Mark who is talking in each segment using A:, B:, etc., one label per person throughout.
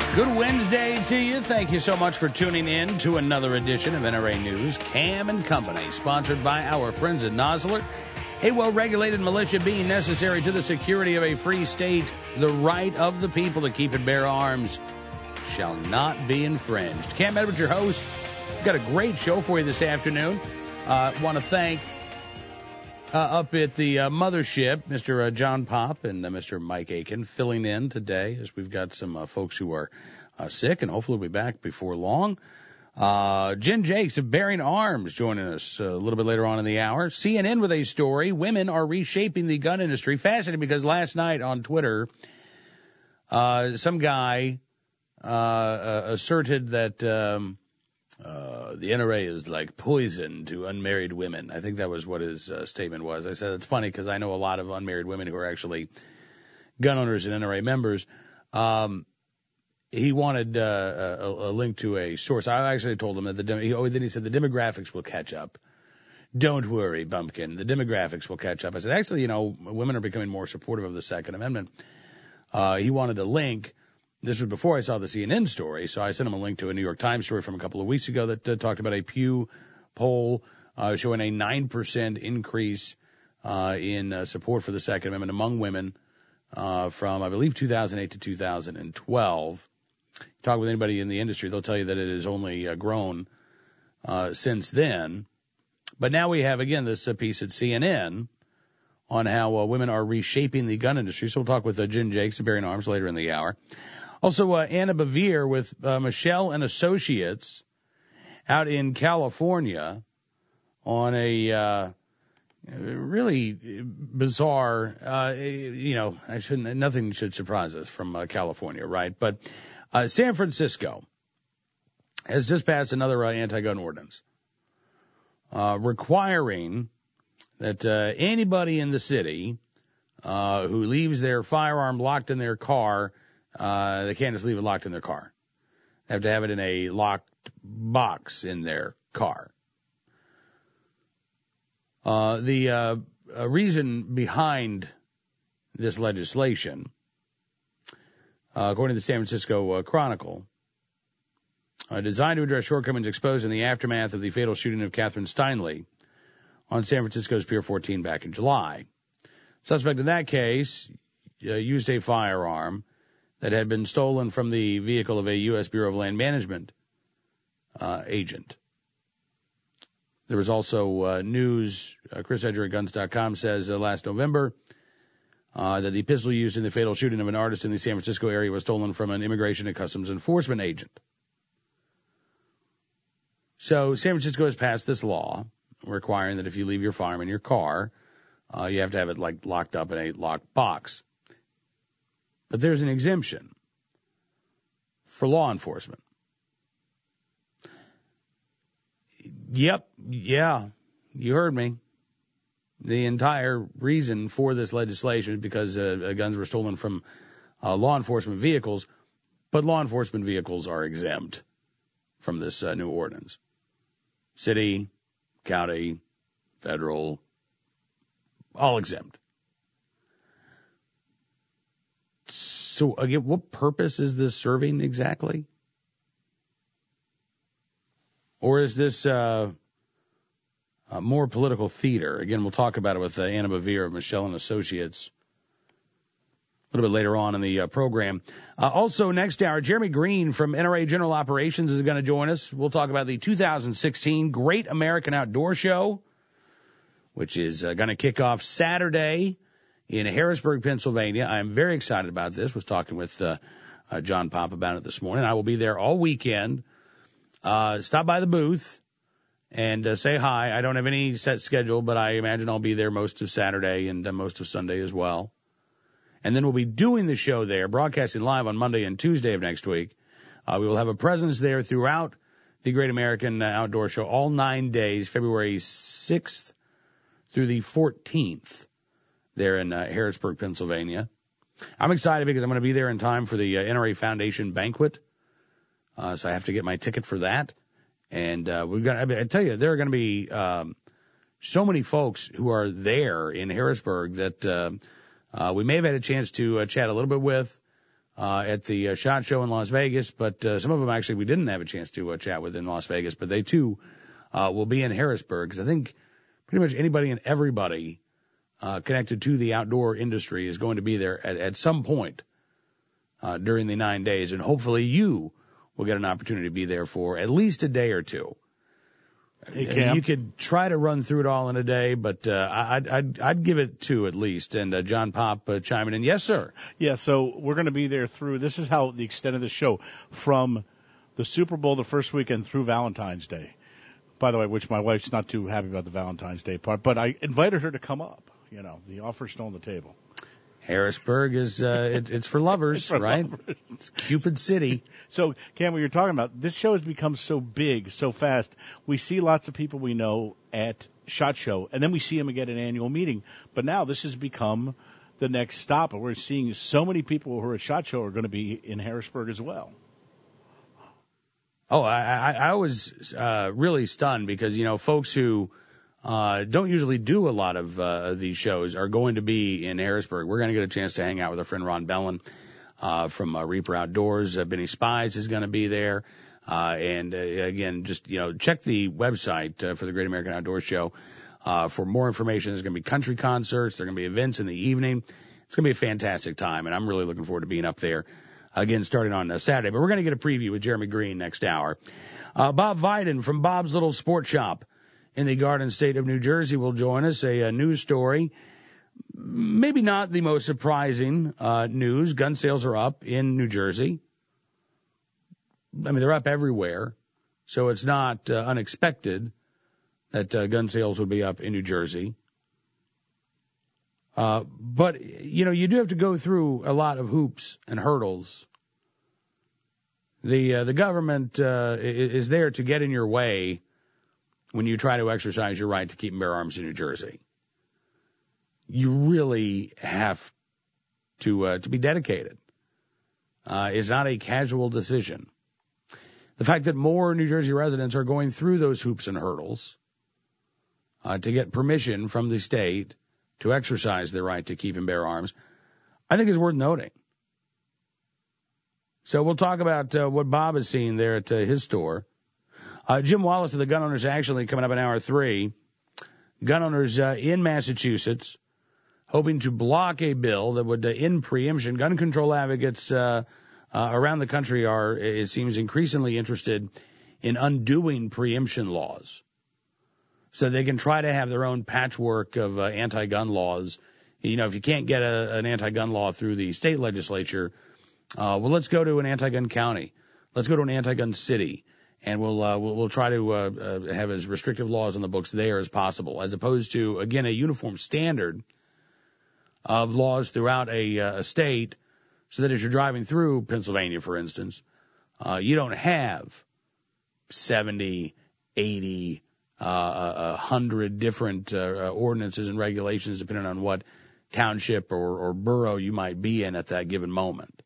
A: Good Wednesday to you. Thank you so much for tuning in to another edition of NRA News, Cam and Company, sponsored by our friends at Nosler. A well-regulated militia being necessary to the security of a free state, the right of the people to keep and bear arms shall not be infringed. Cam Edwards, your host. Got a great show for you this afternoon. Want to thank up at the mothership, Mr. John Pop and Mr. Mike Aiken filling in today as we've got some folks who are sick and hopefully will be back before long. Jen Jakes of Bearing Arms joining us a little bit later on in the hour. CNN with a story. Women are reshaping the gun industry. Fascinating because last night on Twitter, some guy asserted that the NRA is like poison to unmarried women. I think that was what his statement was. I said, it's funny because I know a lot of unmarried women who are actually gun owners and NRA members. He wanted a link to a source. I actually told him that then he said the demographics will catch up. Don't worry, Bumpkin. The demographics will catch up. I said, actually, women are becoming more supportive of the Second Amendment. He wanted a link. This was before I saw the CNN story, so I sent him a link to a New York Times story from a couple of weeks ago that talked about a Pew poll showing a 9% increase in support for the Second Amendment among women from, I believe, 2008 to 2012. Talk with anybody in the industry, they'll tell you that it has only grown since then. But now we have, again, this piece at CNN on how women are reshaping the gun industry. So we'll talk with Jen Jakes of Bearing Arms later in the hour. Also, Anna Bevere with Michelle and Associates out in California on a really bizarre, nothing should surprise us from California, right? But San Francisco has just passed another anti-gun ordinance requiring that anybody in the city who leaves their firearm locked in their car, they can't just leave it locked in their car. They have to have it in a locked box in their car. The reason behind this legislation, according to the San Francisco Chronicle, designed to address shortcomings exposed in the aftermath of the fatal shooting of Catherine Steinle on San Francisco's Pier 14 back in July. Suspect in that case used a firearm that had been stolen from the vehicle of a U.S. Bureau of Land Management agent. There was also news, Chris Edger at Guns.com says last November that the pistol used in the fatal shooting of an artist in the San Francisco area was stolen from an Immigration and Customs Enforcement agent. So San Francisco has passed this law requiring that if you leave your firearm in your car, you have to have it locked up in a locked box. But there's an exemption for law enforcement. Yep, yeah, you heard me. The entire reason for this legislation is because guns were stolen from law enforcement vehicles, but law enforcement vehicles are exempt from this new ordinance. City, county, federal, all exempt. So, again, what purpose is this serving exactly? Or is this more political theater? Again, we'll talk about it with Anna Bevere of Michelle and Associates a little bit later on in the program. Also, next hour, Jeremy Green from NRA General Operations is going to join us. We'll talk about the 2016 Great American Outdoor Show, which is going to kick off Saturday in Harrisburg, Pennsylvania. I'm very excited about this. Was talking with John Pop about it this morning. I will be there all weekend. Stop by the booth and say hi. I don't have any set schedule, but I imagine I'll be there most of Saturday and most of Sunday as well. And then we'll be doing the show there, broadcasting live on Monday and Tuesday of next week. We will have a presence there throughout the Great American Outdoor Show, all 9 days, February 6th through the 14th there in Harrisburg, Pennsylvania. I'm excited because I'm going to be there in time for the NRA Foundation banquet. So I have to get my ticket for that. And I tell you, there are going to be so many folks who are there in Harrisburg that we may have had a chance to chat a little bit with. at the SHOT Show in Las Vegas, but some of them actually we didn't have a chance to chat with in Las Vegas, but they too will be in Harrisburg, because I think pretty much anybody and everybody connected to the outdoor industry is going to be there at some point during the 9 days, and hopefully you will get an opportunity to be there for at least a day or two. You could try to run through it all in a day, but I'd give it 2 at least. And John Pop chiming in. Yes, sir.
B: Yeah, so we're going to be there through, this is how the extent of the show, from the Super Bowl the first weekend through Valentine's Day. By the way, which my wife's not too happy about the Valentine's Day part, but I invited her to come up. You know, the offer's still on the table.
A: Harrisburg is it's for lovers,
B: it's for
A: right?
B: Lovers.
A: It's Cupid City.
B: So, Cam, what you're talking about, this show has become so big, so fast. We see lots of people we know at SHOT Show, and then we see them again at an annual meeting. But now this has become the next stop, and we're seeing so many people who are at SHOT Show are going to be in Harrisburg as well.
A: Oh, I was really stunned because, you know, folks who don't usually do a lot of these shows are going to be in Harrisburg. We're going to get a chance to hang out with our friend Ron Bellin from Reaper Outdoors. Benny Spies is going to be there. And again, just, you know, check the website for the Great American Outdoors Show for more information. There's going to be country concerts. There are going to be events in the evening. It's going to be a fantastic time, and I'm really looking forward to being up there again starting on Saturday. But we're going to get a preview with Jeremy Green next hour. Bob Viden from Bob's Little Sport Shop in the Garden State of New Jersey will join us. A news story, maybe not the most surprising news. Gun sales are up in New Jersey. I mean, they're up everywhere, so it's not unexpected that gun sales would be up in New Jersey. But, you know, you do have to go through a lot of hoops and hurdles. The government is there to get in your way when you try to exercise your right to keep and bear arms in New Jersey. You really have to be dedicated. It's not a casual decision. The fact that more New Jersey residents are going through those hoops and hurdles to get permission from the state to exercise their right to keep and bear arms, I think is worth noting. So we'll talk about what Bob is seeing there at his store. Jim Wallace of the Gun Owners Action League coming up in hour 3. Gun owners in Massachusetts hoping to block a bill that would end preemption. Gun control advocates around the country are, it seems, increasingly interested in undoing preemption laws so they can try to have their own patchwork of anti-gun laws. You know, if you can't get an anti-gun law through the state legislature, well, let's go to an anti-gun county. Let's go to an anti-gun city. And we'll try to have as restrictive laws on the books there as possible, as opposed to, again, a uniform standard of laws throughout a state, so that as you're driving through Pennsylvania, for instance, you don't have 70, 80, 100 different ordinances and regulations depending on what township or borough you might be in at that given moment.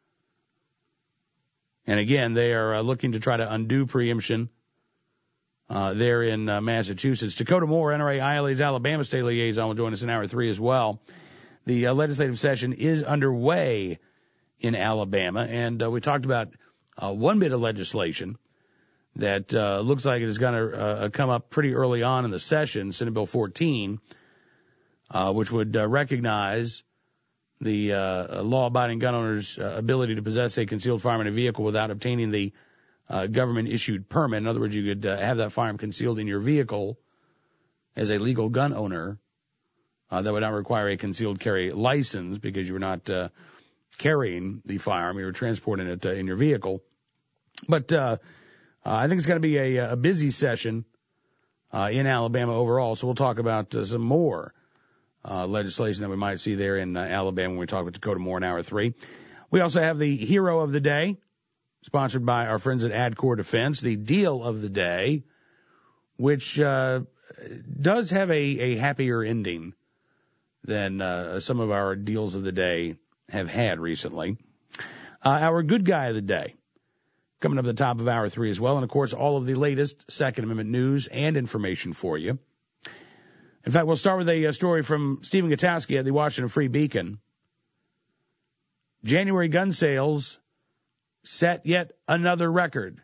A: And again, they are looking to try to undo preemption there in Massachusetts. Dakota Moore, NRA ILA's Alabama State Liaison, will join us in hour 3 as well. The legislative session is underway in Alabama, and we talked about one bit of legislation that looks like it is going to come up pretty early on in the session, Senate Bill 14, which would recognize the law-abiding gun owner's ability to possess a concealed firearm in a vehicle without obtaining the government-issued permit. In other words, you could have that firearm concealed in your vehicle as a legal gun owner. That would not require a concealed carry license because you were not carrying the firearm. You were transporting it in your vehicle. But I think it's going to be a busy session in Alabama overall, so we'll talk about some more legislation that we might see there in Alabama when we talk with Dakota Moore in hour 3. We also have the Hero of the Day, sponsored by our friends at AdCore Defense, the Deal of the Day, which does have a happier ending than some of our deals of the day have had recently. Our Good Guy of the Day, coming up at the top of hour 3 as well, and of course all of the latest Second Amendment news and information for you. In fact, we'll start with a story from Stephen Gutowski at the Washington Free Beacon. January gun sales set yet another record.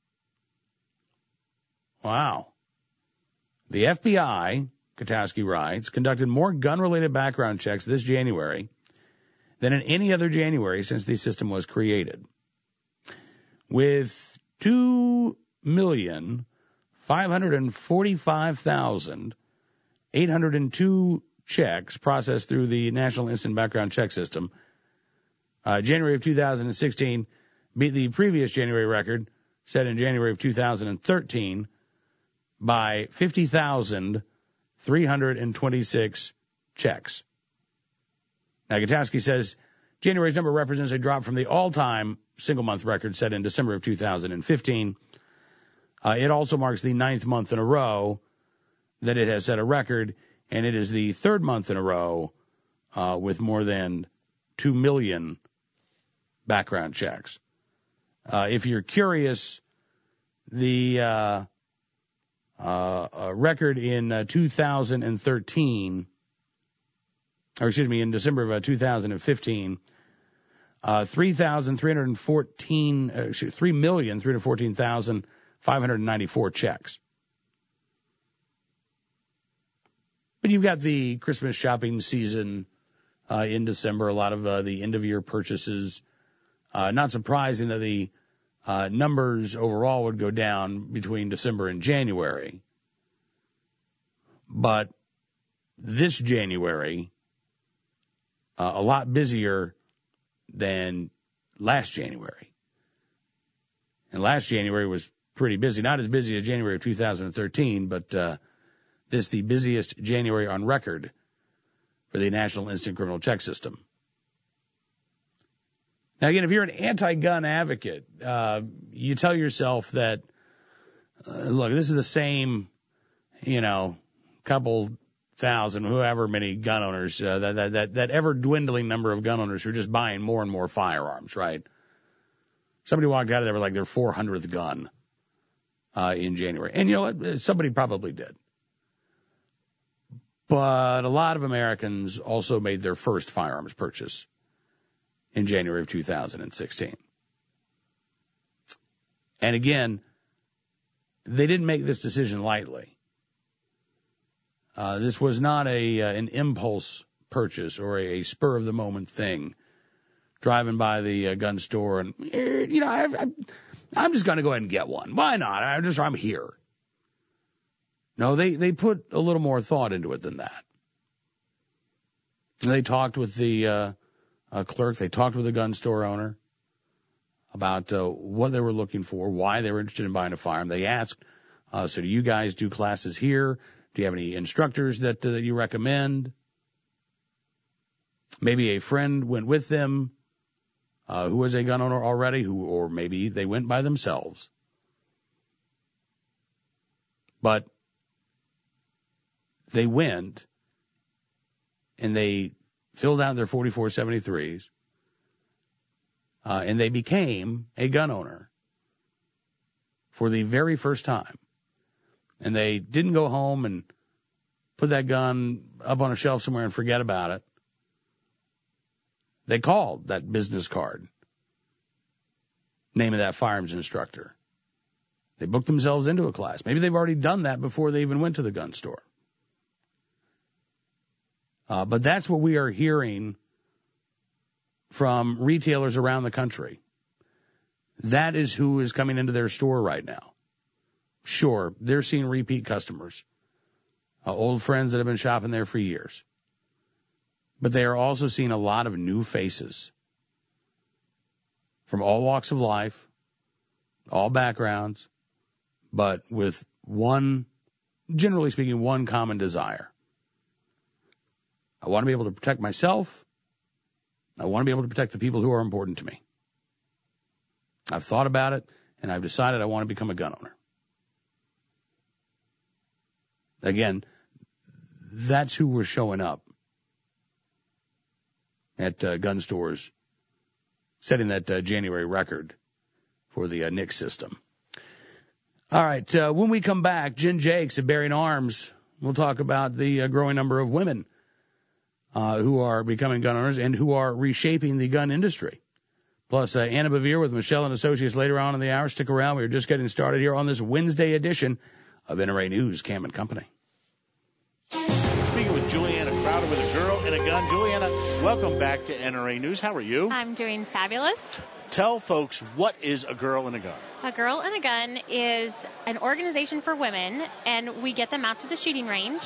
A: Wow. The FBI, Kataski writes, conducted more gun-related background checks this January than in any other January since the system was created. With 2,545,802 checks processed through the National Instant Background Check System, January of 2016 beat the previous January record set in January of 2013 by 50,326 checks. Now, Kataski says January's number represents a drop from the all-time single-month record set in December of 2015. It also marks the 9th month in a row that it has set a record, and it is the 3rd month in a row with more than 2 million background checks. If you're curious, the record in 2013, or excuse me, in December of 2015, 3,314,594 checks. But you've got the Christmas shopping season in December, a lot of the end-of-year purchases. Not surprising that the numbers overall would go down between December and January. But this January, a lot busier than last January. And last January was pretty busy, not as busy as January of 2013, but this the busiest January on record for the National Instant Criminal Check System. Now, again, if you're an anti-gun advocate, you tell yourself that, look, this is the same, couple thousand, however many gun owners, that ever-dwindling number of gun owners who are just buying more and more firearms, right? Somebody walked out of there with, their 400th gun in January. And you know what? Somebody probably did. But a lot of Americans also made their first firearms purchase in January of 2016. And again, they didn't make this decision lightly. This was not an impulse purchase or a spur-of-the-moment thing, driving by the gun store and, I'm just going to go ahead and get one. Why not? I'm here. No, they put a little more thought into it than that. They talked with the clerk. They talked with the gun store owner about what they were looking for, why they were interested in buying a firearm. They asked, so do you guys do classes here? Do you have any instructors that you recommend? Maybe a friend went with them who was a gun owner already, or maybe they went by themselves. But they went and they filled out their 4473s, and they became a gun owner for the very first time. And they didn't go home and put that gun up on a shelf somewhere and forget about it. They called that business card, name of that firearms instructor. They booked themselves into a class. Maybe they've already done that before they even went to the gun store. But that's what we are hearing from retailers around the country. That is who is coming into their store right now. Sure, they're seeing repeat customers, old friends that have been shopping there for years. But they are also seeing a lot of new faces from all walks of life, all backgrounds, but with generally speaking, one common desire. I want to be able to protect myself. I want to be able to protect the people who are important to me. I've thought about it, and I've decided I want to become a gun owner. Again, that's who we're showing up at gun stores, setting that January record for the NICS system. All right, when we come back, Jen Jakes at Bearing Arms, we'll talk about the growing number of women who are becoming gun owners and who are reshaping the gun industry. Plus, Anna Bevere with Michelle and Associates later on in the hour. Stick around. We're just getting started here on this Wednesday edition of NRA News, Cam and Company.
B: Speaking with Juliana Crowder with A Girl and a Gun. Juliana, welcome back to NRA News. How are you?
C: I'm doing fabulous.
B: Tell folks, what is A Girl and a Gun?
C: A Girl and a Gun is an organization for women, and we get them out to the shooting range.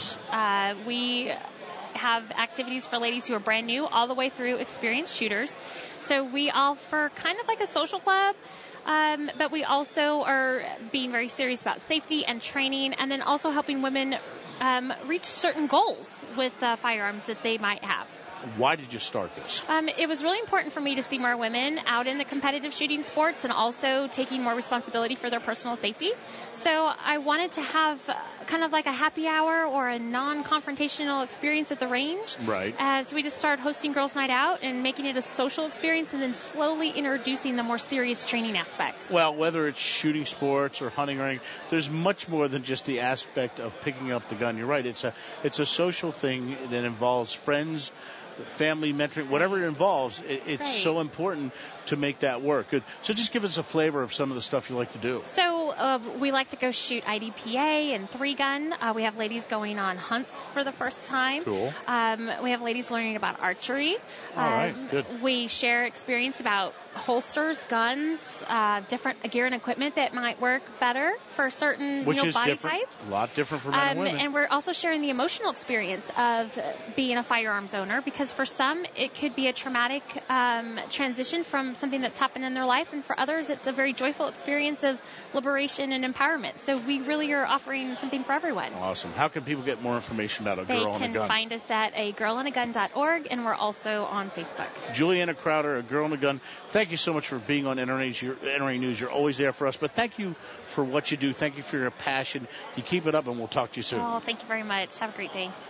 C: We have activities for ladies who are brand new all the way through experienced shooters. So we offer kind of like a social club, but we also are being very serious about safety and training, and then also helping women reach certain goals with firearms that they might have.
B: Why did you start this?
C: It was really important for me to see more women out in the competitive shooting sports and also taking more responsibility for their personal safety. So I wanted to have kind of like a happy hour or a non-confrontational experience at the range.
B: Right.
C: So we just started hosting Girls Night Out and making it a social experience and then slowly introducing the more serious training aspect.
B: Well, whether it's shooting sports or hunting or anything, there's much more than just the aspect of picking up the gun. You're right. It's a social thing that involves friends, family, mentoring, whatever it involves. It's
C: right.
B: So important to make that work. Good. So just give us a flavor of some of the stuff you like to do.
C: So we like to go shoot IDPA and 3-gun. We have ladies going on hunts for the first time.
B: Cool.
C: We have ladies learning about archery.
B: All right, good.
C: We share experience about holsters, guns, different gear and equipment that might work better for certain
B: Which is
C: body
B: different,
C: types.
B: A lot different for men and women.
C: And we're also sharing the emotional experience of being a firearms owner, because for some it could be a traumatic transition from something that's happened in their life, and for others it's a very joyful experience of liberation and empowerment. So we really are offering something for everyone.
B: Awesome. How can people get more information about A Girl and a Gun?
C: They can find us at agirlandagun.org, and we're also on Facebook.
B: Juliana Crowder, A Girl and a Gun. Thank you so much for being on NRA News. You're always there for us. But thank you for what you do. Thank you for your passion. You keep it up, and we'll talk to you soon.
C: Oh, thank you very much. Have a great day.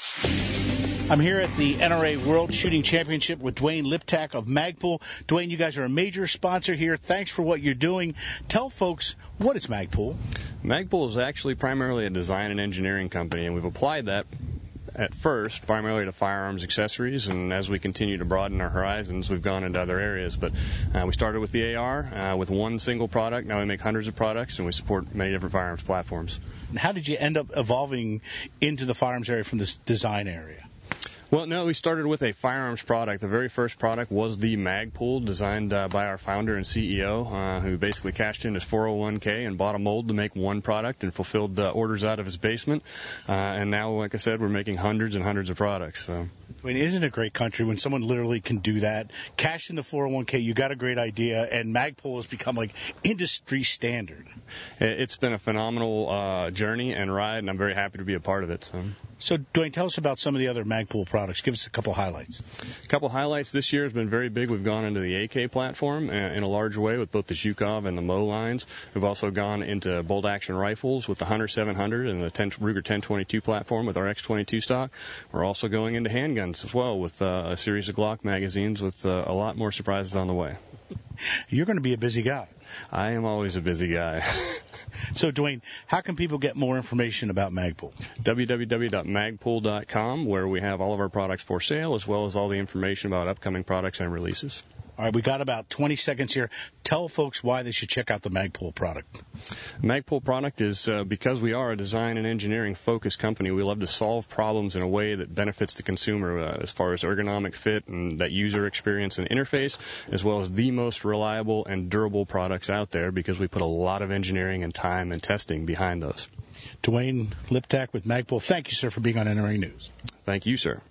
B: I'm here at the NRA World Shooting Championship with Dwayne Liptak of Magpul. Dwayne, you guys are a major sponsor here. Thanks for what you're doing. Tell folks, what is Magpul?
D: Magpul is actually primarily a design and engineering company, and we've applied that at first primarily to firearms accessories, and as we continue to broaden our horizons, we've gone into other areas. But we started with the AR with one single product. Now we make hundreds of products, and we support many different firearms platforms.
B: How did you end up evolving into the firearms area from this design area?
D: Well, no, we started with a firearms product. The very first product was the Magpul, designed by our founder and CEO, who basically cashed in his 401k and bought a mold to make one product and fulfilled orders out of his basement. And now, like I said, we're making hundreds and hundreds of products. So.
B: I mean, isn't it a great country when someone literally can do that? Cash in the 401k, you got a great idea, and Magpul has become like industry standard.
D: It's been a phenomenal journey and ride, and I'm very happy to be a part of it.
B: So, Dwayne, tell us about some of the other Magpul products. Give us a couple highlights.
D: A couple highlights this year has been very big. We've gone into the AK platform in a large way with both the Zhukov and the Mo lines. We've also gone into bolt-action rifles with the Hunter 700 and the Ruger 1022 platform with our X22 stock. We're also going into handguns as well with a series of Glock magazines with a lot more surprises on the way.
B: You're going to be a busy guy.
D: I am always a busy guy.
B: So, Dwayne, how can people get more information about Magpul?
D: www.magpul.com, where we have all of our products for sale, as well as all the information about upcoming products and releases.
B: All right, we got about 20 seconds here. Tell folks why they should check out the Magpul product.
D: Magpul product is because we are a design and engineering focused company. We love to solve problems in a way that benefits the consumer as far as ergonomic fit and that user experience and interface, as well as the most reliable and durable products out there, because we put a lot of engineering and time and testing behind those.
B: Dwayne Liptak with Magpul. Thank you, sir, for being on NRA News.
D: Thank you, sir.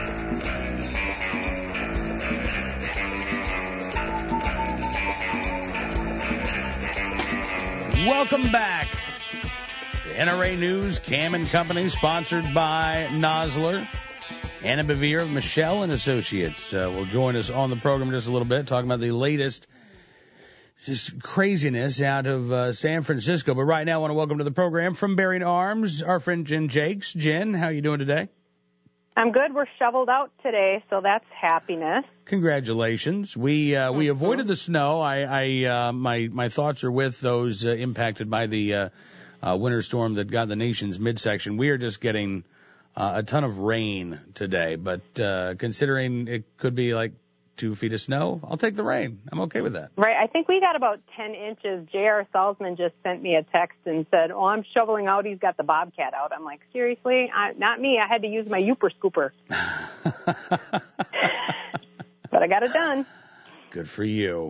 A: Welcome back to NRA News, Cam and Company, sponsored by Nosler. Anna Bevere of Michelle and Associates will join us on the program in just a little bit, talking about the latest just craziness out of San Francisco. But right now, I want to welcome to the program from Bearing Arms, our friend Jen Jakes. Jen, how are you doing today?
E: I'm good. We're shoveled out today, so that's happiness.
A: Congratulations. We avoided the snow. My thoughts are with those impacted by the winter storm that got the nation's midsection. We are just getting a ton of rain today, but considering it could be like 2 feet of snow, I'll take the rain. I'm okay with that.
E: Right. I think we got about 10 inches. J.R. Salzman just sent me a text and said, oh, I'm shoveling out. He's got the Bobcat out. I'm like, seriously? Not me. I had to use my Yooper scooper. But I got it done.
A: Good for you.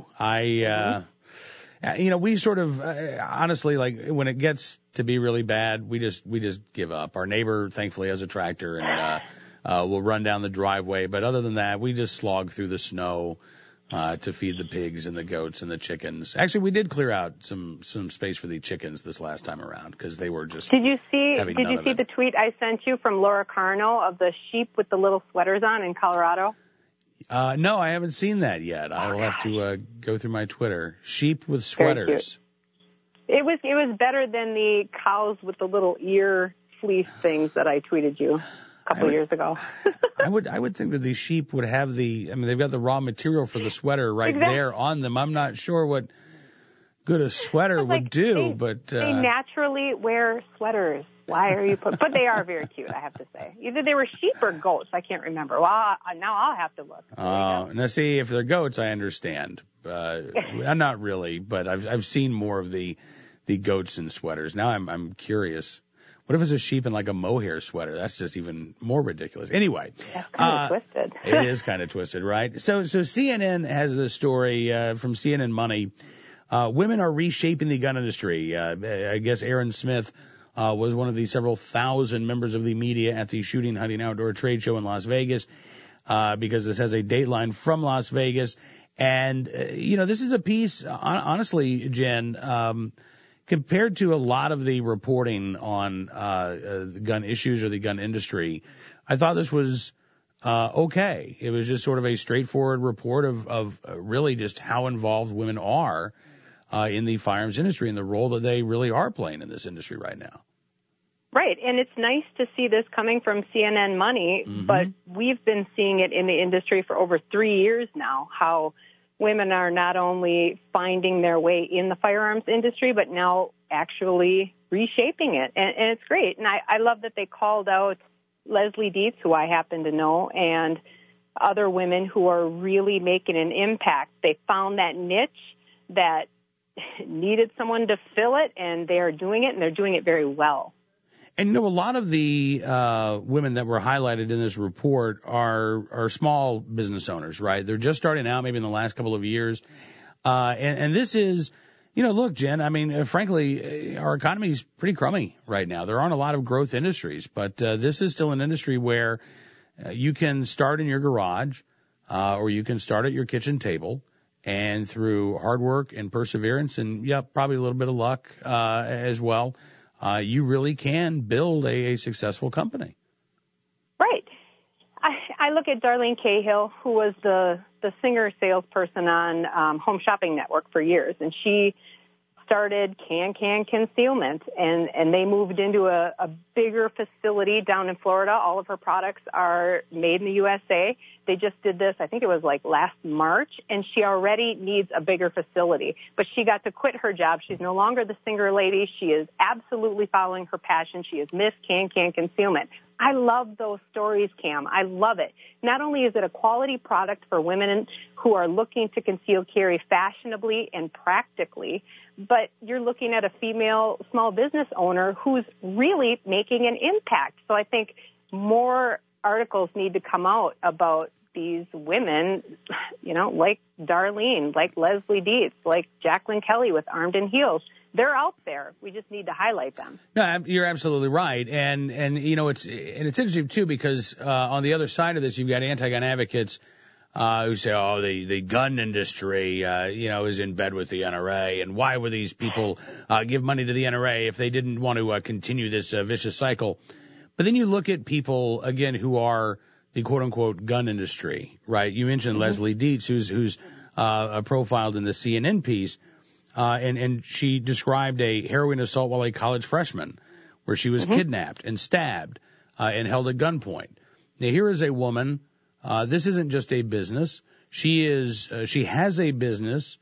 A: We sort of, honestly, like when it gets to be really bad, we just give up. Our neighbor, thankfully, has a tractor and, we'll run down the driveway. But other than that, we just slog through the snow, to feed the pigs and the goats and the chickens. Actually, we did clear out some space for the chickens this last time around because they were just.
E: Did you see the tweet I sent you from Laura Carno of the sheep with the little sweaters on in Colorado?
A: No, I haven't seen that yet. I will have to go through my Twitter. Sheep with sweaters.
E: It was better than the cows with the little ear fleece things that I tweeted you a couple years ago.
A: I would think that the sheep would have they've got the raw material for the sweater right there on them. I'm not sure what good a sweater would do, but
E: they naturally wear sweaters. Why are you but they are very cute, I have to say. Either they were sheep or goats, I can't remember. Well, now I'll have to look.
A: Now see, if they're goats, I understand. Not really, but I've seen more of the goats in sweaters. Now I'm curious. What if it's a sheep in like a mohair sweater? That's just even more ridiculous. Anyway.
E: That's kind of twisted.
A: It is kind of twisted, right? So CNN has this story from CNN Money. Women are reshaping the gun industry. I guess Aaron Smith was one of the several thousand members of the media at the Shooting Hunting Outdoor Trade Show in Las Vegas, because this has a dateline from Las Vegas. And, this is a piece, honestly, Jen, compared to a lot of the reporting on the gun issues or the gun industry, I thought this was okay. It was just sort of a straightforward report of really just how involved women are in the firearms industry and the role that they really are playing in this industry right now.
E: Right, and it's nice to see this coming from CNN Money, but we've been seeing it in the industry for over 3 years now, how women are not only finding their way in the firearms industry, but now actually reshaping it, and it's great. And I love that they called out Leslie Dietz, who I happen to know, and other women who are really making an impact. They found that niche that needed someone to fill it, and they are doing it, and they're doing it very well.
A: And, a lot of the women that were highlighted in this report are small business owners, right? They're just starting out maybe in the last couple of years. And this is, look, Jen, frankly, our economy is pretty crummy right now. There aren't a lot of growth industries, but this is still an industry where you can start in your garage or you can start at your kitchen table. And through hard work and perseverance and, probably a little bit of luck as well, you really can build a successful company.
E: Right. I look at Darlene Cahill, who was the singer salesperson on Home Shopping Network for years, and she started Can Concealment, and they moved into a bigger facility down in Florida. All of her products are made in the USA. They just did this, I think it was like last March, and she already needs a bigger facility. But she got to quit her job. She's no longer the singer lady. She is absolutely following her passion. She is Miss Can Concealment. I love those stories, Cam. I love it. Not only is it a quality product for women who are looking to conceal carry fashionably and practically, but you're looking at a female small business owner who's really making an impact. So I think more articles need to come out about these women, like Darlene, like Leslie Dietz, like Jacqueline Kelly with Armed and Heels. They're out there. We just need to highlight them. No,
A: you're absolutely right. And it's interesting too, because on the other side of this, you've got anti-gun advocates who say, the gun industry, is in bed with the NRA. And why would these people give money to the NRA if they didn't want to continue this vicious cycle? But then you look at people, again, who are the quote-unquote gun industry, right? You mentioned Leslie Dietz, who's profiled in the CNN piece, and she described a heroin assault while a college freshman, where she was kidnapped and stabbed and held at gunpoint. Now, here is a woman. This isn't just a business. She has a business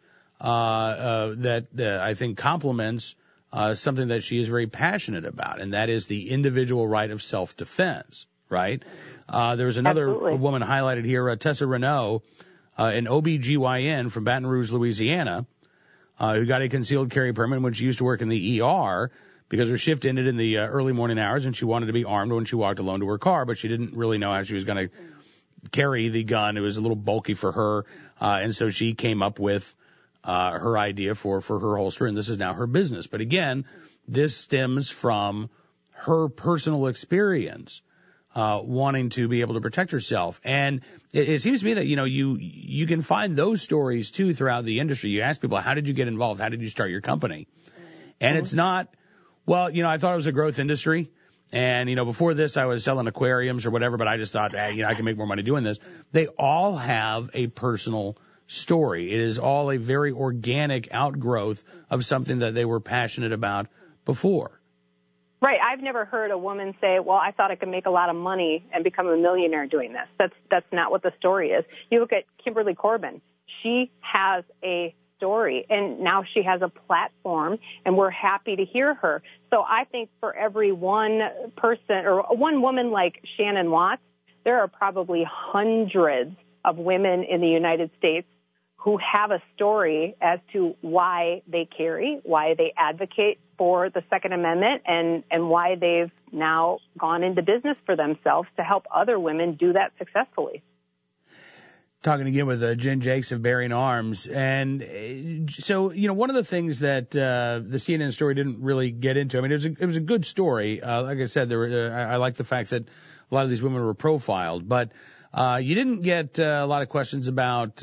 A: that I think complements something that she is very passionate about, and that is the individual right of self-defense. right? There was another
E: Absolutely.
A: woman highlighted here, Tessa Renault, an OBGYN from Baton Rouge, Louisiana, who got a concealed carry permit when she used to work in the ER because her shift ended in the early morning hours and she wanted to be armed when she walked alone to her car, but she didn't really know how she was going to carry the gun. It was a little bulky for her, and so she came up with her idea for her holster, and this is now her business. But again, this stems from her personal experience, wanting to be able to protect herself. And it seems to me that, you can find those stories too throughout the industry. You ask people, how did you get involved? How did you start your company? And it's not, well, I thought it was a growth industry. And, before this, I was selling aquariums or whatever, but I just thought, I can make more money doing this. They all have a personal story. It is all a very organic outgrowth of something that they were passionate about before.
E: Right. I've never heard a woman say, well, I thought I could make a lot of money and become a millionaire doing this. That's not what the story is. You look at Kimberly Corbin. She has a story, and now she has a platform, and we're happy to hear her. So I think for every one person or one woman like Shannon Watts, there are probably hundreds of women in the United States who have a story as to why they carry, why they advocate for the Second Amendment, and why they've now gone into business for themselves to help other women do that successfully.
A: Talking again with Jen Jakes of Bearing Arms. And so, one of the things that the CNN story didn't really get into, I mean, it was a good story. Like I said, I like the fact that a lot of these women were profiled, but you didn't get a lot of questions about,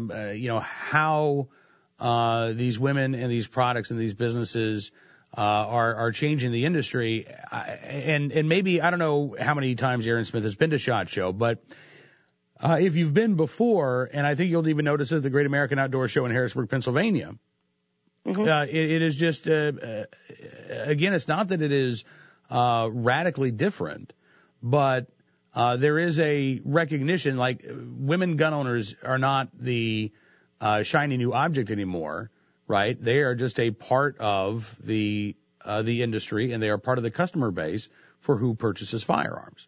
A: how these women and these products and these businesses are changing the industry. And maybe, I don't know how many times Aaron Smith has been to SHOT Show, but if you've been before, and I think you'll even notice it at the Great American Outdoor Show in Harrisburg, Pennsylvania, it is just, again, it's not that it is radically different, but there is a recognition, like women gun owners are not the shiny new object anymore, right? They are just a part of the industry, and they are part of the customer base for who purchases firearms.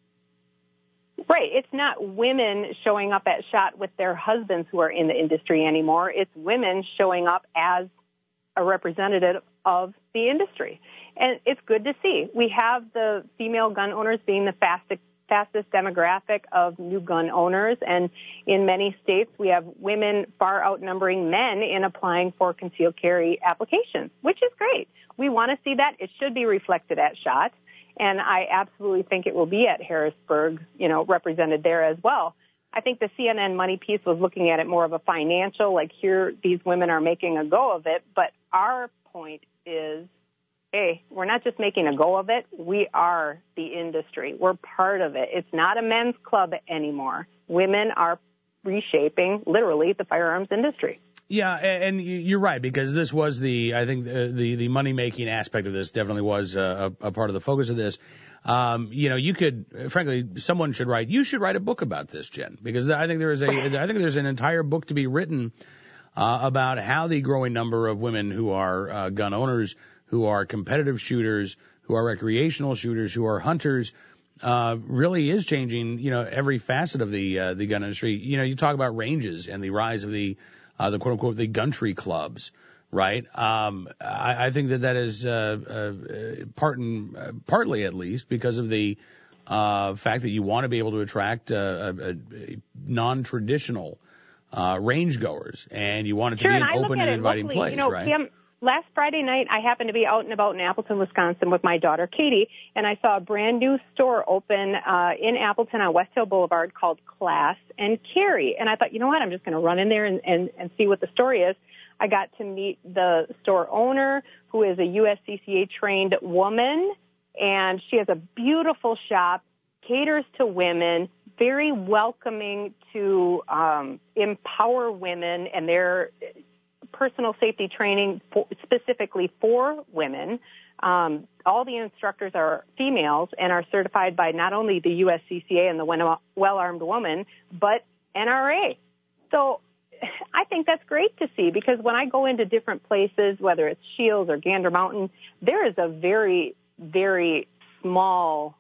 E: Right. It's not women showing up at SHOT with their husbands who are in the industry anymore. It's women showing up as a representative of the industry. And it's good to see. We have the female gun owners being the fastest demographic of new gun owners. And in many states, we have women far outnumbering men in applying for concealed carry applications, which is great. We want to see that. It should be reflected at SHOT. And I absolutely think it will be at Harrisburg, represented there as well. I think the CNN money piece was looking at it more of a financial, like here, these women are making a go of it. But our point is, hey, we're not just making a go of it. We are the industry. We're part of it. It's not a men's club anymore. Women are reshaping, literally, the firearms industry.
A: Yeah, and you're right, because this was I think the money-making aspect of this definitely was a part of the focus of this. You could, frankly, you should write a book about this, Jen, because I think there's an entire book to be written about how the growing number of women who are gun owners, who are competitive shooters, who are recreational shooters, who are hunters, really is changing, every facet of the gun industry. You talk about ranges and the rise of the quote unquote the gun-tree clubs, right? I think that is partly at least because of the fact that you want to be able to attract a non-traditional range goers, and you want it to be an open and inviting place, right?
E: Kim, last Friday night, I happened to be out and about in Appleton, Wisconsin with my daughter, Katie, and I saw a brand new store open in Appleton on West Hill Boulevard called Class and Carry. And I thought, you know what, I'm just going to run in there and see what the story is. I got to meet the store owner, who is a USCCA-trained woman, and she has a beautiful shop, caters to women, very welcoming to empower women and their personal safety training specifically for women. All the instructors are females and are certified by not only the USCCA and the Well-Armed Woman, but NRA. So I think that's great to see, because when I go into different places, whether it's Shields or Gander Mountain, there is a very, very small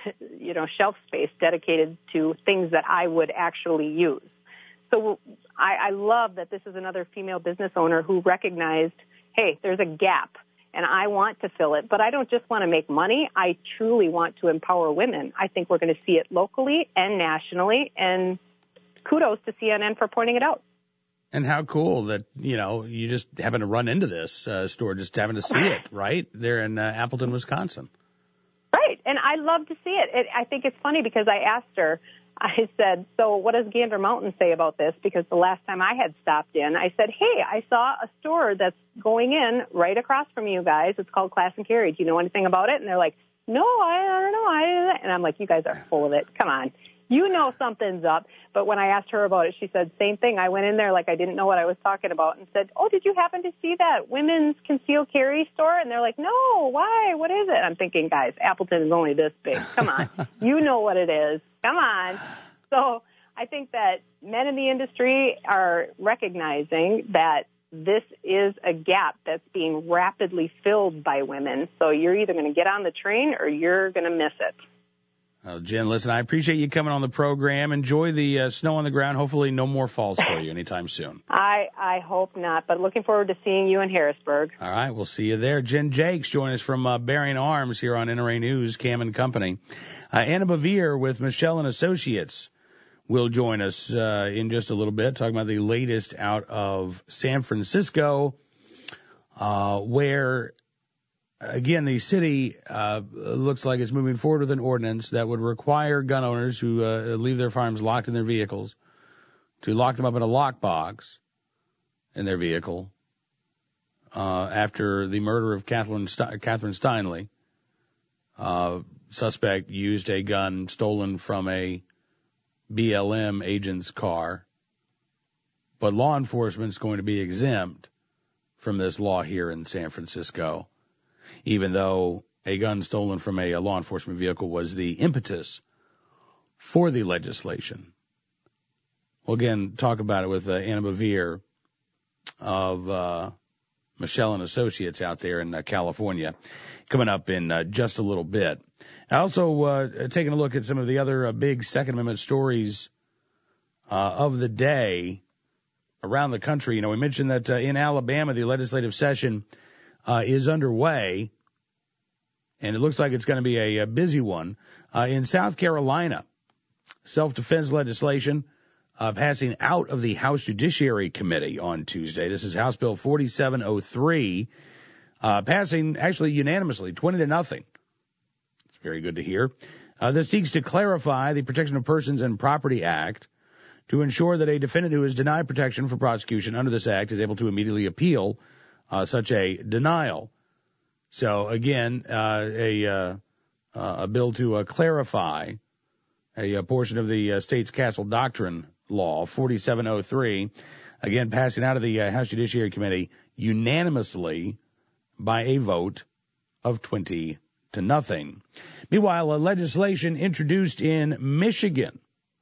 E: shelf space dedicated to things that I would actually use. So I love that this is another female business owner who recognized, hey, there's a gap, and I want to fill it. But I don't just want to make money. I truly want to empower women. I think we're going to see it locally and nationally, and kudos to CNN for pointing it out.
A: And how cool that, you just happen to run into this store, just having to see it, right? There in Appleton, Wisconsin.
E: Right, and I love to see it. I think it's funny because I asked her, I said, so what does Gander Mountain say about this? Because the last time I had stopped in, I said, hey, I saw a store that's going in right across from you guys. It's called Class and Carry. Do you know anything about it? And they're like, no, I don't know. And I'm like, you guys are full of it. Come on. You know something's up. But when I asked her about it, she said, same thing. I went in there like I didn't know what I was talking about and said, oh, did you happen to see that women's concealed carry store? And they're like, no, why? What is it? I'm thinking, guys, Appleton is only this big. Come on. You know what it is. Come on. So I think that men in the industry are recognizing that this is a gap that's being rapidly filled by women. So you're either going to get on the train or you're going to miss it.
A: Oh, Jen, listen, I appreciate you coming on the program. Enjoy the snow on the ground. Hopefully no more falls for you anytime soon.
E: I hope not, but looking forward to seeing you in Harrisburg.
A: All right, we'll see you there. Jen Jakes joining us from Bearing Arms here on NRA News, Cam and Company. Anna Bevere with Michelle and Associates will join us in just a little bit, talking about the latest out of San Francisco, where, again, the city looks like it's moving forward with an ordinance that would require gun owners who leave their firearms locked in their vehicles to lock them up in a lockbox in their vehicle after the murder of Catherine Steinle. Suspect used a gun stolen from a BLM agent's car, but law enforcement is going to be exempt from this law here in San Francisco, even though a gun stolen from a law enforcement vehicle was the impetus for the legislation. We'll again talk about it with Anna Bevere of Michelle and Associates out there in California, coming up in just a little bit. Also taking a look at some of the other big Second Amendment stories of the day around the country. We mentioned that in Alabama, the legislative session is underway, and it looks like it's going to be a busy one. In South Carolina, self-defense legislation passing out of the House Judiciary Committee on Tuesday. This is House Bill 4703, passing actually unanimously, 20-0. It's very good to hear. This seeks to clarify the Protection of Persons and Property Act to ensure that a defendant who is denied protection for prosecution under this act is able to immediately appeal such a denial. So again, a bill to clarify a portion of the state's Castle Doctrine law, 4703, again passing out of the House Judiciary Committee unanimously by a vote of 20-0. Meanwhile, legislation introduced in Michigan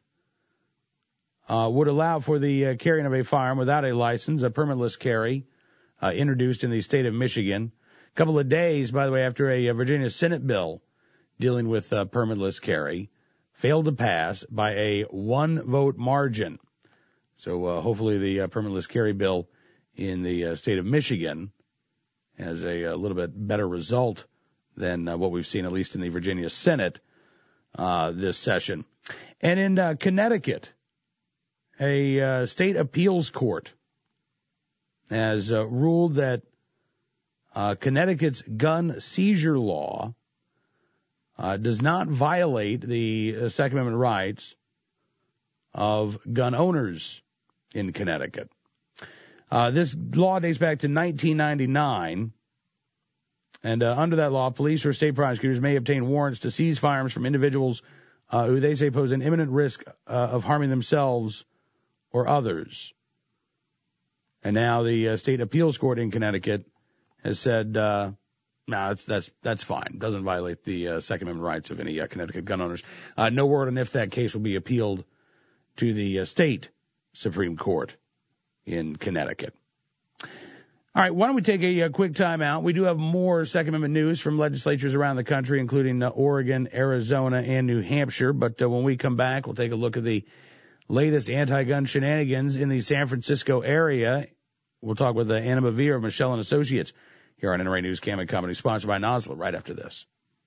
A: would allow for the carrying of a firearm without a license, a permitless carry, introduced in the state of Michigan. A couple of days, by the way, after a Virginia Senate bill dealing with permitless carry failed to pass by a one-vote margin. So hopefully the permitless carry bill in the state of Michigan has a little bit better result than what we've seen, at least in the Virginia Senate this session. And in Connecticut, a state appeals court has ruled that Connecticut's gun seizure law does not violate the Second Amendment rights of gun owners in Connecticut. This law dates back to 1999, and under that law, police or state prosecutors may obtain warrants to seize firearms from individuals who they say pose an imminent risk of harming themselves or others. And now the state appeals court in Connecticut has said, no, that's fine. Doesn't violate the Second Amendment rights of any Connecticut gun owners. No word on if that case will be appealed to the state Supreme Court in Connecticut. All right, why don't we take a quick time out? We do have more Second Amendment news from legislatures around the country, including Oregon, Arizona, and New Hampshire. But when we come back, we'll take a look at the latest anti-gun shenanigans in the San Francisco area. We'll talk with Anna Bavir of Michelle & Associates here on NRA News Cam and Company, sponsored by Nosler, right after this.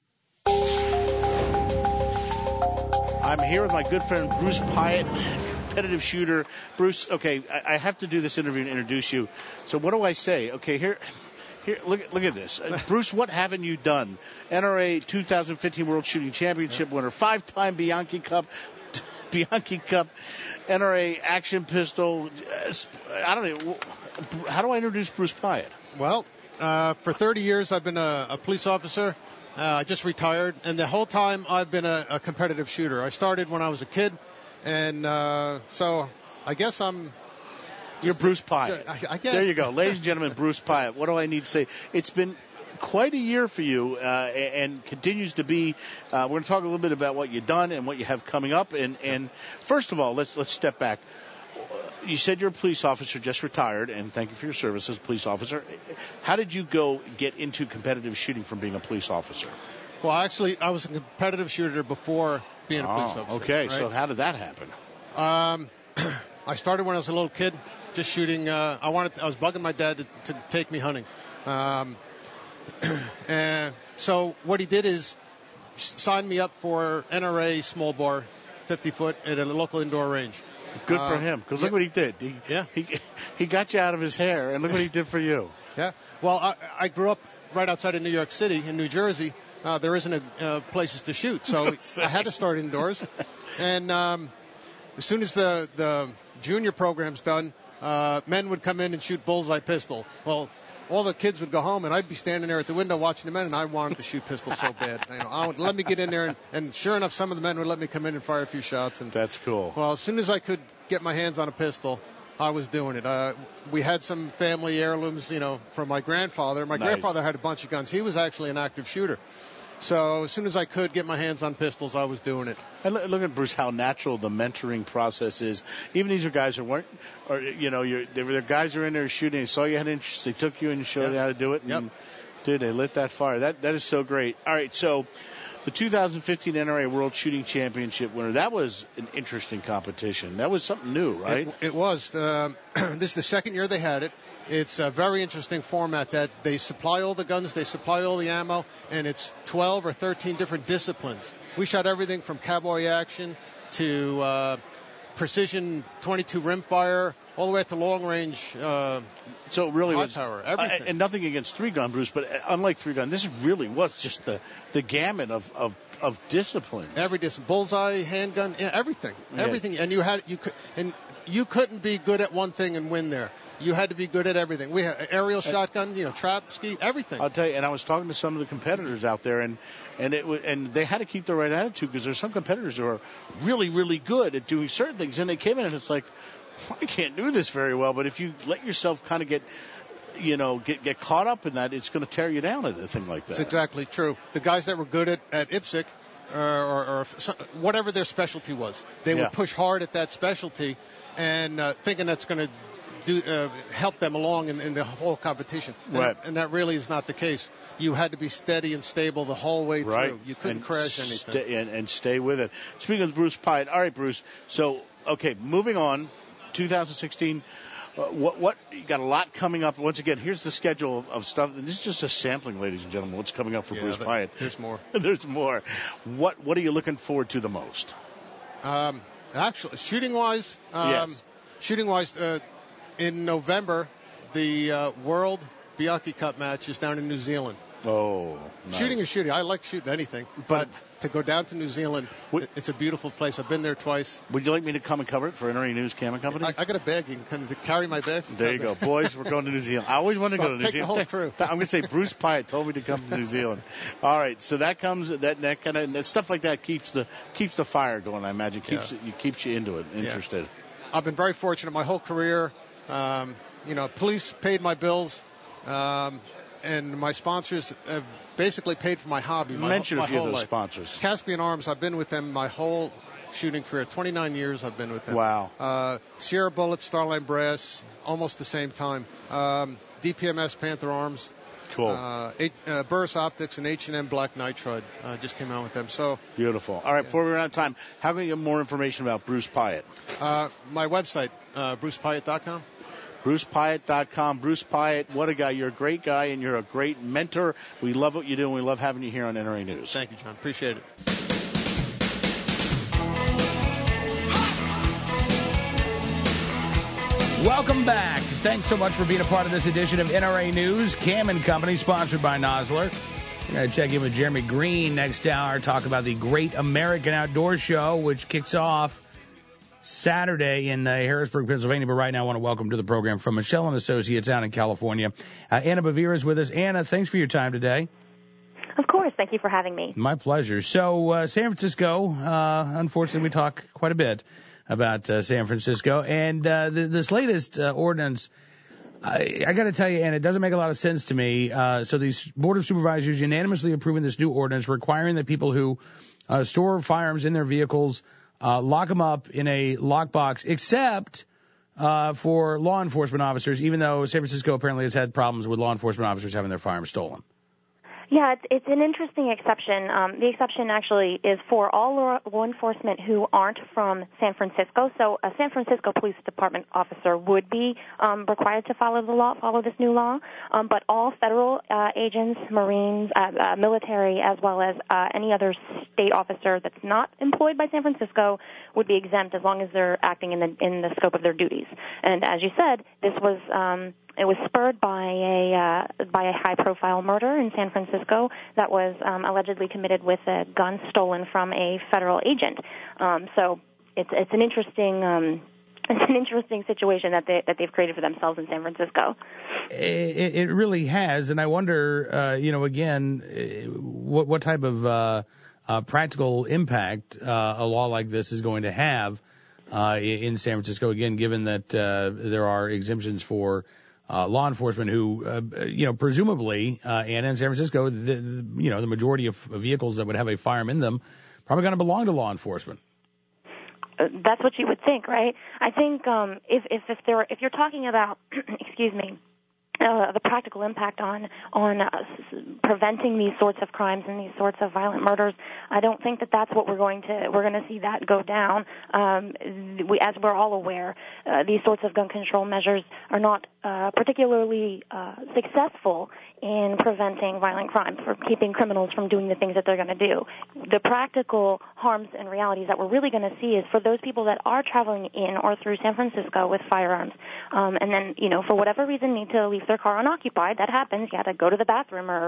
B: I'm here with my good friend Bruce Pyatt, competitive shooter. Bruce, okay, I have to do this interview and introduce you. So what do I say? Okay, here, look at this. Bruce, what haven't you done? NRA 2015 World Shooting Championship winner, 5-time Bianchi Cup, NRA action pistol. I don't know. How do I introduce Bruce Pyatt?
F: Well, for 30 years I've been a police officer. I just retired, and the whole time I've been a competitive shooter. I started when I was a kid, and so I guess
B: You're Bruce Pyatt.
F: I guess.
B: There you go. Ladies and gentlemen, Bruce Pyatt. What do I need to say? It's been quite a year for you and continues to be. We're going to talk a little bit about what you've done and what you have coming up. And first of all, let's step back. You said you're a police officer, just retired, and thank you for your service as a police officer. How did you get into competitive shooting from being a police officer?
F: Well, actually, I was a competitive shooter before being a police officer.
B: Okay,
F: right?
B: So how did that happen?
F: I started when I was a little kid, just shooting. I was bugging my dad to take me hunting. And so what he did is sign me up for NRA small bore, 50 foot at a local indoor range.
B: Good for him, because look what he did. He got you out of his hair, and look what he did for you.
F: Yeah. Well, I grew up right outside of New York City in New Jersey. There isn't places to shoot, so I had to start indoors. And as soon as the junior program's done, men would come in and shoot bullseye pistol. Well, all the kids would go home, and I'd be standing there at the window watching the men, and I wanted to shoot pistols so bad. Let me get in there, and sure enough, some of the men would let me come in and fire a few shots. And
B: that's cool.
F: Well, as soon as I could get my hands on a pistol, I was doing it. We had some family heirlooms, from my grandfather. My grandfather had a bunch of guns. He was actually an active shooter. So as soon as I could get my hands on pistols, I was doing it.
B: And look at, Bruce, how natural the mentoring process is. Even these are guys who weren't, they're guys who are in there shooting. They saw you had interest. They took you and showed you how to do it. And, dude, they lit that fire. That is so great. All right, so the 2015 NRA World Shooting Championship winner, that was an interesting competition. That was something new, right?
F: It was. This is the second year they had it. It's a very interesting format that they supply all the guns, they supply all the ammo, and it's 12 or 13 different disciplines. We shot everything from cowboy action to precision 22 rimfire, all the way up to long range. So
B: it really was
F: power, everything.
B: And nothing against 3-gun, Bruce, but unlike 3-gun, this really was just the gamut of disciplines.
F: Every discipline, bullseye, handgun, everything, everything. And you couldn't be good at one thing and win there. You had to be good at everything. We had aerial shotgun, trap, ski, everything.
B: I'll tell you, and I was talking to some of the competitors out there, and they had to keep the right attitude, because there's some competitors who are really, really good at doing certain things, and they came in and it's like, I can't do this very well. But if you let yourself kind of get caught up in that, it's going to tear you down at a thing like that.
F: That's exactly true. The guys that were good at IPSC or whatever their specialty was, they would push hard at that specialty, and thinking that's going to help them along in the whole competition. And that really is not the case. You had to be steady and stable the whole way through. You couldn't crash anything.
B: And stay with it. Speaking of Bruce Pyatt, all right, Bruce. So, okay, moving on, 2016. What you got a lot coming up. Once again, here's the schedule of stuff. This is just a sampling, ladies and gentlemen. What's coming up for Bruce Pyatt?
F: There's more.
B: There's more. What are you looking forward to the most?
F: Actually, shooting-wise, in November, the World Bianchi Cup match is down in New Zealand.
B: Oh, nice.
F: Shooting is shooting. I like shooting anything, but to go down to New Zealand, it's a beautiful place. I've been there twice.
B: Would you like me to come and cover it for NRA News Cam and Company?
F: I got a bag. You can carry my bag.
B: There you go. Boys, we're going to New Zealand. I always wanted to go to New
F: Take
B: Zealand.
F: The whole crew.
B: I'm going to say Bruce Pyatt told me to come to New Zealand. All right, so that comes, that kind of, stuff like that keeps the fire going, I imagine. Keeps you into it, interested.
F: Yeah. I've been very fortunate my whole career. Police paid my bills. And my sponsors have basically paid for my hobby.
B: Mention a few of those
F: life.
B: sponsors.
F: Caspian Arms, I've been with them my whole shooting career. 29 years I've been with them.
B: Wow.
F: Sierra Bullets, Starline Brass, almost the same time. DPMS, Panther Arms.
B: Cool.
F: Burris Optics and H&M Black Nitride just came out with them. So
B: beautiful. All right, before we run out of time, how can we get more information about Bruce Pyatt?
F: My website, brucepyatt.com.
B: BrucePyatt.com. Bruce Pyatt, what a guy. You're a great guy, and you're a great mentor. We love what you do, and we love having you here on NRA News.
F: Thank you, John. Appreciate it.
A: Welcome back. Thanks so much for being a part of this edition of NRA News. Cam & Company, sponsored by Nosler. We're going to check in with Jeremy Green next hour, talk about the Great American Outdoor Show, which kicks off Saturday in Harrisburg, Pennsylvania. But right now I want to welcome to the program from Michelle & Associates out in California. Anna Bavira is with us. Anna, thanks for your time today.
G: Of course. Thank you for having me.
A: My pleasure. So San Francisco, unfortunately, we talk quite a bit about San Francisco. And this latest ordinance, I got to tell you, Anna, it doesn't make a lot of sense to me. So these Board of Supervisors unanimously approving this new ordinance requiring that people who store firearms in their vehicles lock them up in a lockbox, except for law enforcement officers, even though San Francisco apparently has had problems with law enforcement officers having their firearms stolen.
G: Yeah, it's an interesting exception. The exception actually is for all law enforcement who aren't from San Francisco. So a San Francisco Police Department officer would be required to follow this new law. But all federal agents, Marines, military, as well as any other state officer that's not employed by San Francisco would be exempt as long as they're acting in the scope of their duties. And as you said, this was it was spurred by a high-profile murder in San Francisco that was allegedly committed with a gun stolen from a federal agent. So it's an interesting situation that they've created for themselves in San Francisco.
A: It really has, and I wonder, again, what type of practical impact a law like this is going to have in San Francisco. Again, given that there are exemptions for law enforcement who, presumably, and in San Francisco, the majority of vehicles that would have a firearm in them probably going to belong to law enforcement.
G: That's what you would think, right? I think if you're talking about, excuse me, the practical impact on preventing these sorts of crimes and these sorts of violent murders, I don't think that's what we're going to see that go down. As we're all aware, these sorts of gun control measures are not particularly successful in preventing violent crime, for keeping criminals from doing the things that they're going to do. The practical harms and realities that we're really going to see is for those people that are traveling in or through San Francisco with firearms, and then, for whatever reason need to leave their car unoccupied. That happens. You have to go to the bathroom or,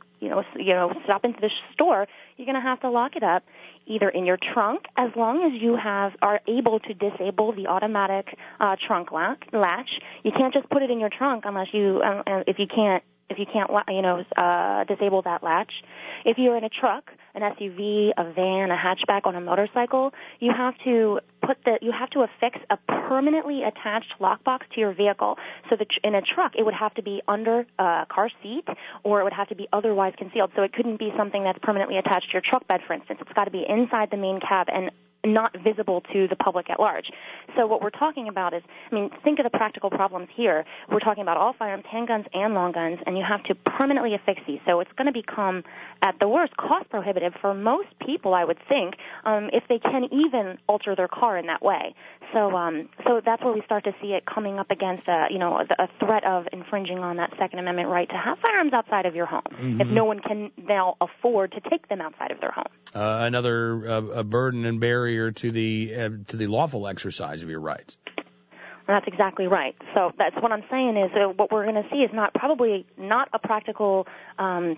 G: stop into the store. You're going to have to lock it up either in your trunk, as long as you are able to disable the automatic trunk latch. You can't just put it in your trunk unless if you can't disable that latch. If you're in a truck, an SUV, a van, a hatchback, on a motorcycle, you have to affix a permanently attached lockbox to your vehicle. So that in a truck, it would have to be under a car seat, or it would have to be otherwise concealed. So it couldn't be something that's permanently attached to your truck bed, for instance. It's got to be inside the main cab and not visible to the public at large. So what we're talking about is, think of the practical problems here. We're talking about all firearms, handguns and long guns, and you have to permanently affix these. So it's going to become, at the worst, cost prohibitive for most people, I would think, if they can even alter their car in that way. So that's where we start to see it coming up against a threat of infringing on that Second Amendment right to have firearms outside of your home, if no one can now afford to take them outside of their home.
A: Another burden and barrier to the lawful exercise of your rights.
G: That's exactly right. So that's what I'm saying is what we're going to see is probably not a practical, a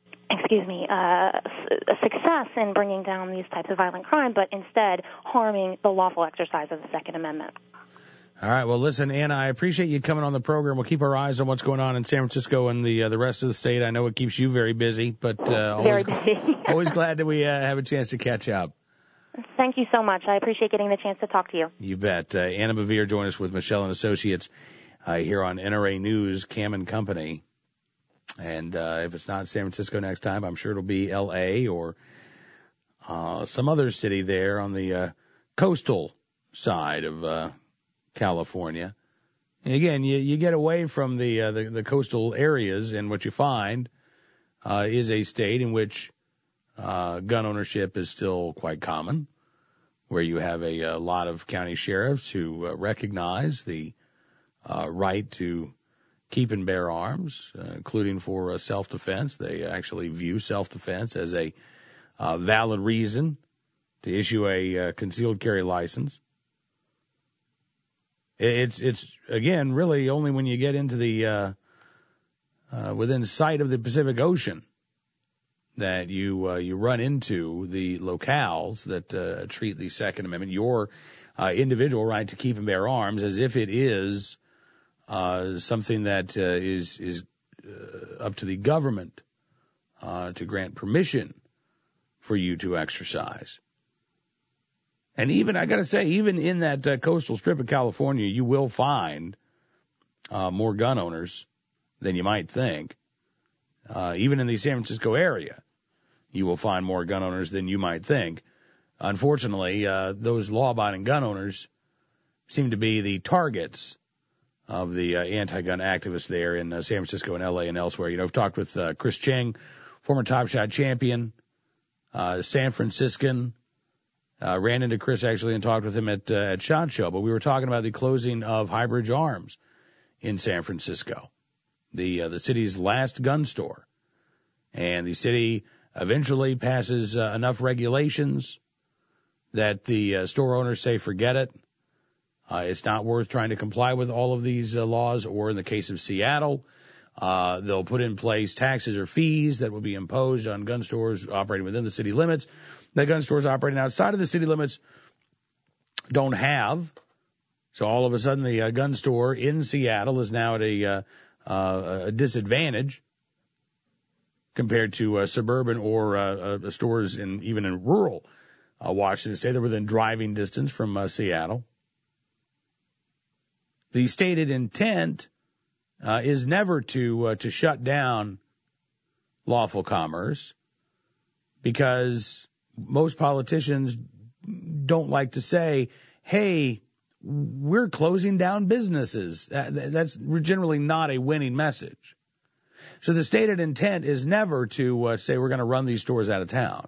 G: success in bringing down these types of violent crime, but instead harming the lawful exercise of the Second Amendment.
A: All right. Well, listen, Anna, I appreciate you coming on the program. We'll keep our eyes on what's going on in San Francisco and the rest of the state. I know it keeps you very busy, but
G: very busy.
A: Always glad that we have a chance to catch up.
G: Thank you so much. I appreciate getting the chance to talk to you.
A: You bet. Anna Bavira joined us with Michelle & Associates here on NRA News, Cam & Company. And if it's not San Francisco next time, I'm sure it'll be L.A. or some other city there on the coastal side of California. And again, you get away from the coastal areas, and what you find is a state in which gun ownership is still quite common, where you have a lot of county sheriffs who recognize the right to keep and bear arms, including for self-defense. They actually view self-defense as a valid reason to issue a concealed carry license. It's again really only when you get into the within sight of the Pacific Ocean that you run into the locales that treat the Second Amendment, your individual right to keep and bear arms, as if it is something that is up to the government to grant permission for you to exercise. And even, I got to say, even in that coastal strip of California, you will find more gun owners than you might think. Even in the San Francisco area, you will find more gun owners than you might think. Unfortunately, those law-abiding gun owners seem to be the targets of the anti-gun activists there in San Francisco and L.A. and elsewhere. You know, I've talked with Chris Cheng, former Top Shot champion, San Franciscan. Ran into Chris actually and talked with him at SHOT Show, but we were talking about the closing of Highbridge Arms in San Francisco, the city's last gun store. And the city eventually passes enough regulations that the store owners say, forget it. It's not worth trying to comply with all of these laws, or in the case of Seattle, they'll put in place taxes or fees that will be imposed on gun stores operating within the city limits that gun stores operating outside of the city limits don't have. So all of a sudden, the gun store in Seattle is now at a disadvantage compared to suburban or stores even in rural Washington State. They're within driving distance from Seattle. The stated intent is never to shut down lawful commerce, because most politicians don't like to say, hey, we're closing down businesses. That's generally not a winning message. So the stated intent is never to say we're going to run these stores out of town.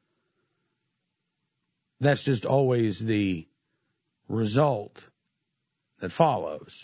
A: That's just always the result that follows.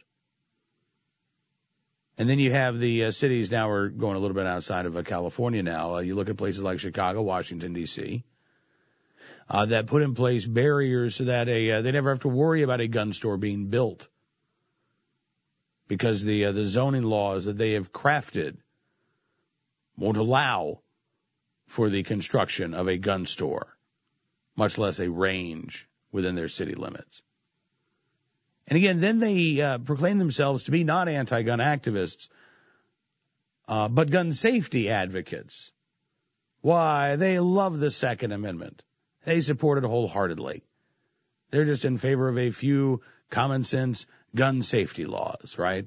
A: And then you have the cities now are going a little bit outside of California now. You look at places like Chicago, Washington, D.C., that put in place barriers so that they never have to worry about a gun store being built, because the zoning laws that they have crafted won't allow for the construction of a gun store, much less a range within their city limits. And again, then they proclaim themselves to be not anti-gun activists, but gun safety advocates. Why? They love the Second Amendment. They support it wholeheartedly. They're just in favor of a few common sense gun safety laws, right?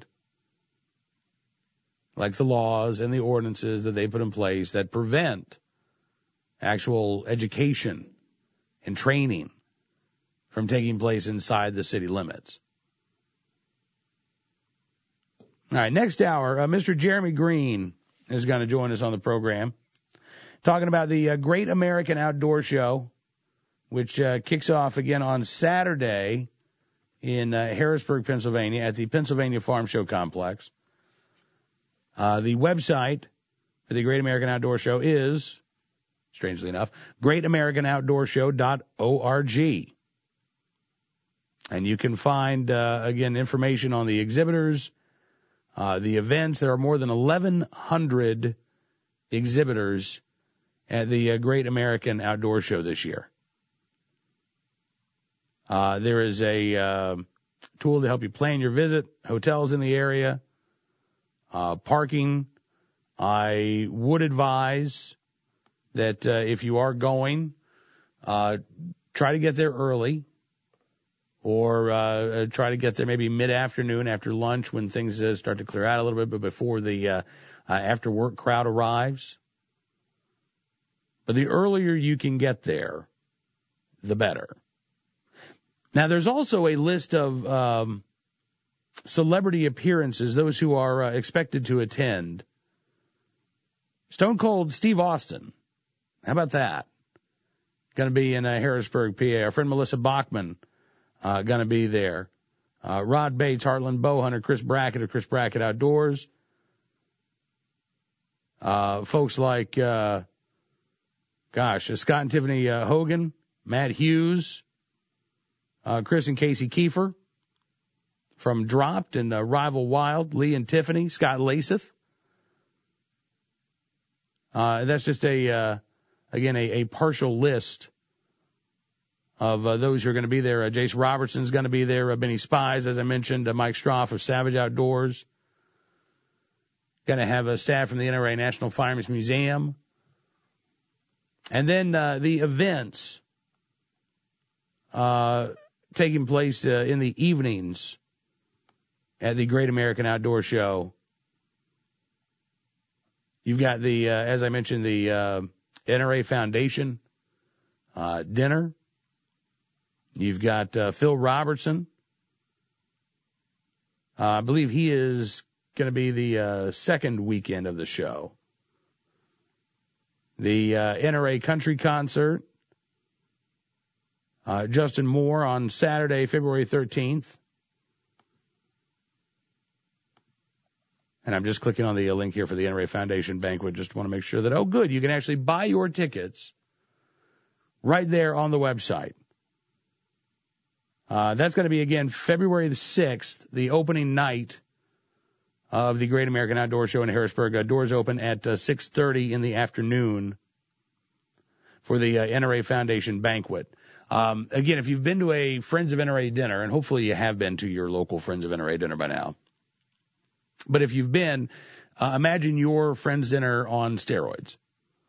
A: Like the laws and the ordinances that they put in place that prevent actual education and training from taking place inside the city limits. All right, next hour, Mr. Jeremy Green is going to join us on the program, talking about the Great American Outdoor Show, which kicks off again on Saturday in Harrisburg, Pennsylvania, at the Pennsylvania Farm Show Complex. The website for the Great American Outdoor Show is, strangely enough, greatamericanoutdoorshow.org. And you can find, again, information on the exhibitors, the events. There are more than 1,100 exhibitors at the Great American Outdoor Show this year. There is a tool to help you plan your visit, hotels in the area, parking. I would advise that if you are going, try to get there early, or try to get there maybe mid-afternoon after lunch when things start to clear out a little bit, but before the after-work crowd arrives. But the earlier you can get there, the better. Now, there's also a list of celebrity appearances, those who are expected to attend. Stone Cold Steve Austin. How about that? Going to be in Harrisburg, PA. Our friend Melissa Bachman going to be there. Rod Bates, Heartland Bowhunter, Chris Brackett of Chris Brackett Outdoors. Folks like, Scott and Tiffany Hogan, Matt Hughes, Chris and Casey Kiefer from Dropped and Rival Wild, Lee and Tiffany, Scott Laseth. That's just a partial list of those who are going to be there. Jace Robertson's going to be there. Benny Spies, as I mentioned. Mike Stroff of Savage Outdoors. Going to have a staff from the NRA National Firearms Museum. And then the events taking place in the evenings at the Great American Outdoor Show. You've got the, as I mentioned, the NRA Foundation dinner. You've got Phil Robertson. I believe he is going to be the second weekend of the show. The NRA Country Concert. Justin Moore on Saturday, February 13th. And I'm just clicking on the link here for the NRA Foundation banquet. Just want to make sure that, oh, good, you can actually buy your tickets right there on the website. That's going to be, again, February the 6th, the opening night of the Great American Outdoor Show in Harrisburg. Doors open at 6:30 in the afternoon for the NRA Foundation banquet. Again, if you've been to a Friends of NRA dinner, and hopefully you have been to your local Friends of NRA dinner by now, but if you've been, imagine your Friends dinner on steroids.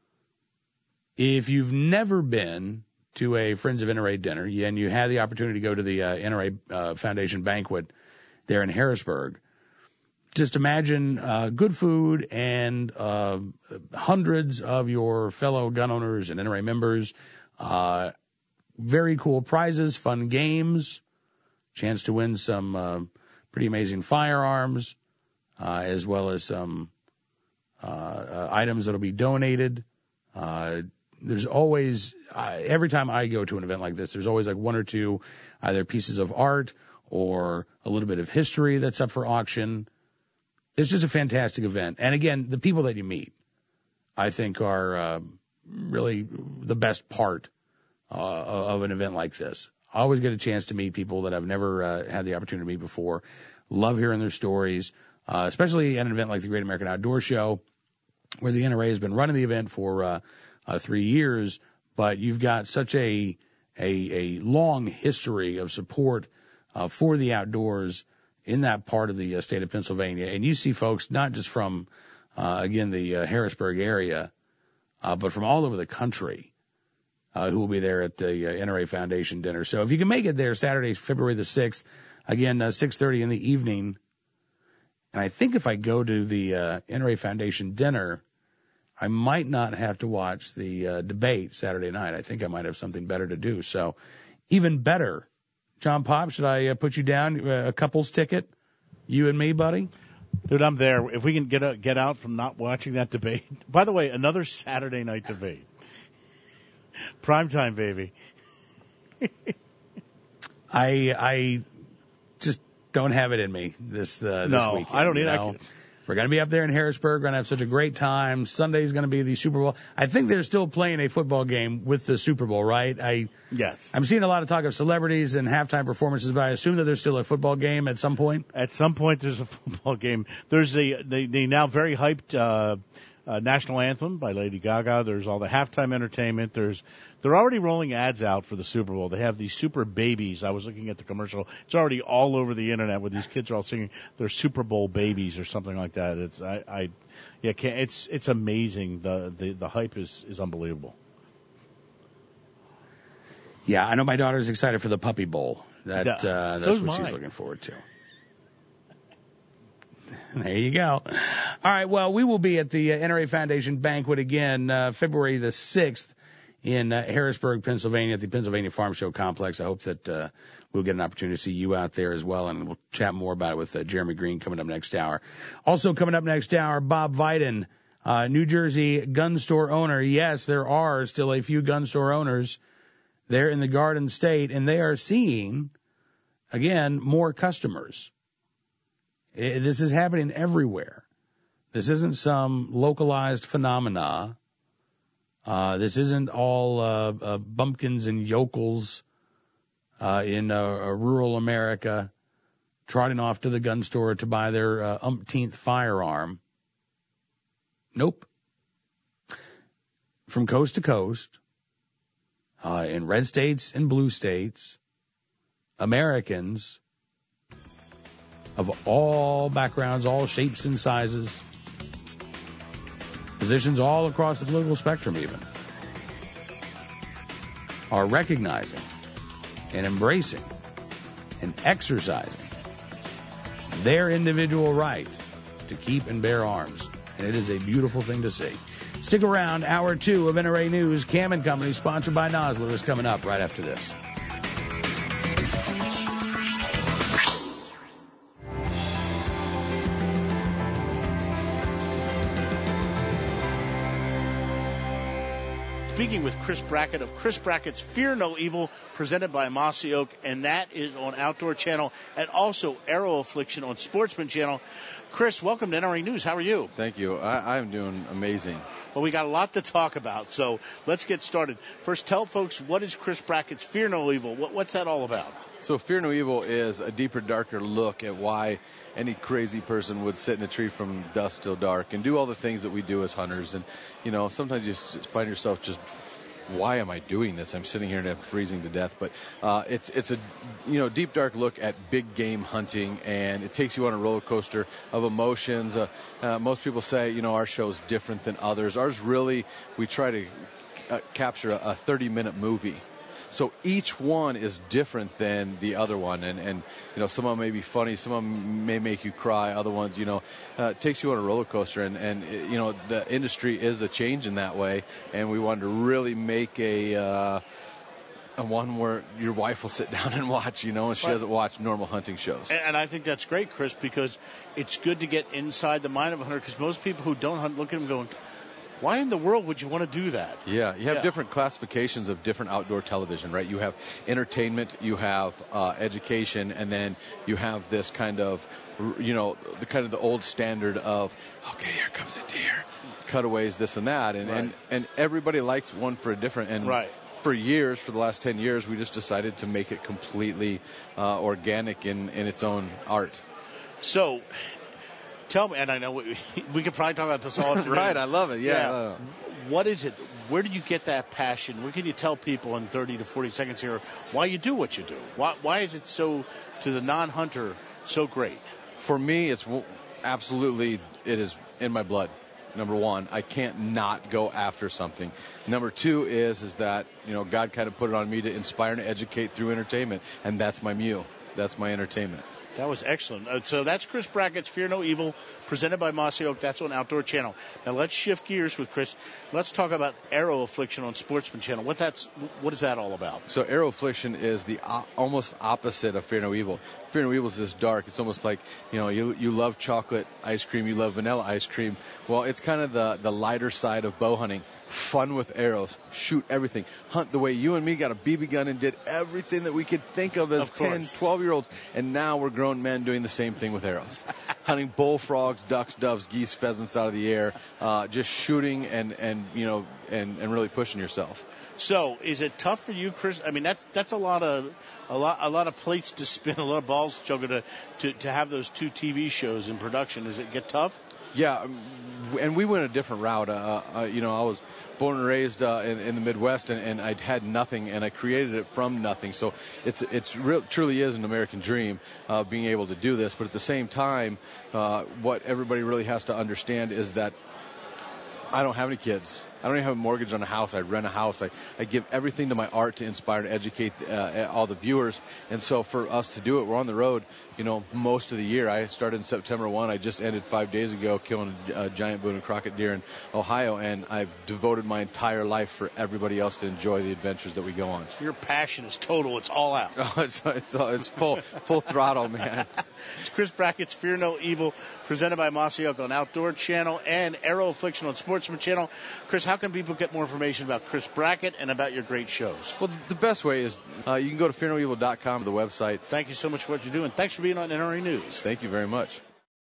A: If you've never been to a Friends of NRA dinner, and you had the opportunity to go to the NRA Foundation banquet there in Harrisburg, just imagine good food and hundreds of your fellow gun owners and NRA members, very cool prizes, fun games, chance to win some pretty amazing firearms, as well as some items that will be donated. There's always, every time I go to an event like this, there's always like one or two either pieces of art or a little bit of history that's up for auction. It's just a fantastic event. And again, the people that you meet, I think, are really the best part of an event like this. I always get a chance to meet people that I've never had the opportunity to meet before. Love hearing their stories, especially at an event like the Great American Outdoor Show, where the NRA has been running the event for 3 years, but you've got such a long history of support for the outdoors in that part of the state of Pennsylvania. And you see folks not just from, again, the Harrisburg area, but from all over the country who will be there at the NRA Foundation dinner. So if you can make it there Saturday, February the 6th, again, 6:30 in the evening. And I think if I go to the NRA Foundation dinner, I might not have to watch the debate Saturday night. I think I might have something better to do. So even better. John Pop, should I put you down a couple's ticket? You and me, buddy?
B: Dude, I'm there. If we can get out from not watching that debate. By the way, another Saturday night debate. Primetime, baby.
A: I just don't have it in me this weekend.
B: No, I don't either.
A: We're going to be up there in Harrisburg. We're going to have such a great time. Sunday's going to be the Super Bowl. I think they're still playing a football game with the Super Bowl, right?
B: Yes.
A: I'm seeing a lot of talk of celebrities and halftime performances, but I assume that there's still a football game at some point.
B: At some point, there's a football game. There's the now very hyped national anthem by Lady Gaga. There's all the halftime entertainment. They're already rolling ads out for the Super Bowl. They have these super babies. I was looking at the commercial. It's already all over the internet where these kids are all singing their Super Bowl babies or something like that. It's amazing. The hype is unbelievable.
A: Yeah, I know my daughter's excited for the Puppy Bowl. That's what she's looking forward to. There you go. All right, well, we will be at the NRA Foundation banquet again, February the 6th in Harrisburg, Pennsylvania, at the Pennsylvania Farm Show Complex. I hope that we'll get an opportunity to see you out there as well, and we'll chat more about it with Jeremy Green coming up next hour. Also coming up next hour, Bob Vidin, New Jersey gun store owner. Yes, there are still a few gun store owners there in the Garden State, and they are seeing, again, more customers. This is happening everywhere. This isn't some localized phenomena. This isn't all bumpkins and yokels in rural America trotting off to the gun store to buy their umpteenth firearm. Nope. From coast to coast, in red states and blue states, Americans of all backgrounds, all shapes and sizes, positions all across the political spectrum even, are recognizing and embracing and exercising their individual right to keep and bear arms. And it is a beautiful thing to see. Stick around. Hour 2 of NRA News. Cam & Company, sponsored by Nosler, is coming up right after this.
B: Speaking with Chris Brackett of Chris Brackett's Fear No Evil, presented by Mossy Oak, and that is on Outdoor Channel, and also Arrow Affliction on Sportsman Channel. Chris, welcome to NRA News. How are you?
H: Thank you. I'm doing amazing.
B: Well, we got a lot to talk about, so let's get started. First, tell folks, what is Chris Brackett's Fear No Evil? What's that all about?
H: So Fear No Evil is a deeper, darker look at why any crazy person would sit in a tree from dusk till dark and do all the things that we do as hunters. And, you know, sometimes you find yourself just, why am I doing this? I'm sitting here and I'm freezing to death. But it's a, you know, deep, dark look at big game hunting, and it takes you on a roller coaster of emotions. Most people say, you know, our show's different than others. Ours really, we try to capture a 30-minute movie. So each one is different than the other one, and you know, some of them may be funny, some of them may make you cry, other ones, you know, takes you on a roller coaster, and you know, the industry is a change in that way, and we wanted to really make a one where your wife will sit down and watch, you know, and she doesn't watch normal hunting shows.
B: And I think that's great, Chris, because it's good to get inside the mind of a hunter, because most people who don't hunt look at him going, why in the world would you want to do that?
H: Yeah, you have different classifications of different outdoor television, right? You have entertainment, you have education, and then you have this kind of, you know, the old standard of, okay, here comes a deer, cutaways, this and that, and everybody likes one for a different. And for years, for the last 10 years, we just decided to make it completely organic in its own art.
B: So, tell me, and I know we could probably talk about this all afternoon.
H: Right, I love it, yeah.
B: What is it? Where did you get that passion? Where can you tell people in 30 to 40 seconds here why you do what you do? Why is it so, to the non-hunter, so great?
H: For me, it's absolutely, it is in my blood. Number one, I can't not go after something. Number two is that, you know, God kind of put it on me to inspire and educate through entertainment, and that's my mule. That's my entertainment.
B: That was excellent. So that's Chris Brackett's Fear No Evil, presented by Mossy Oak. That's on Outdoor Channel. Now let's shift gears with Chris. Let's talk about Arrow Affliction on Sportsman Channel. What is that all about?
H: So Arrow Affliction is the almost opposite of Fear No Evil. Fear No Evil is this dark. It's almost like, you know, you love chocolate ice cream, you love vanilla ice cream. Well, it's kind of the lighter side of bow hunting. Fun with arrows, shoot everything, hunt the way you and me got a BB gun and did everything that we could think of as 10, 12-year-olds, and now we're grown men doing the same thing with arrows. Hunting bullfrogs, ducks, doves, geese, pheasants out of the air, just shooting and you know, and really pushing yourself.
B: So, is it tough for you, Chris? I mean, that's a lot of plates to spin, a lot of balls to juggle to have those two TV shows in production. Does it get tough?
H: Yeah, and we went a different route. You know, I was born and raised in the Midwest, and I'd had nothing, and I created it from nothing. So it's truly is an American dream, being able to do this. But at the same time, what everybody really has to understand is that I don't have any kids. I don't even have a mortgage on a house. I rent a house. I give everything to my art to inspire and educate all the viewers. And so for us to do it, we're on the road, most of the year. I started in September 1. I just ended 5 days ago killing a giant Boone and Crockett deer in Ohio, and I've devoted my entire life for everybody else to enjoy the adventures that we go on.
B: Your passion is total. It's all out.
H: Oh, it's full throttle, man.
B: It's Chris Brackett's Fear No Evil, presented by Mossy Oak on Outdoor Channel and Arrow Affliction on Sportsman Channel. Chris, how can people get more information about Chris Brackett and about your great shows?
H: Well, the best way is you can go to fearnoevil.com, the website.
B: Thank you so much for what you're doing. Thanks for being on NRA News.
H: Thank you very much.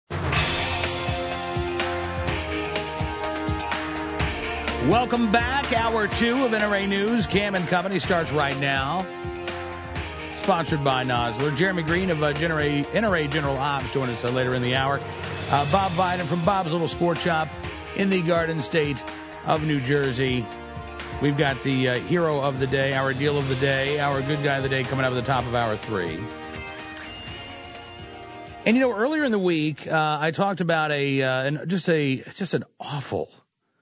A: Welcome back. Hour 2 of NRA News. Cam and Company starts right now. Sponsored by Nosler. Jeremy Green of NRA General Ops join us later in the hour. Bob Biden from Bob's Little Sports Shop in the Garden State of New Jersey. We've got the hero of the day, our deal of the day, our good guy of the day coming up at the top of hour 3. And earlier in the week, I talked about just an awful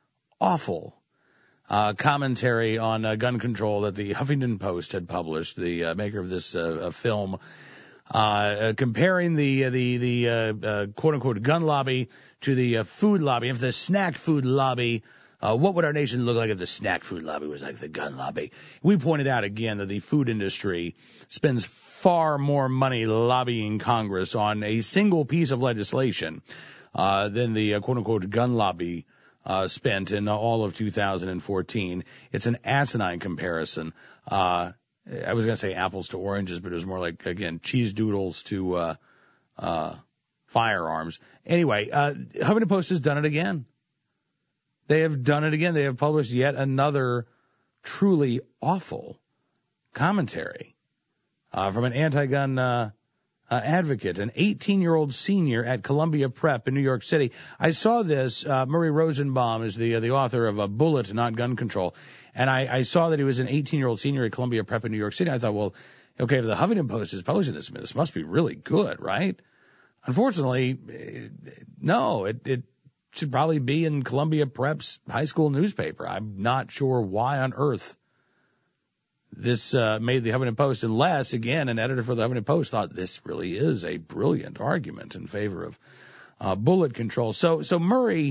A: commentary on gun control that the Huffington Post had published, the maker of this film, comparing the quote unquote gun lobby to the food lobby. If the snack food lobby, what would our nation look like if the snack food lobby was like the gun lobby? We pointed out again that the food industry spends far more money lobbying Congress on a single piece of legislation than the quote unquote gun lobby spent in all of 2014. It's an asinine comparison. I was going to say apples to oranges, but it was more like, again, cheese doodles to firearms. Anyway, Huffington Post has done it again. They have done it again. They have published yet another truly awful commentary from an anti-gun advocate, an 18-year-old senior at Columbia Prep in New York City. I saw this. Murray Rosenbaum is the author of A Bullet, Not Gun Control. And I saw that he was an 18-year-old senior at Columbia Prep in New York City. I thought, well, okay, if the Huffington Post is publishing this must be really good, right? Unfortunately, no, it should probably be in Columbia Prep's high school newspaper. I'm not sure why on earth this made the Huffington Post, unless, again, an editor for the Huffington Post thought this really is a brilliant argument in favor of bullet control. So Murray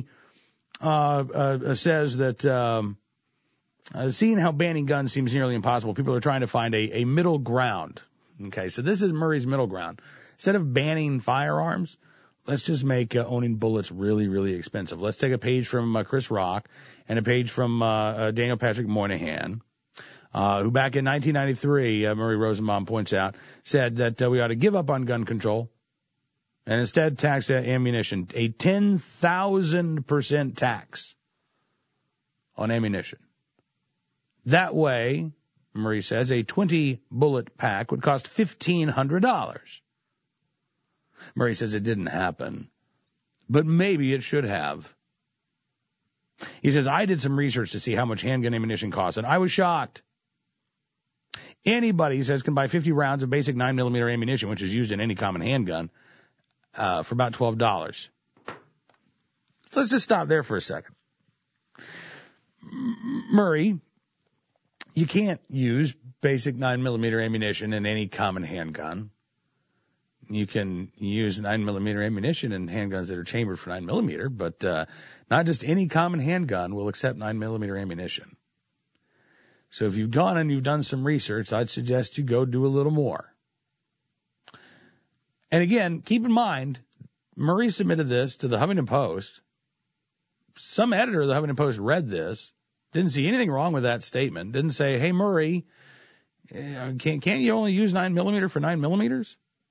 A: says that seeing how banning guns seems nearly impossible, people are trying to find a middle ground. Okay, so this is Murray's middle ground. Instead of banning firearms, let's just make owning bullets really, really expensive. Let's take a page from Chris Rock and a page from Daniel Patrick Moynihan, who back in 1993, Murray Rosenbaum points out, said that we ought to give up on gun control and instead tax ammunition, a 10,000% tax on ammunition. That way, Murray says, a 20-bullet pack would cost $1,500. Murray says it didn't happen, but maybe it should have. He says, I did some research to see how much handgun ammunition costs, and I was shocked. Anybody, he says, can buy 50 rounds of basic 9mm ammunition, which is used in any common handgun, for about $12. So let's just stop there for a second. Murray, you can't use basic 9mm ammunition in any common handgun. You can use 9mm ammunition in handguns that are chambered for 9mm, but not just any common handgun will accept 9mm ammunition. So if you've gone and you've done some research, I'd suggest you go do a little more. And again, keep in mind, Murray submitted this to the Huffington Post. Some editor of the Huffington Post read this, didn't see anything wrong with that statement, didn't say, hey, Murray, can't you only use 9mm for 9mm?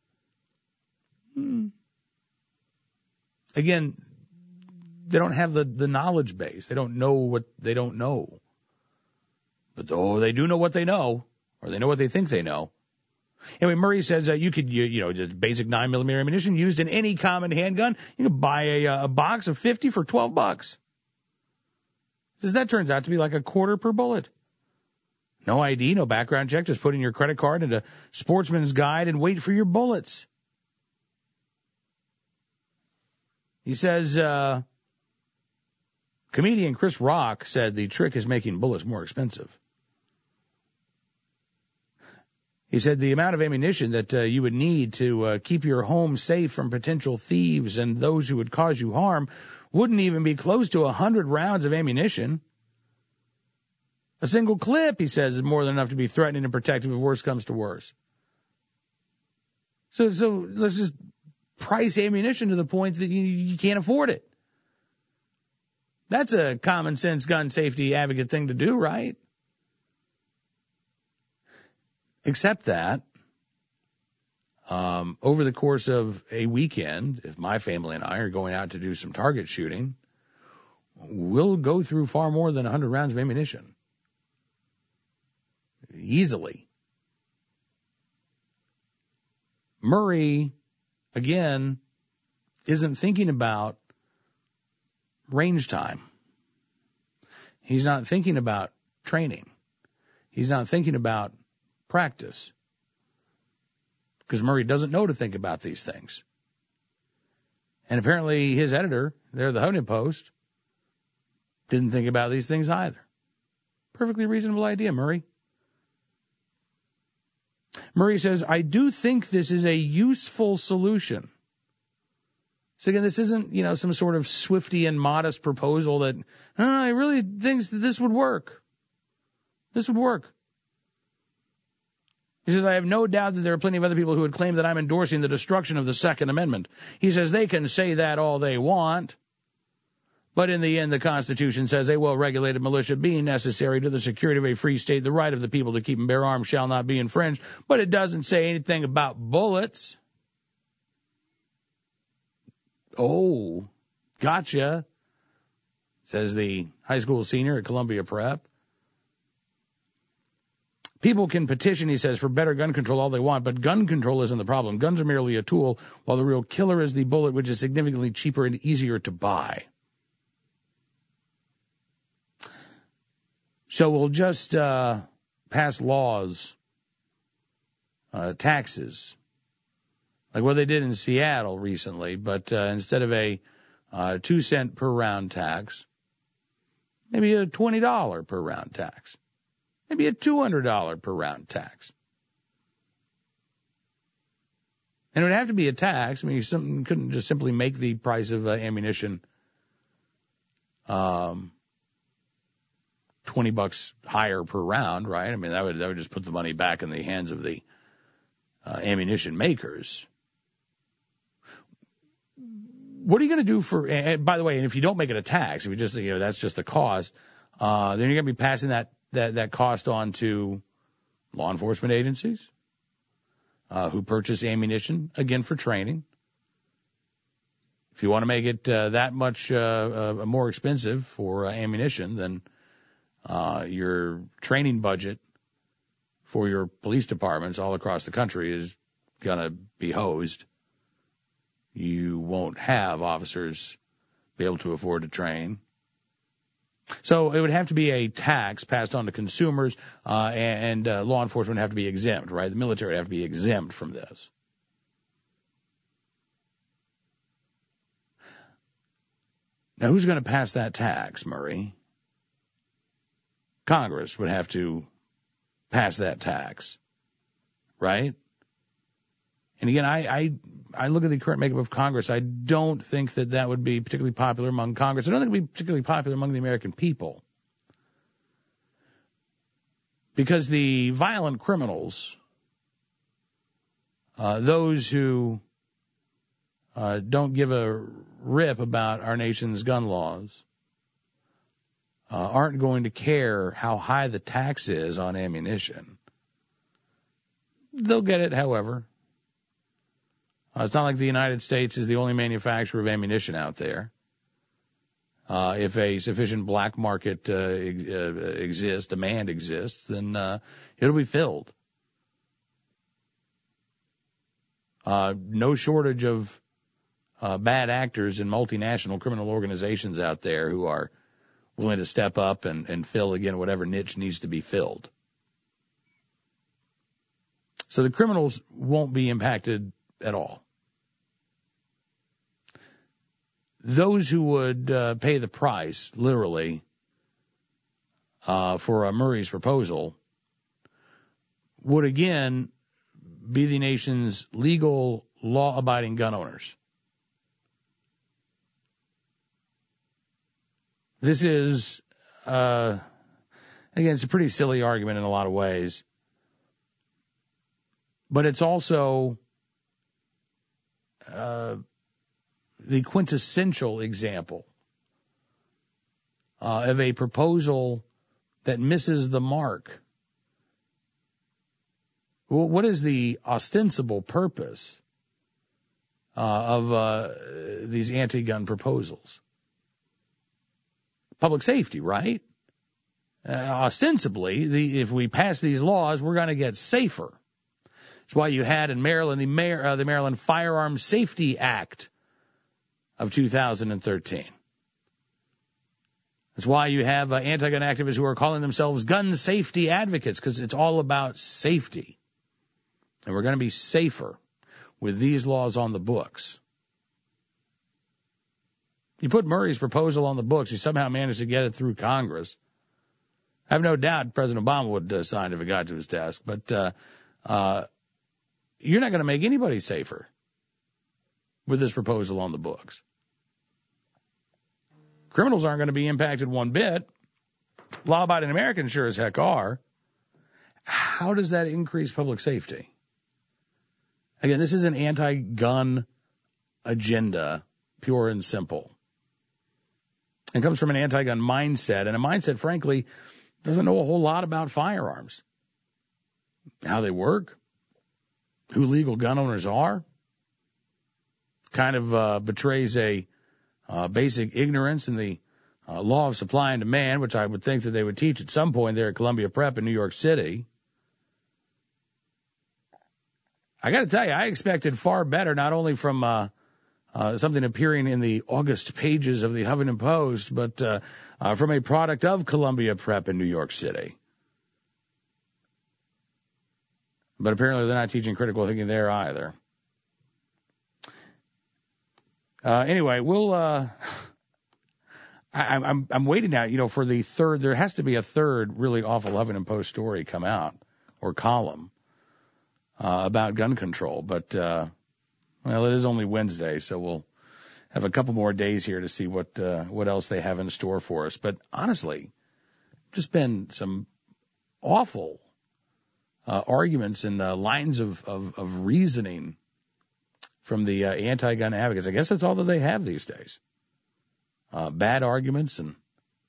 A: Again, they don't have the knowledge base. They don't know what they don't know. But they do know what they know, or they know what they think they know. Anyway, Murray says you could, just basic 9mm ammunition used in any common handgun. You could buy a box of 50 for $12. Says that turns out to be like a quarter per bullet. No ID, no background check. Just put in your credit card into Sportsman's Guide and wait for your bullets. He says, Comedian Chris Rock said the trick is making bullets more expensive. He said the amount of ammunition that you would need to keep your home safe from potential thieves and those who would cause you harm wouldn't even be close to 100 rounds of ammunition. A single clip, he says, is more than enough to be threatening and protective if worse comes to worse. So let's just price ammunition to the point that you can't afford it. That's a common sense gun safety advocate thing to do, right? Except that over the course of a weekend, if my family and I are going out to do some target shooting, we'll go through far more than 100 rounds of ammunition. Easily. Murray, again, isn't thinking about range time. He's not thinking about training. He's not thinking about practice. Because Murray doesn't know to think about these things. And apparently his editor, there at the Huffington Post, didn't think about these things either. Perfectly reasonable idea, Murray. Murray says, I do think this is a useful solution. So again, this isn't, some sort of swifty and modest proposal that, I really think that this would work. This would work. He says, I have no doubt that there are plenty of other people who would claim that I'm endorsing the destruction of the Second Amendment. He says they can say that all they want. But in the end, the Constitution says a well-regulated militia being necessary to the security of a free state, the right of the people to keep and bear arms shall not be infringed. But it doesn't say anything about bullets. Oh, gotcha, says the high school senior at Columbia Prep. People can petition, he says, for better gun control all they want, but gun control isn't the problem. Guns are merely a tool, while the real killer is the bullet, which is significantly cheaper and easier to buy. So we'll just pass laws, taxes, like what they did in Seattle recently, but instead of a 2-cent per round tax, maybe a $20 per round tax, maybe a $200 per round tax. And it would have to be a tax. I mean, you couldn't just simply make the price of ammunition $20 higher per round, right? I mean, that would just put the money back in the hands of the ammunition makers. What are you going to do for? And by the way, and if you don't make it a tax, if you just that's just the cost, then you're going to be passing that cost on to law enforcement agencies who purchase ammunition again for training. If you want to make it that much more expensive for ammunition, then your training budget for your police departments all across the country is going to be hosed. You won't have officers be able to afford to train. So it would have to be a tax passed on to consumers, and law enforcement would have to be exempt, right? The military would have to be exempt from this. Now, who's going to pass that tax, Murray? Congress would have to pass that tax, right? And again, I look at the current makeup of Congress. I don't think that would be particularly popular among Congress. I don't think it would be particularly popular among the American people. Because the violent criminals, those who don't give a rip about our nation's gun laws, aren't going to care how high the tax is on ammunition. They'll get it, however. It's not like the United States is the only manufacturer of ammunition out there. If a sufficient black market demand exists, then it'll be filled. No shortage of bad actors in multinational criminal organizations out there who are willing to step up and fill, again, whatever niche needs to be filled. So the criminals won't be impacted at all. those who would pay the price, literally, for Murray's proposal would again be the nation's legal, law-abiding gun owners. This is, again, it's a pretty silly argument in a lot of ways, but it's also the quintessential example of a proposal that misses the mark. What is the ostensible purpose of these anti-gun proposals? Public safety, right? Ostensibly, if we pass these laws, we're going to get safer. That's why you had in Maryland the Maryland Firearms Safety Act of 2013. That's why you have anti-gun activists who are calling themselves gun safety advocates, because it's all about safety. And we're going to be safer with these laws on the books. You put Murray's proposal on the books, he somehow managed to get it through Congress. I have no doubt President Obama would sign if it got to his desk, but you're not going to make anybody safer with this proposal on the books. Criminals aren't going to be impacted one bit. Law-abiding Americans sure as heck are. How does that increase public safety? Again, this is an anti-gun agenda, pure and simple. It comes from an anti-gun mindset, and a mindset, frankly, doesn't know a whole lot about firearms, how they work, who legal gun owners are. Kind of betrays a basic ignorance in the law of supply and demand, which I would think that they would teach at some point there at Columbia Prep in New York City. I got to tell you, I expected far better, not only from something appearing in the August pages of the Huffington Post, but from a product of Columbia Prep in New York City. But apparently they're not teaching critical thinking there either. Anyway, we'll. I'm waiting now, for the third. There has to be a third really awful Huffington Post story come out or column about gun control. But it is only Wednesday, so we'll have a couple more days here to see what else they have in store for us. But honestly, just been some awful arguments and lines of reasoning from the anti-gun advocates. I guess that's all that they have these days. Bad arguments and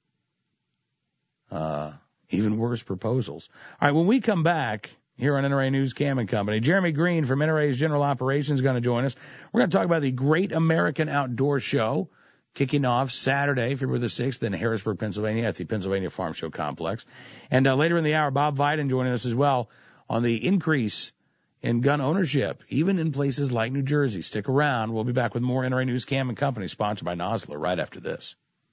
A: even worse proposals. All right, when we come back here on NRA News Cam and Company, Jeremy Green from NRA's General Operations is going to join us. We're going to talk about the Great American Outdoor Show kicking off Saturday, February the 6th in Harrisburg, Pennsylvania at the Pennsylvania Farm Show Complex. And later in the hour, Bob Viden joining us as well on the increase in gun ownership, even in places like New Jersey. Stick around. We'll be back with more NRA News Cam and Company, sponsored by Nosler, right after this.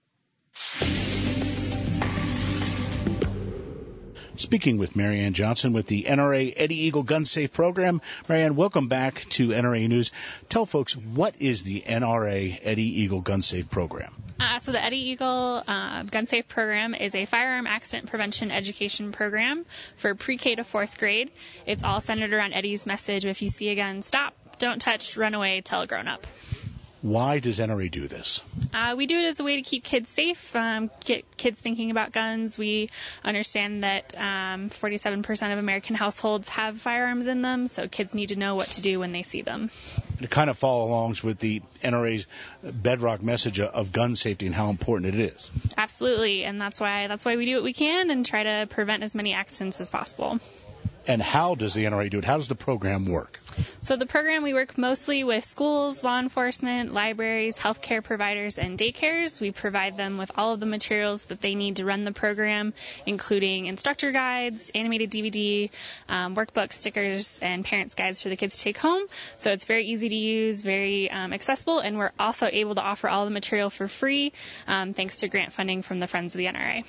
B: Speaking with Marianne Johnson with the NRA Eddie Eagle Gun Safe Program. Marianne, welcome back to NRA News. Tell folks, what is the NRA Eddie Eagle Gun Safe Program?
C: So the Eddie Eagle Gun Safe Program is a firearm accident prevention education program for pre-K to 4th grade. It's all centered around Eddie's message: if you see a gun, stop, don't touch, run away, tell a grown-up.
B: Why does NRA do this?
C: We do it as a way to keep kids safe, get kids thinking about guns. We understand that 47% of American households have firearms in them, so kids need to know what to do when they see them.
B: It kind of follows along with the NRA's bedrock message of gun safety and how important it is.
C: Absolutely, and that's why we do what we can and try to prevent as many accidents as possible.
B: And how does the NRA do it? How does the program work?
C: So the program, we work mostly with schools, law enforcement, libraries, healthcare providers, and daycares. We provide them with all of the materials that they need to run the program, including instructor guides, animated DVD, workbooks, stickers, and parents' guides for the kids to take home. So it's very easy to use, very accessible, and we're also able to offer all the material for free thanks to grant funding from the Friends of the NRA.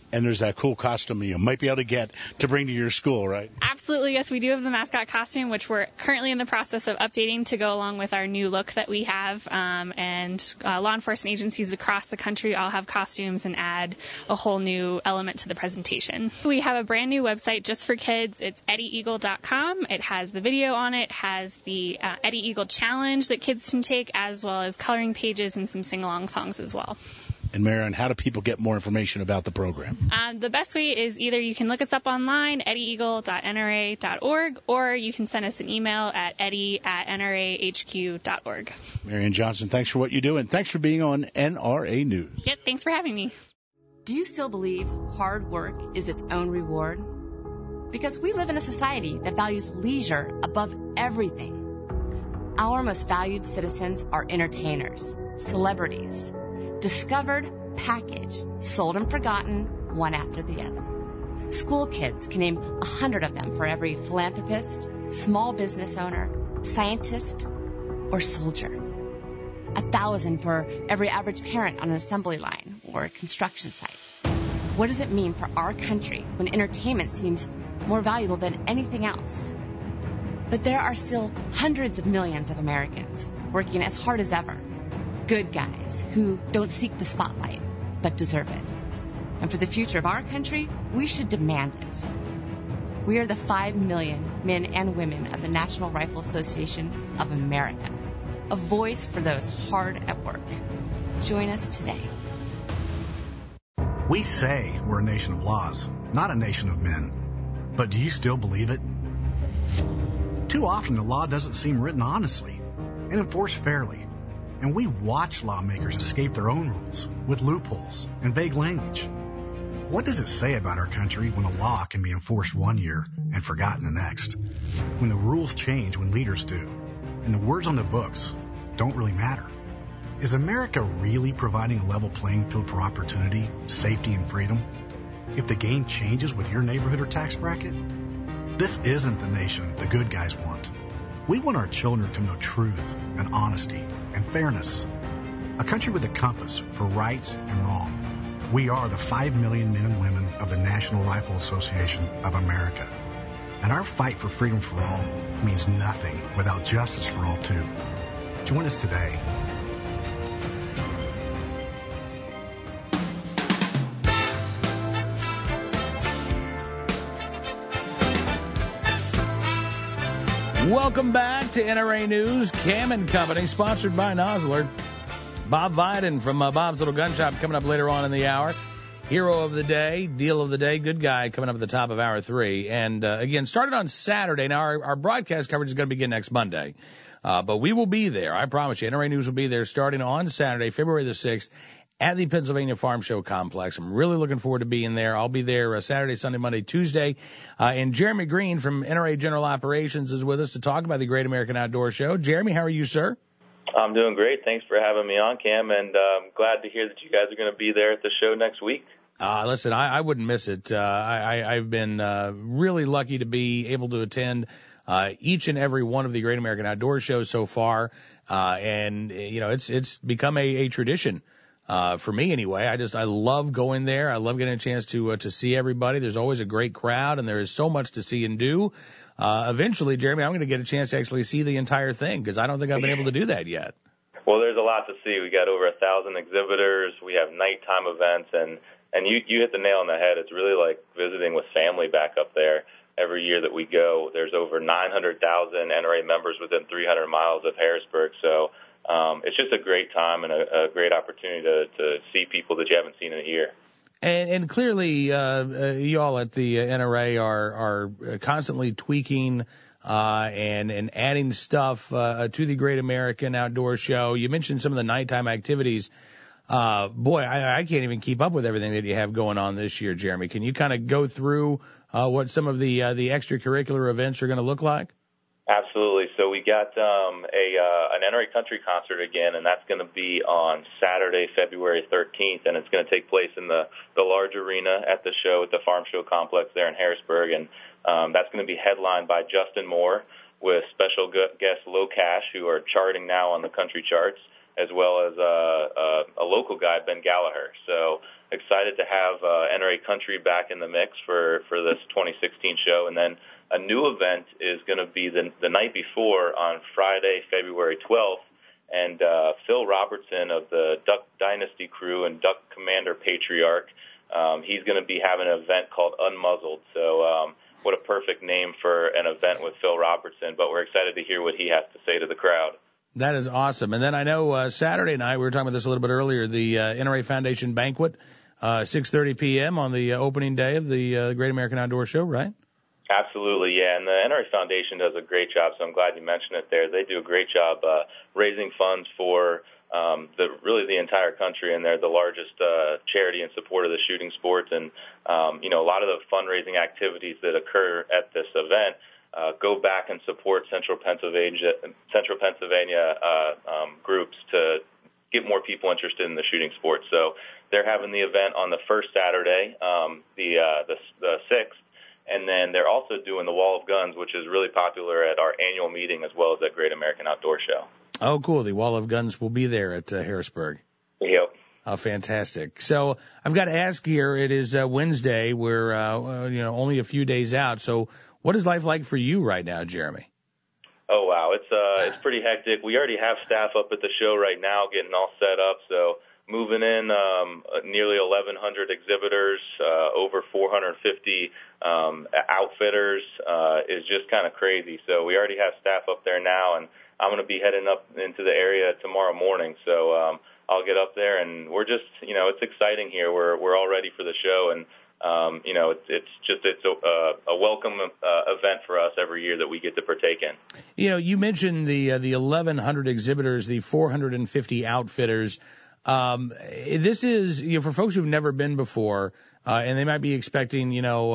B: And there's that cool costume you might be able to get to bring to your school, right?
I: Absolutely, yes. We do have the mascot costume, which we're currently in the process of updating to go along with our new look that we have. And law enforcement agencies across the country all have costumes and add a whole new element to the presentation. We have a brand new website just for kids. It's EddieEagle.com. It has the video on it, has the Eddie Eagle Challenge that kids can take, as well as coloring pages and some sing-along songs as well.
B: And Marion, how do people get more information about the program?
I: The best way is either you can look us up online, eddieeagle.nra.org, or you can send us an email at eddie@nrahq.org.
B: Marion Johnson, thanks for what you do, and thanks for being on NRA News.
I: Yep, thanks for having me.
J: Do you still believe hard work is its own reward? Because we live in a society that values leisure above everything. Our most valued citizens are entertainers, celebrities, discovered, packaged, sold and forgotten, one after the other. School kids can name 100 of them for every philanthropist, small business owner, scientist, or soldier. 1,000 for every average parent on an assembly line or a construction site. What does it mean for our country when entertainment seems more valuable than anything else? But there are still hundreds of millions of Americans working as hard as ever. Good guys who don't seek the spotlight, but deserve it. And for the future of our country, we should demand it. We are the 5 million men and women of the National Rifle Association of America, a voice for those hard at work. Join us today.
K: We say we're a nation of laws, not a nation of men. But do you still believe it? Too often the law doesn't seem written honestly and enforced fairly. And we watch lawmakers escape their own rules with loopholes and vague language. What does it say about our country when a law can be enforced one year and forgotten the next? When the rules change when leaders do, and the words on the books don't really matter? Is America really providing a level playing field for opportunity, safety, and freedom? If the game changes with your neighborhood or tax bracket? This isn't the nation the good guys want. We want our children to know truth and honesty and fairness. A country with a compass for right and wrong. We are the 5 million men and women of the National Rifle Association of America. And our fight for freedom for all means nothing without justice for all, too. Join us today.
A: Welcome back to NRA News, Cam and Company, sponsored by Nosler. Bob Biden from Bob's Little Gun Shop coming up later on in the hour. Hero of the day, deal of the day, good guy coming up at the top of hour 3. And again, started on Saturday. Now, our broadcast coverage is going to begin next Monday. But we will be there. I promise you. NRA News will be there starting on Saturday, February the 6th. At the Pennsylvania Farm Show Complex. I'm really looking forward to being there. I'll be there Saturday, Sunday, Monday, Tuesday. And Jeremy Green from NRA General Operations is with us to talk about the Great American Outdoor Show. Jeremy, how are you, sir?
L: I'm doing great. Thanks for having me on, Cam, and I'm glad to hear that you guys are going to be there at the show next week.
A: Listen, I wouldn't miss it. I've been really lucky to be able to attend each and every one of the Great American Outdoor shows so far. And, you know, it's become a tradition. For me anyway. I love going there. I love getting a chance to see everybody. There's always a great crowd and there is so much to see and do. Eventually, Jeremy, I'm going to get a chance to actually see the entire thing because I don't think I've been able to do that yet.
L: Well, there's a lot to see. We got over 1,000 exhibitors. We have nighttime events and you hit the nail on the head. It's really like visiting with family back up there. Every year that we go, there's over 900,000 NRA members within 300 miles of Harrisburg. So, it's just a great time and a great opportunity to see people that you haven't seen in a year.
A: And clearly, you all at the NRA are constantly tweaking and adding stuff to the Great American Outdoor Show. You mentioned some of the nighttime activities. Boy, I can't even keep up with everything that you have going on this year, Jeremy. Can you kind of go through what some of the extracurricular events are going to look like?
L: Absolutely. So we got an NRA Country concert again, and that's going to be on Saturday, February 13th, and it's going to take place in the large arena at the show at the Farm Show Complex there in Harrisburg, and that's going to be headlined by Justin Moore with special guest Low Cash, who are charting now on the country charts, as well as a local guy, Ben Gallagher. So excited to have NRA Country back in the mix for this 2016 show. And then a new event is going to be the night before on Friday, February 12th. And Phil Robertson of the Duck Dynasty crew and Duck Commander Patriarch, he's going to be having an event called Unmuzzled. So what a perfect name for an event with Phil Robertson, but we're excited to hear what he has to say to the crowd.
A: That is awesome. And then I know Saturday night, we were talking about this a little bit earlier, the NRA Foundation Banquet, 6:30 p.m. on the opening day of the Great American Outdoor Show, right?
L: Absolutely, yeah. And the NRA Foundation does a great job, so I'm glad you mentioned it there. They do a great job raising funds for the entire country, and they're the largest charity in support of the shooting sports. And a lot of the fundraising activities that occur at this event go back and support Central Pennsylvania groups to get more people interested in the shooting sports. So they're having the event on the first Saturday, the 6th. And then they're also doing the Wall of Guns, which is really popular at our annual meeting as well as at Great American Outdoor Show.
A: Oh, cool. The Wall of Guns will be there at Harrisburg.
L: Yep.
A: Oh, fantastic. So I've got to ask here, it is Wednesday. We're, only a few days out. So what is life like for you right now, Jeremy?
L: Oh, wow. It's pretty hectic. We already have staff up at the show right now getting all set up. So moving in nearly 1,100 exhibitors, over 450 outfitters is just kind of crazy. So we already have staff up there now, and I'm going to be heading up into the area tomorrow morning. So I'll get up there, and we're just, it's exciting here. We're all ready for the show, and it's a welcome event for us every year that we get to partake in.
A: You mentioned the 1,100 exhibitors, the 450 outfitters. This is, for folks who've never been before, and they might be expecting,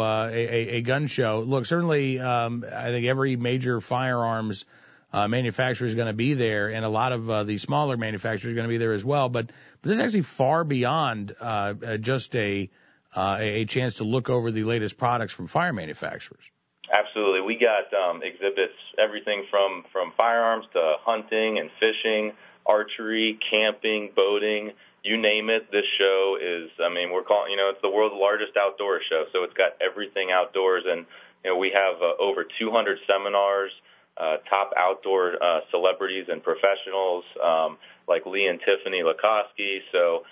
A: a gun show. Look, certainly, I think every major firearms manufacturer is going to be there, and a lot of the smaller manufacturers are going to be there as well. But this is actually far beyond just a chance to look over the latest products from fire manufacturers.
L: Absolutely. We got exhibits, everything from firearms to hunting and fishing, archery, camping, boating, you name it. This show is, we're calling, it's the world's largest outdoor show. So it's got everything outdoors. And, we have over 200 seminars, top outdoor celebrities and professionals like Lee and Tiffany Lakoski. So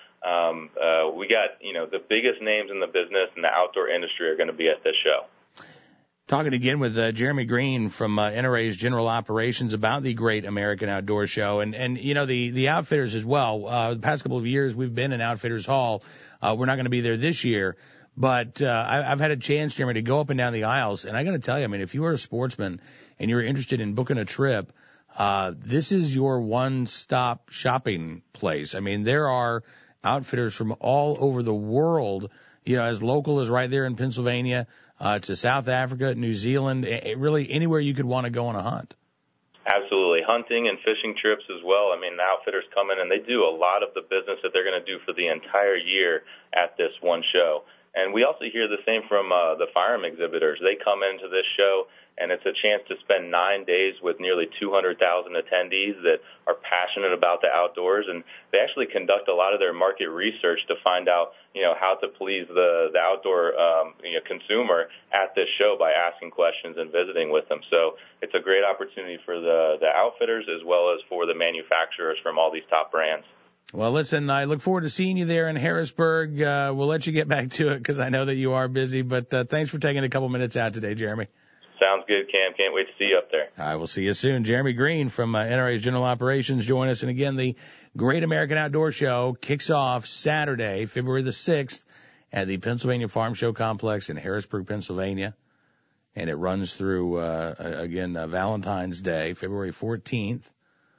L: we got, the biggest names in the business and the outdoor industry are going to be at this show.
A: Talking again with Jeremy Green from NRA's General Operations about the Great American Outdoor Show. And the outfitters as well. The past couple of years, we've been in Outfitters Hall. We're not going to be there this year. But I've had a chance, Jeremy, to go up and down the aisles. And I got to tell you, if you are a sportsman and you're interested in booking a trip, this is your one-stop shopping place. There are outfitters from all over the world, as local as right there in Pennsylvania, to South Africa, New Zealand, really anywhere you could want to go on a hunt.
L: Absolutely. Hunting and fishing trips as well. The outfitters come in and they do a lot of the business that they're going to do for the entire year at this one show. And we also hear the same from the firearm exhibitors. They come into this show, and it's a chance to spend 9 days with nearly 200,000 attendees that are passionate about the outdoors. And they actually conduct a lot of their market research to find out, how to please the outdoor consumer at this show by asking questions and visiting with them. So it's a great opportunity for the outfitters as well as for the manufacturers from all these top brands.
A: Well, listen, I look forward to seeing you there in Harrisburg. We'll let you get back to it because I know that you are busy. But thanks for taking a couple minutes out today, Jeremy.
L: Sounds good, Cam. Can't wait to see you up there.
A: I will see you soon. Jeremy Green from NRA's General Operations join us. And again, the Great American Outdoor Show kicks off Saturday, February the 6th at the Pennsylvania Farm Show Complex in Harrisburg, Pennsylvania. And it runs through, Valentine's Day, February 14th.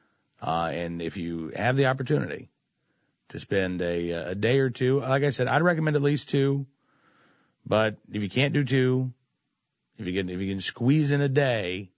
A: And if you have the opportunity to spend a day or two, like I said, I'd recommend at least 2. But if you can't do 2, if you can squeeze in a day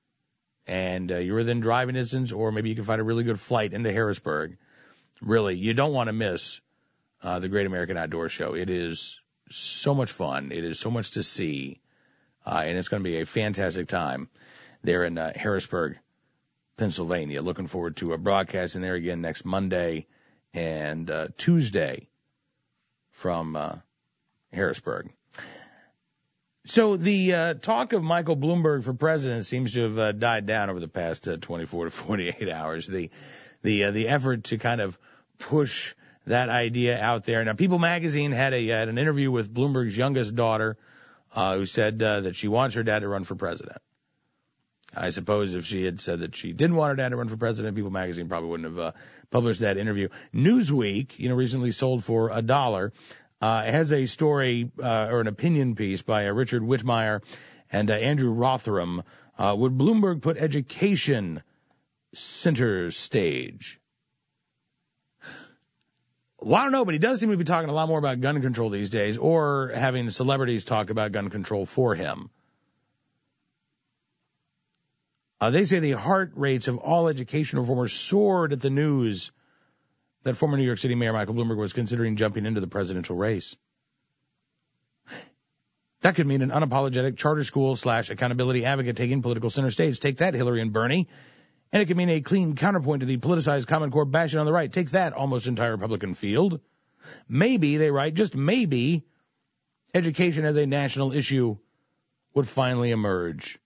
A: and you're within driving distance, or maybe you can find a really good flight into Harrisburg, really, you don't want to miss the Great American Outdoor Show. It is so much fun. It is so much to see. And it's going to be a fantastic time there in Harrisburg, Pennsylvania. Looking forward to broadcasting there again next Monday and Tuesday from Harrisburg. So the talk of Michael Bloomberg for president seems to have died down over the past 24 to 48 hours. The effort to kind of push that idea out there. Now, People Magazine had an interview with Bloomberg's youngest daughter, who said that she wants her dad to run for president. I suppose if she had said that she didn't want her dad to run for president, People Magazine probably wouldn't have published that interview. Newsweek, recently sold for $1. Has a story or an opinion piece by Richard Whitmire and Andrew Rothram. Would Bloomberg put education center stage? Well, I don't know, but he does seem to be talking a lot more about gun control these days, or having celebrities talk about gun control for him. They say the heart rates of all education reformers soared at the news that former New York City Mayor Michael Bloomberg was considering jumping into the presidential race. That could mean an unapologetic charter school / accountability advocate taking political center stage. Take that, Hillary and Bernie. And it could mean a clean counterpoint to the politicized Common Core bashing on the right. Take that, almost entire Republican field. Maybe, they write, just maybe, education as a national issue would finally emerge.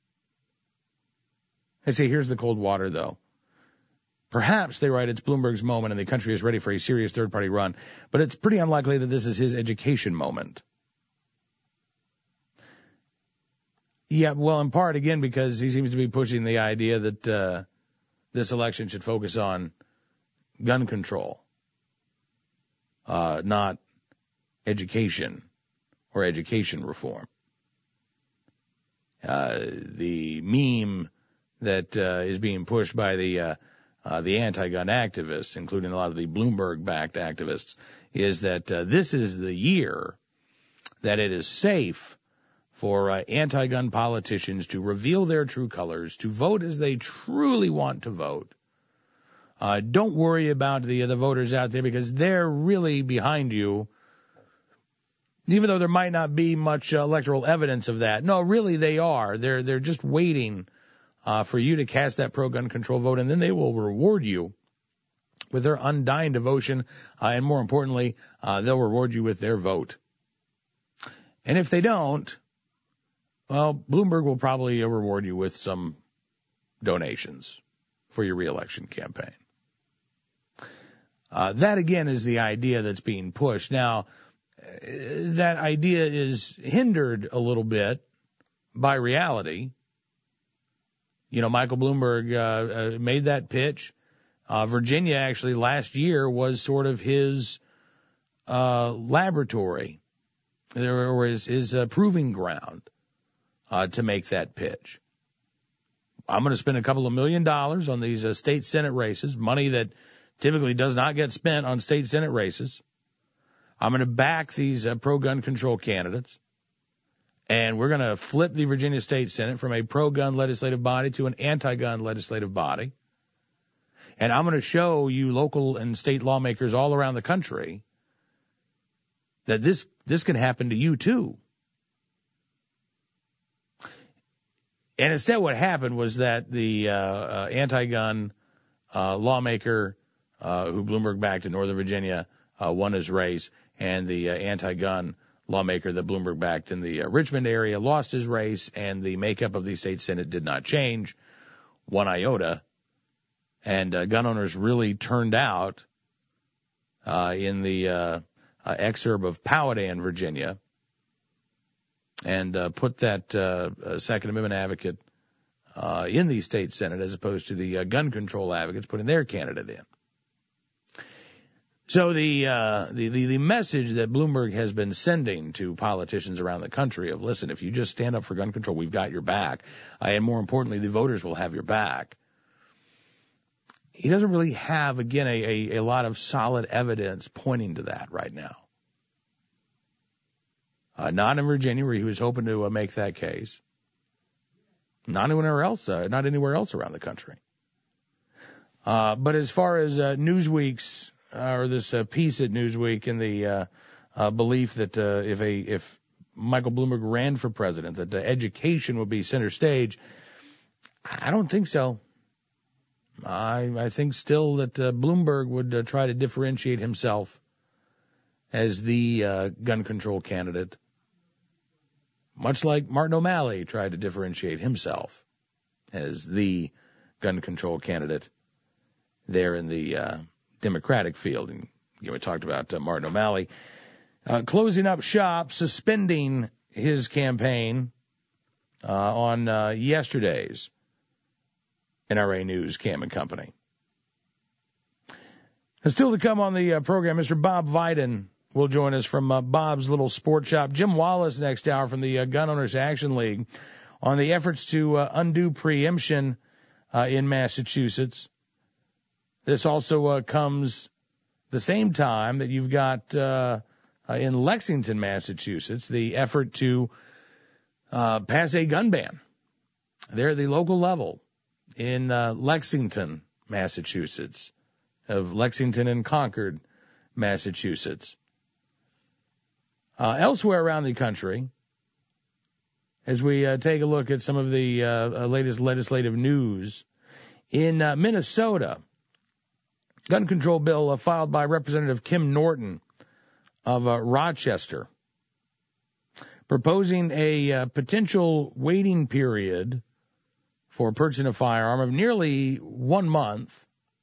A: I say, here's the cold water, though. Perhaps, they write, it's Bloomberg's moment and the country is ready for a serious third-party run, but it's pretty unlikely that this is his education moment. Yeah, well, in part, again, because he seems to be pushing the idea that this election should focus on gun control, not education or education reform. The meme that is being pushed by the anti-gun activists, including a lot of the Bloomberg-backed activists, is that this is the year that it is safe for anti-gun politicians to reveal their true colors, to vote as they truly want to vote. Don't worry about the voters out there, because they're really behind you, even though there might not be much electoral evidence of that. No, really they are. They're just waiting for you to cast that pro-gun control vote, and then they will reward you with their undying devotion, and more importantly, they'll reward you with their vote. And if they don't, well, Bloomberg will probably reward you with some donations for your reelection campaign. That, again, is the idea that's being pushed. Now, that idea is hindered a little bit by reality. Michael Bloomberg made that pitch. Virginia, actually, last year was sort of his laboratory, or his proving ground to make that pitch. I'm going to spend a couple of $1 million on these state Senate races, money that typically does not get spent on state Senate races. I'm going to back these pro-gun control candidates, and we're going to flip the Virginia State Senate from a pro-gun legislative body to an anti-gun legislative body. And I'm going to show you local and state lawmakers all around the country that this can happen to you too. And instead what happened was that the anti-gun lawmaker who Bloomberg backed in Northern Virginia won his race, and the anti-gun lawmaker that Bloomberg backed in the Richmond area lost his race, and the makeup of the state Senate did not change one iota. And gun owners really turned out in the exurb of Powhatan, Virginia, and put that Second Amendment advocate in the state Senate, as opposed to the gun control advocates putting their candidate in. So the message that Bloomberg has been sending to politicians around the country of, listen, if you just stand up for gun control, we've got your back, and more importantly, the voters will have your back. He doesn't really have, again, a lot of solid evidence pointing to that right now. Not in Virginia, where he was hoping to make that case. Not anywhere else around the country. But as far as Newsweek's, or this piece at Newsweek, in the belief that if Michael Bloomberg ran for president, that education would be center stage, I don't think so. I think still that Bloomberg would try to differentiate himself as the gun control candidate, much like Martin O'Malley tried to differentiate himself as the gun control candidate there in the Democratic field. And we talked about Martin O'Malley closing up shop, suspending his campaign on yesterday's NRA News, Cam and Company. And still to come on the program, Mr. Bob Vidin will join us from Bob's Little Sport Shop. Jim Wallace next hour from the Gun Owners Action League on the efforts to undo preemption in Massachusetts. This also comes the same time that you've got in Lexington, Massachusetts, the effort to pass a gun ban there at the local level in Lexington, Massachusetts, of Lexington and Concord, Massachusetts. Elsewhere around the country, as we take a look at some of the latest legislative news, in Minnesota, gun control bill filed by Representative Kim Norton of Rochester, proposing a potential waiting period for purchasing a firearm of nearly 1 month.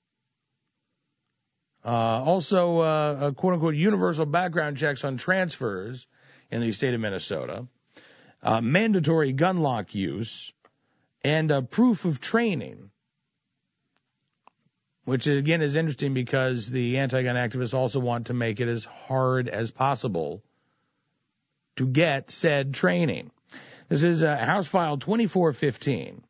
A: Also, quote-unquote, universal background checks on transfers in the state of Minnesota, mandatory gun lock use, and proof of training, which, again, is interesting because the anti-gun activists also want to make it as hard as possible to get said training. This is House File 2415.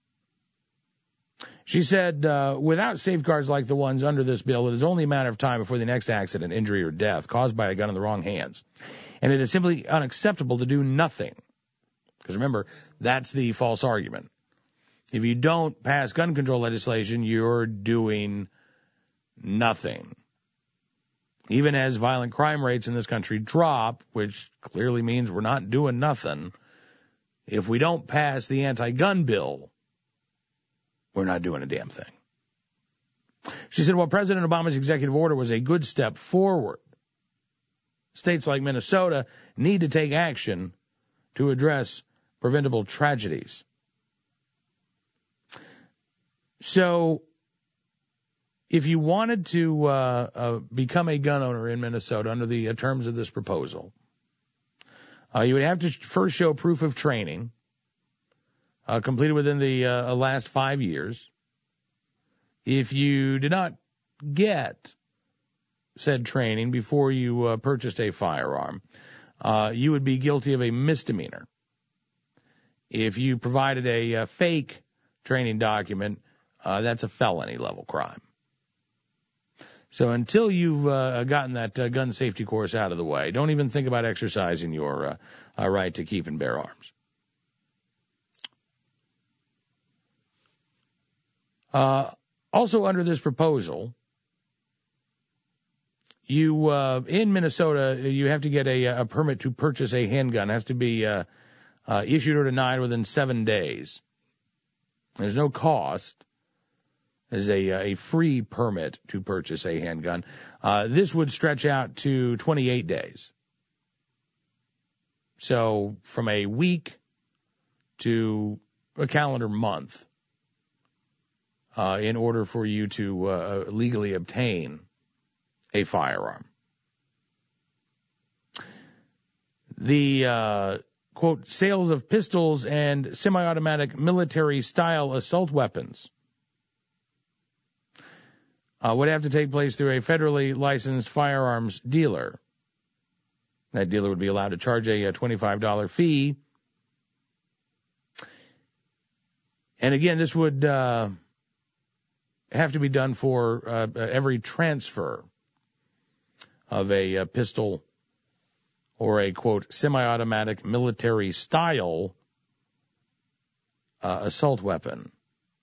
A: She said, without safeguards like the ones under this bill, it is only a matter of time before the next accident, injury, or death caused by a gun in the wrong hands. And it is simply unacceptable to do nothing. Because remember, that's the false argument. If you don't pass gun control legislation, you're doing nothing. Even as violent crime rates in this country drop, which clearly means we're not doing nothing, if we don't pass the anti-gun bill, we're not doing a damn thing. She said, while President Obama's executive order was a good step forward, states like Minnesota need to take action to address preventable tragedies. So if you wanted to become a gun owner in Minnesota under the terms of this proposal, you would have to first show proof of training completed within the last 5 years. If you did not get said training before you purchased a firearm, you would be guilty of a misdemeanor. If you provided a fake training document, that's a felony level crime. So until you've gotten that gun safety course out of the way, don't even think about exercising your right to keep and bear arms. Also under this proposal, you in Minnesota, you have to get a permit to purchase a handgun. It has to be issued or denied within 7 days. There's no cost. There's a free permit to purchase a handgun. This would stretch out to 28 days. So from a week to a calendar month in order for you to legally obtain a firearm. The, quote, sales of pistols and semi-automatic military-style assault weapons would have to take place through a federally licensed firearms dealer. That dealer would be allowed to charge a $25 fee. And again, this would have to be done for every transfer of a pistol or a, quote, semi-automatic military-style assault weapon.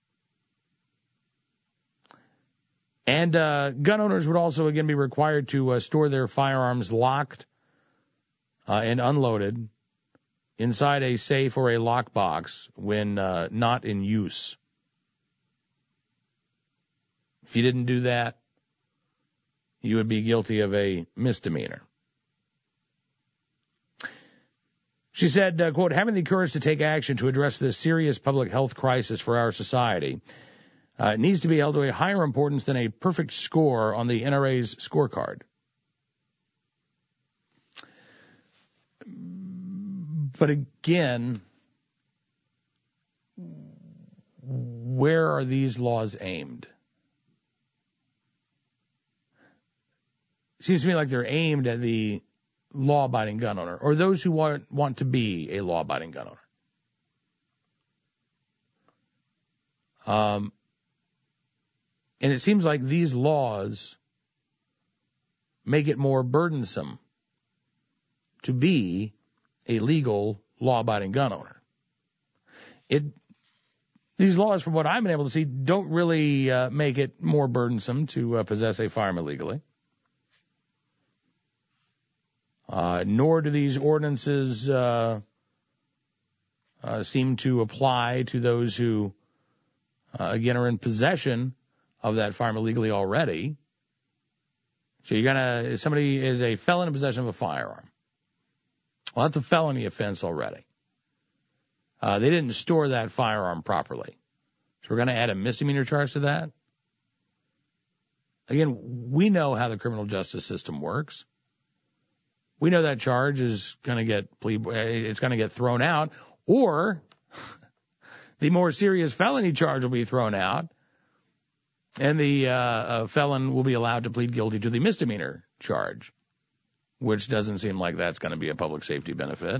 A: And gun owners would also, again, be required to store their firearms locked and unloaded inside a safe or a lockbox when not in use. If you didn't do that, you would be guilty of a misdemeanor. She said, quote, having the courage to take action to address this serious public health crisis for our society needs to be held to a higher importance than a perfect score on the NRA's scorecard. But again, where are these laws aimed? It seems to me like they're aimed at the law-abiding gun owner, or those who want to be a law-abiding gun owner. And it seems like these laws make it more burdensome to be a legal, law-abiding gun owner. These laws, from what I've been able to see, don't really make it more burdensome to possess a firearm illegally. Nor do these ordinances seem to apply to those who, again, are in possession of that firearm illegally already. So somebody is a felon in possession of a firearm. Well, that's a felony offense already. They didn't store that firearm properly. So we're going to add a misdemeanor charge to that. Again, we know how the criminal justice system works. We know that charge is going to get thrown out, or the more serious felony charge will be thrown out, and the felon will be allowed to plead guilty to the misdemeanor charge, which doesn't seem like that's going to be a public safety benefit.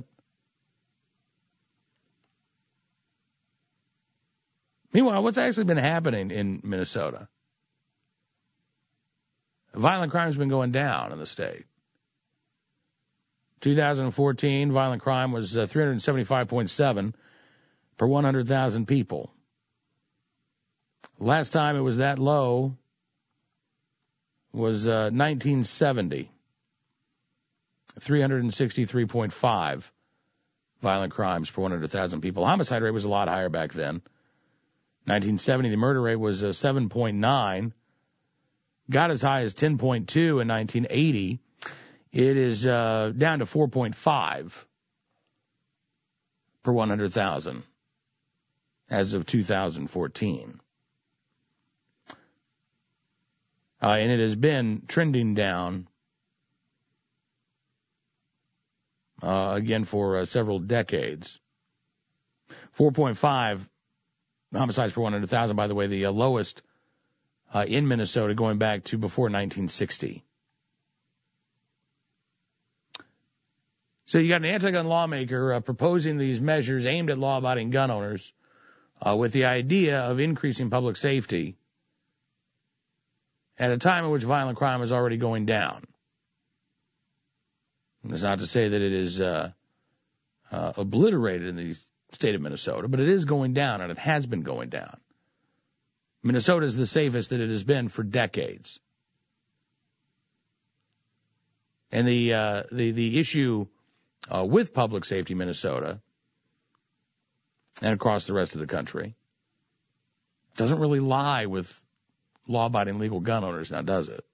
A: Meanwhile, what's actually been happening in Minnesota? Violent crime has been going down in the state. 2014, violent crime was 375.7 per 100,000 people. Last time it was that low was 1970. 363.5 violent crimes per 100,000 people. Homicide rate was a lot higher back then. 1970, the murder rate was 7.9. Got as high as 10.2 in 1980. It is down to 4.5 per 100,000 as of 2014. And it has been trending down again for several decades. 4.5 homicides per 100,000, by the way, the lowest in Minnesota going back to before 1960. So you got an anti-gun lawmaker proposing these measures aimed at law-abiding gun owners with the idea of increasing public safety at a time in which violent crime is already going down. And that's not to say that it is obliterated in the state of Minnesota, but it is going down, and it has been going down. Minnesota is the safest that it has been for decades. And the issue with public safety in Minnesota and across the rest of the country doesn't really lie with law-abiding legal gun owners now, does it?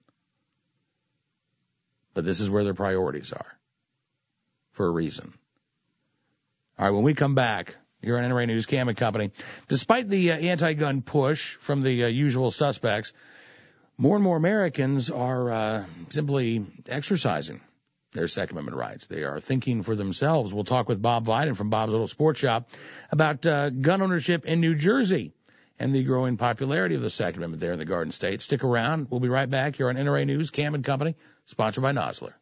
A: But this is where their priorities are for a reason. All right, when we come back, you're on NRA News, Cam and Company. Despite the anti-gun push from the usual suspects, more and more Americans are simply exercising their Second Amendment rights. They are thinking for themselves. We'll talk with Bob Biden from Bob's Little Sports Shop about gun ownership in New Jersey and the growing popularity of the Second Amendment there in the Garden State. Stick around. We'll be right back here on NRA News, Cam and Company, sponsored by Nosler.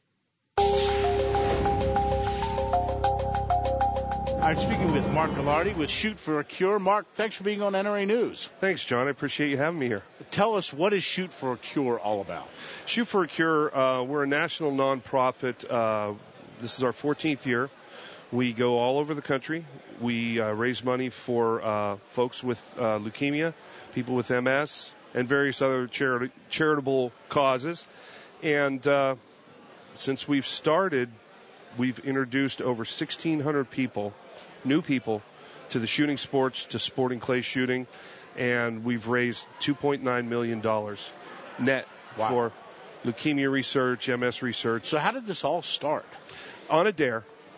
B: I'm speaking with Mark Gallardi with Shoot for a Cure. Mark, thanks for being on NRA News.
M: Thanks, John. I appreciate you having me here.
B: Tell us, what is Shoot for a Cure all about?
M: Shoot for a Cure, we're a national nonprofit. This is our 14th year. We go all over the country. We raise money for folks with leukemia, people with MS, and various other charitable causes. And since we've started, we've introduced over 1,600 people, new people, to the shooting sports, to sporting clay shooting, and we've raised $2.9 million net for leukemia research, MS research.
B: So how did this all start?
M: On a dare.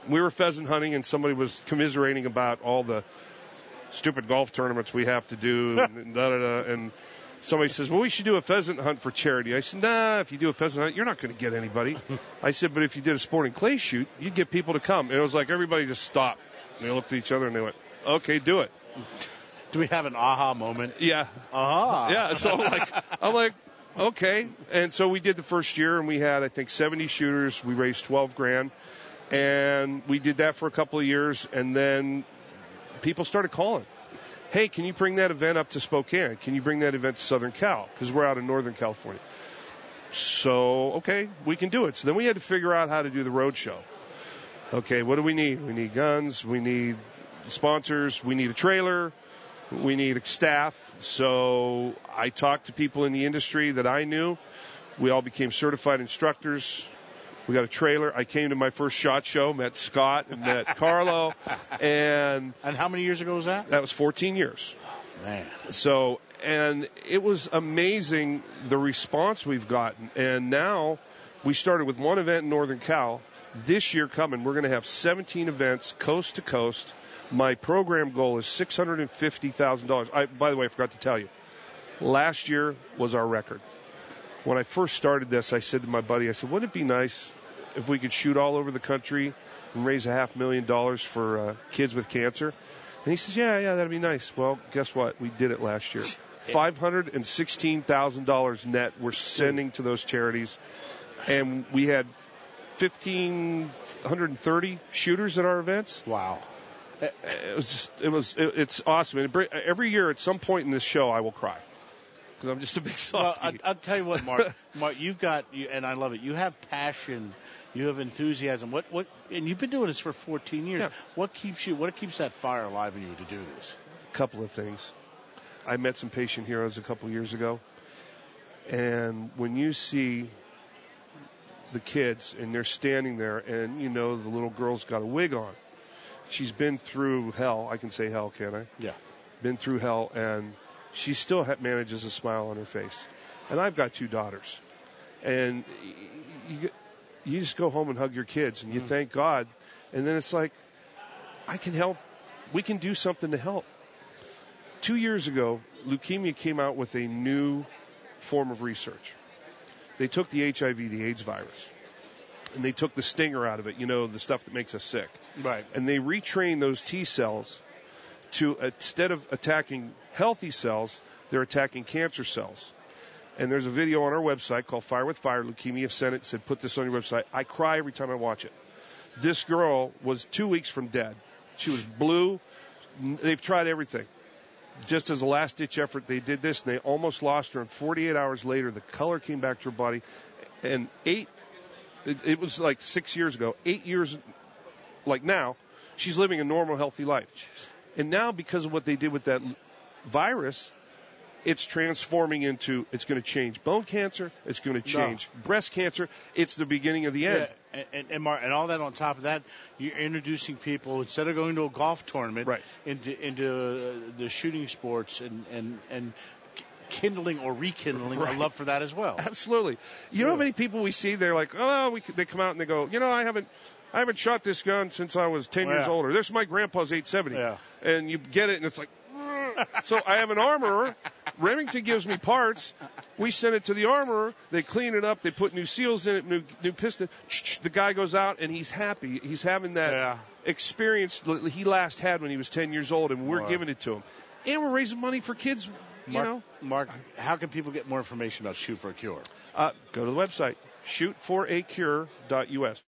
M: we were pheasant hunting, and somebody was commiserating about all the stupid golf tournaments we have to do, and and somebody says, well, we should do a pheasant hunt for charity. I said, nah, if you do a pheasant hunt, you're not going to get anybody. I said, but if you did a sporting clay shoot, you'd get people to come. And it was like everybody just stopped. And they looked at each other and they went, okay, do it.
B: Do we have an aha moment?
M: Yeah.
B: Aha.
M: Yeah, so I'm like, okay. And so we did the first year, and we had, I think, 70 shooters. We raised $12,000. And we did that for a couple of years, and then people started calling. Hey, can you bring that event up to Spokane? Can you bring that event to Southern Cal? Because we're out in Northern California. So, okay, we can do it. So then we had to figure out how to do the road show. Okay, what do we need? We need guns. We need sponsors. We need a trailer. We need a staff. So I talked to people in the industry that I knew. We all became certified instructors. We got a trailer. I came to my first SHOT Show, met Scott and met Carlo. And
B: how many years ago was that?
M: That was 14 years.
B: Man.
M: So, and it was amazing the response we've gotten. And now we started with one event in Northern Cal. This year coming, we're going to have 17 events coast to coast. My program goal is $650,000. By the way, I forgot to tell you, last year was our record. When I first started this, I said to my buddy, I said, wouldn't it be nice if we could shoot all over the country and raise $500,000 for kids with cancer? And he says, yeah, that'd be nice. Well, guess what? We did it last year. $516,000 net we're sending to those charities. And we had 1,530 shooters at our events.
B: Wow.
M: It's awesome. And every year at some point in this show, I will cry. Because I'm just a big softie.
B: Well, I'll tell you what, Mark. Mark, you've got, and I love it. You have passion, you have enthusiasm. What, and you've been doing this for 14 years. Yeah. What keeps that fire alive in you to do this?
M: A couple of things. I met some patient heroes a couple of years ago, and when you see the kids and they're standing there, and you know the little girl's got a wig on. She's been through hell. I can say hell, can't I?
B: Yeah.
M: Been through hell, and she still manages a smile on her face. And I've got 2 daughters. And you just go home and hug your kids, and you thank God. And then it's like, I can help. We can do something to help. 2 years ago, leukemia came out with a new form of research. They took the HIV, the AIDS virus, and they took the stinger out of it, the stuff that makes us sick.
B: Right.
M: And they retrained those T cells to, instead of attacking healthy cells, they're attacking cancer cells. And there's a video on our website called Fire with Fire. Leukemia sent it, said, put this on your website. I cry every time I watch it. This girl was 2 weeks from dead. She was blue. They've tried everything. Just as a last-ditch effort, they did this, and they almost lost her. And 48 hours later, the color came back to her body. And it was like 6 years ago, 8 years, like now, she's living a normal, healthy life. And now, because of what they did with that virus, it's transforming into, it's going to change bone cancer, it's going to change breast cancer. It's the beginning of the end.
B: Yeah, and Mark, and all that on top of that, you're introducing people, instead of going to a golf tournament, into the shooting sports and kindling or rekindling a love for that as well.
M: Absolutely. You know how many people we see, they're like, they come out and they go, I haven't shot this gun since I was 10 years older. This is my grandpa's 870.
B: Yeah.
M: And you get it, and it's like, so I have an armorer. Remington gives me parts. We send it to the armorer. They clean it up. They put new seals in it, new piston. The guy goes out, and he's happy. He's having that experience that he last had when he was 10 years old, and we're giving it to him. And we're raising money for kids,
B: Mark, how can people get more information about Shoot for a Cure?
M: Go to the website, shootforacure.us.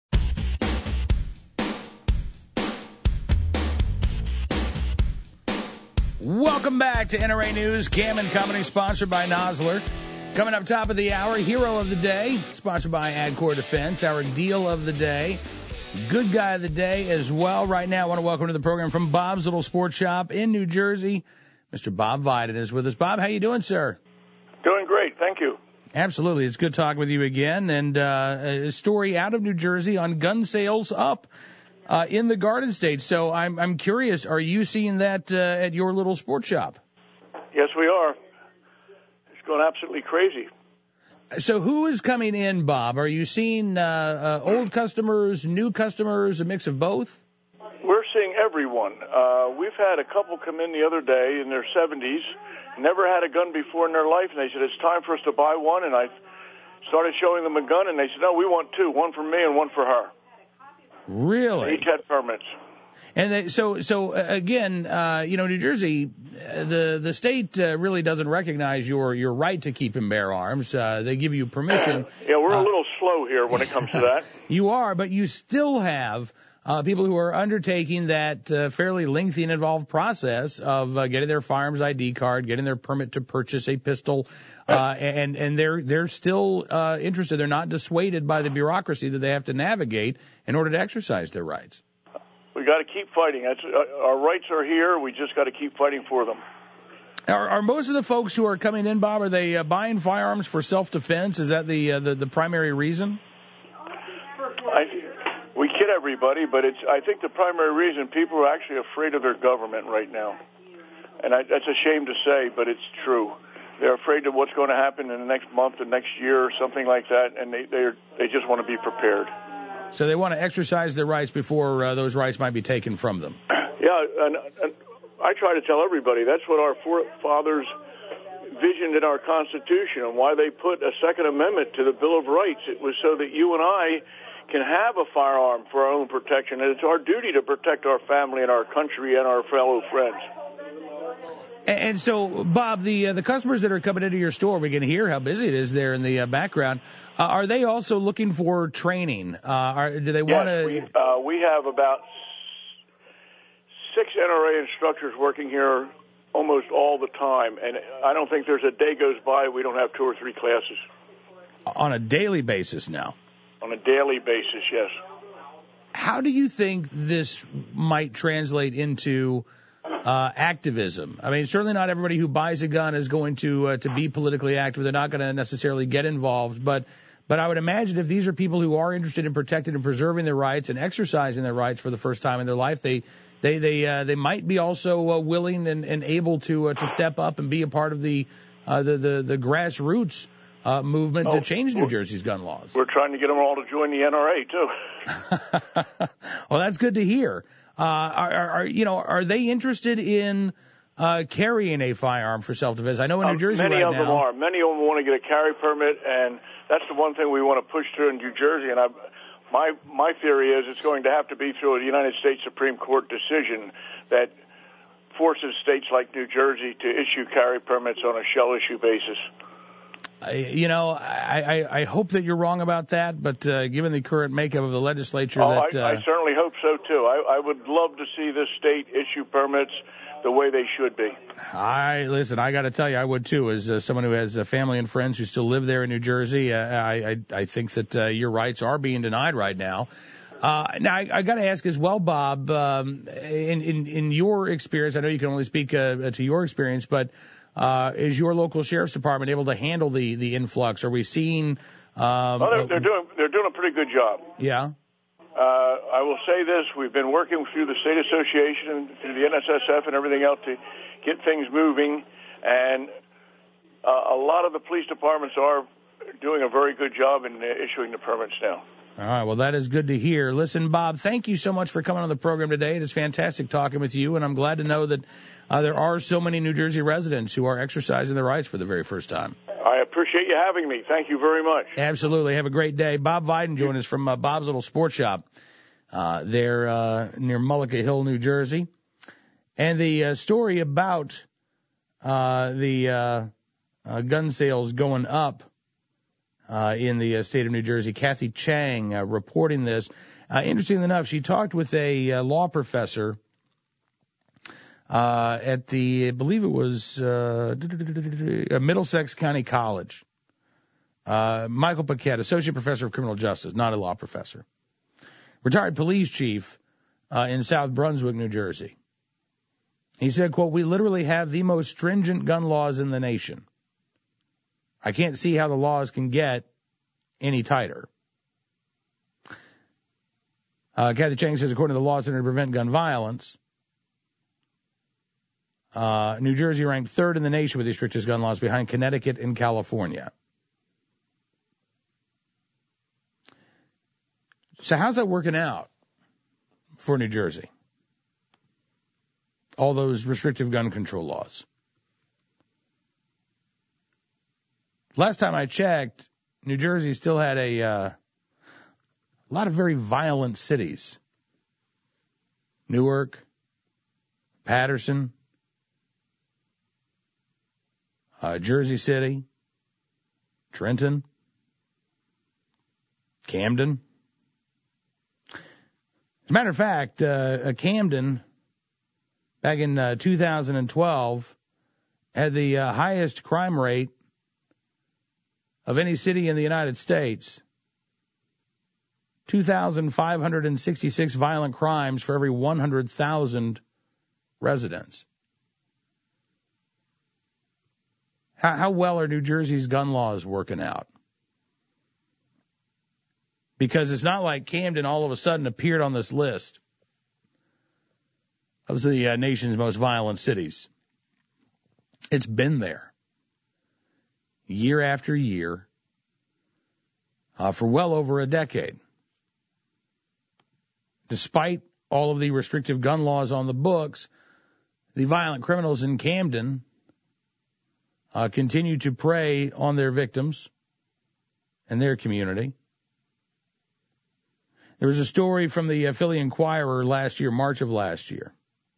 A: Welcome back to NRA News. Cam and Company, sponsored by Nosler. Coming up top of the hour, Hero of the Day, sponsored by AdCore Defense. Our Deal of the Day, Good Guy of the Day as well. Right now, I want to welcome to the program from Bob's Little Sports Shop in New Jersey, Mr. Bob Viden is with us. Bob, how you doing, sir?
N: Doing great, thank you.
A: Absolutely. It's good talking with you again. And a story out of New Jersey on gun sales up in the Garden State. So I'm curious, are you seeing that at your little sports shop?
N: Yes, we are. It's going absolutely crazy.
A: So who is coming in, Bob? Are you seeing old customers, new customers, a mix of both?
N: We're seeing everyone. We've had a couple come in the other day in their 70s, never had a gun before in their life, and they said, it's time for us to buy one, and I started showing them a gun, and they said, no, we want two, one for me and one for her.
A: Really?
N: They each had permits.
A: And so again, New Jersey, the state really doesn't recognize your right to keep and bear arms. They give you permission.
N: Yeah, we're a little slow here when it comes to that.
A: You are, but you still have people who are undertaking that fairly lengthy and involved process of getting their firearms ID card, getting their permit to purchase a pistol, and they're still interested. They're not dissuaded by the bureaucracy that they have to navigate in order to exercise their rights.
N: We got to keep fighting. Our rights are here. We just got to keep fighting for them.
A: Are most of the folks who are coming in, Bob, are they buying firearms for self-defense? Is that the primary reason?
N: We kid everybody, but I think the primary reason people are actually afraid of their government right now. And that's a shame to say, but it's true. They're afraid of what's going to happen in the next month, the next year, or something like that, and they just want to be prepared.
A: So they want to exercise their rights before those rights might be taken from them.
N: Yeah, and I try to tell everybody that's what our forefathers visioned in our Constitution and why they put a Second Amendment to the Bill of Rights. It was so that you and I can have a firearm for our own protection, and it's our duty to protect our family and our country and our fellow friends.
A: And so, Bob, the customers that are coming into your store, we can hear how busy it is there in the background. Are they also looking for training? Do they want to?
N: Yes, we have about 6 NRA instructors working here almost all the time, and I don't think there's a day goes by we don't have 2 or 3 classes.
A: On a daily basis now?
N: On a daily basis, yes.
A: How do you think this might translate into activism? I mean, certainly not everybody who buys a gun is going to be politically active. They're not going to necessarily get involved, but I would imagine if these are people who are interested in protecting and preserving their rights and exercising their rights for the first time in their life, they might be also willing and able to step up and be a part of the grassroots movement to change New Jersey's gun laws.
N: We're trying to get them all to join the NRA too.
A: Well, that's good to hear. Are they interested in carrying a firearm for self-defense? I know in New Jersey
N: many
A: right
N: of
A: now.
N: them are. Many of them want to get a carry permit, and that's the one thing we want to push through in New Jersey. And my theory is it's going to have to be through a United States Supreme Court decision that forces states like New Jersey to issue carry permits on a shell issue basis.
A: I hope that you're wrong about that, but given the current makeup of the legislature,
N: I certainly hope so too. I would love to see this state issue permits the way they should be.
A: Listen, I got to tell you, I would too. As someone who has family and friends who still live there in New Jersey, I think that your rights are being denied right now. Now, I got to ask as well, Bob, in your experience, I know you can only speak to your experience, but is your local sheriff's department able to handle the influx? Are we seeing?
N: They're doing a pretty good job.
A: Yeah.
N: I will say this: we've been working through the state association, through the NSSF, and everything else to get things moving. And a lot of the police departments are doing a very good job in issuing the permits now.
A: All right, well, that is good to hear. Listen, Bob, thank you so much for coming on the program today. It is fantastic talking with you, and I'm glad to know that there are so many New Jersey residents who are exercising their rights for the very first time.
N: I appreciate you having me. Thank you very much.
A: Absolutely. Have a great day. Bob Viden joined us from Bob's Little Sports Shop there near Mullica Hill, New Jersey. And the story about the gun sales going up in the state of New Jersey. Kathy Chang reporting this. Interestingly enough, she talked with a law professor at I believe it was Middlesex County College. Michael Paquette, associate professor of criminal justice, not a law professor. Retired police chief in South Brunswick, New Jersey. He said, quote, "We literally have the most stringent gun laws in the nation. I can't see how the laws can get any tighter." Kathy Chang says, according to the Law Center to Prevent Gun Violence, New Jersey ranked third in the nation with the strictest gun laws behind Connecticut and California. So how's that working out for New Jersey? All those restrictive gun control laws. Last time I checked, New Jersey still had a lot of very violent cities. Newark, Patterson, Jersey City, Trenton, Camden. As a matter of fact, Camden, back in 2012, had the highest crime rate of any city in the United States. 2,566 violent crimes for every 100,000 residents. How well are New Jersey's gun laws working out? Because it's not like Camden all of a sudden appeared on this list of the nation's most violent cities. It's been there year after year for well over a decade. Despite all of the restrictive gun laws on the books, the violent criminals in Camden continue to prey on their victims and their community. There was a story from the Philly Inquirer last year, March of last year.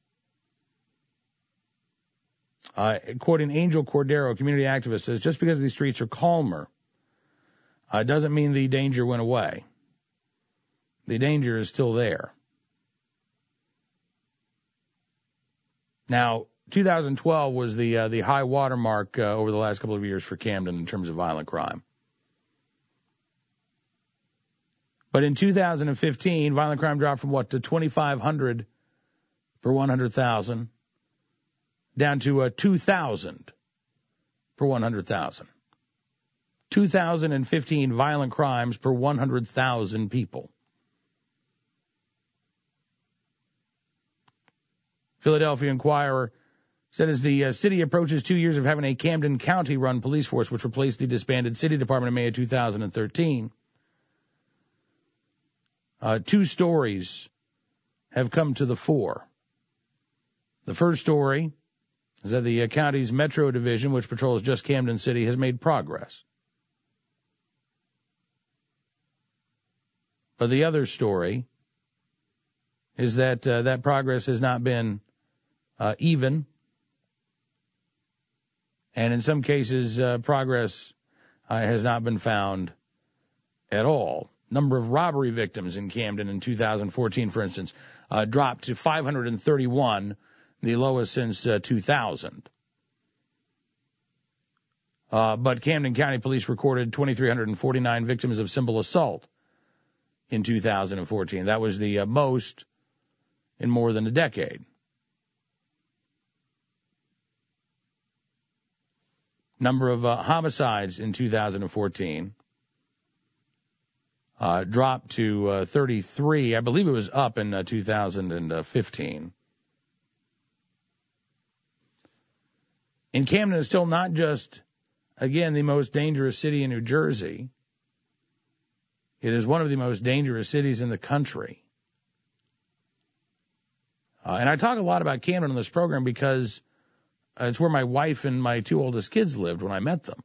A: Quoting Angel Cordero, a community activist, says, just because these streets are calmer doesn't mean the danger went away. The danger is still there. Now, 2012 was the high water mark over the last couple of years for Camden in terms of violent crime. But in 2015, violent crime dropped from to 2,500 per 100,000 down to 2,000 per 100,000. 2,015 violent crimes per 100,000 people. Philadelphia Inquirer said as the city approaches 2 years of having a Camden County-run police force, which replaced the disbanded city department in May of 2013, two stories have come to the fore. The first story is that the county's Metro Division, which patrols just Camden City, has made progress. But the other story is that that progress has not been even, and in some cases, progress has not been found at all. Number of robbery victims in Camden in 2014, for instance, dropped to 531, the lowest since 2000. But Camden County Police recorded 2,349 victims of simple assault in 2014. That was the most in more than a decade. Number of homicides in 2014 dropped to 33. I believe it was up in 2015. And Camden is still not just, again, the most dangerous city in New Jersey. It is one of the most dangerous cities in the country. And I talk a lot about Camden on this program because it's where my wife and my two oldest kids lived when I met them.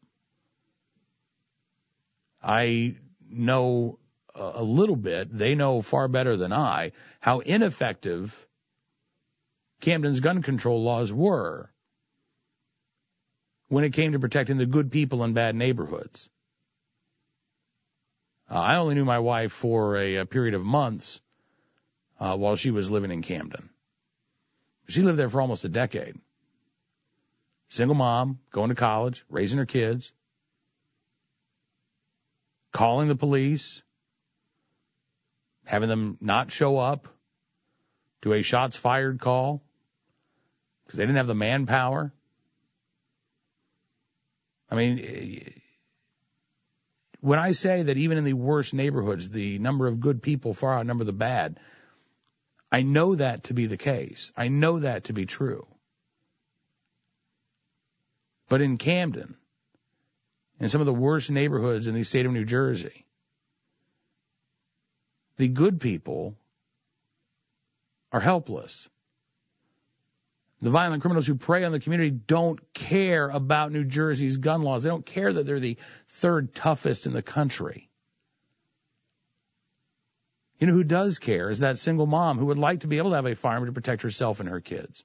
A: I know a little bit, they know far better than I, how ineffective Camden's gun control laws were when it came to protecting the good people in bad neighborhoods. I only knew my wife for a period of months while she was living in Camden. She lived there for almost a decade. Single mom, going to college, raising her kids, calling the police, having them not show up to a shots fired call because they didn't have the manpower. I mean, when I say that even in the worst neighborhoods, the number of good people far outnumber the bad, I know that to be the case. I know that to be true. But in Camden, in some of the worst neighborhoods in the state of New Jersey, the good people are helpless. The violent criminals who prey on the community don't care about New Jersey's gun laws. They don't care that they're the third toughest in the country. You know who does care is that single mom who would like to be able to have a firearm to protect herself and her kids.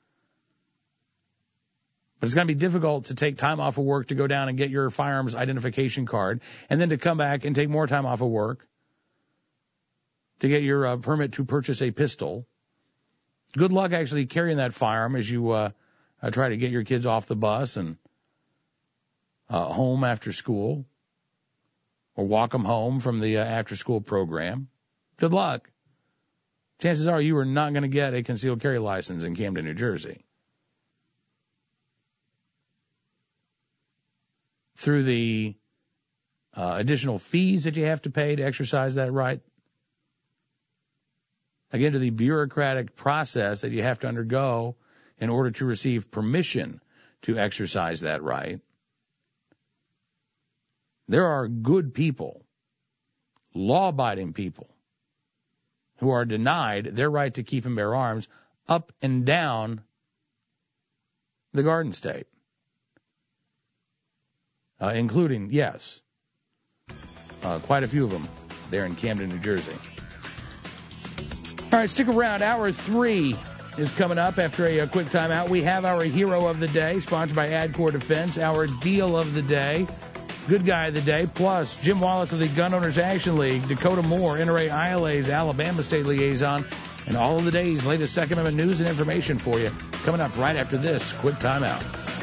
A: But it's going to be difficult to take time off of work to go down and get your firearms identification card and then to come back and take more time off of work to get your permit to purchase a pistol. Good luck actually carrying that firearm as you try to get your kids off the bus and home after school or walk them home from the after-school program. Good luck. Chances are you are not going to get a concealed carry license in Camden, New Jersey. Through the additional fees that you have to pay to exercise that right, again, to the bureaucratic process that you have to undergo in order to receive permission to exercise that right. There are good people, law-abiding people, who are denied their right to keep and bear arms up and down the Garden State, including, yes, quite a few of them there in Camden, New Jersey. All right, stick around. Hour 3 is coming up after a quick timeout. We have our hero of the day, sponsored by AdCore Defense, our deal of the day, good guy of the day, plus Jim Wallace of the Gun Owners Action League, Dakota Moore, NRA ILA's Alabama State Liaison, and all of the day's latest Second Amendment news and information for you. Coming up right after this quick timeout.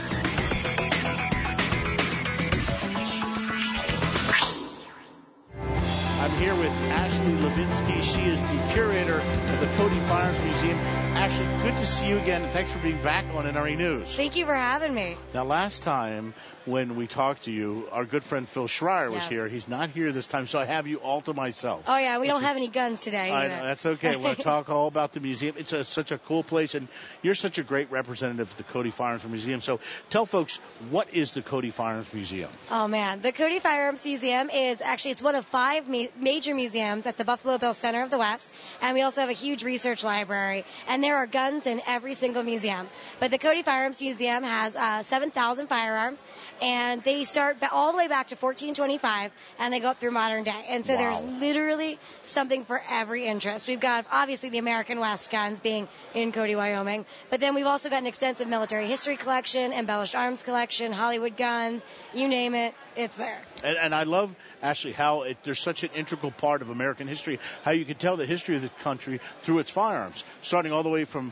B: I'm here with Ashley Levinsky. She is the curator of the Cody Firearms Museum. Ashley, good to see you again, and thanks for being back on NRA News.
O: Thank you for having me.
B: Now, last time when we talked to you, our good friend Phil Schreier was here. He's not here this time, so I have you all to myself.
O: Oh, yeah, we don't have any guns today either.
B: I know, that's okay. I want to talk all about the museum. It's such a cool place, and you're such a great representative of the Cody Firearms Museum. So tell folks, what is the Cody Firearms Museum?
O: Oh, man. The Cody Firearms Museum is actually, it's one of 5 major museums at the Buffalo Bill Center of the West, and we also have a huge research library, and there are guns in every single museum. But the Cody Firearms Museum has 7,000 firearms, and they start all the way back to 1425, and they go up through modern day. And so there's literally something for every interest. We've got, obviously, the American West guns being in Cody, Wyoming, but then we've also got an extensive military history collection, embellished arms collection, Hollywood guns, you name it, it's there.
B: And I love, Ashley, how there's such an integral part of American history, how you can tell the history of the country through its firearms, starting all the way from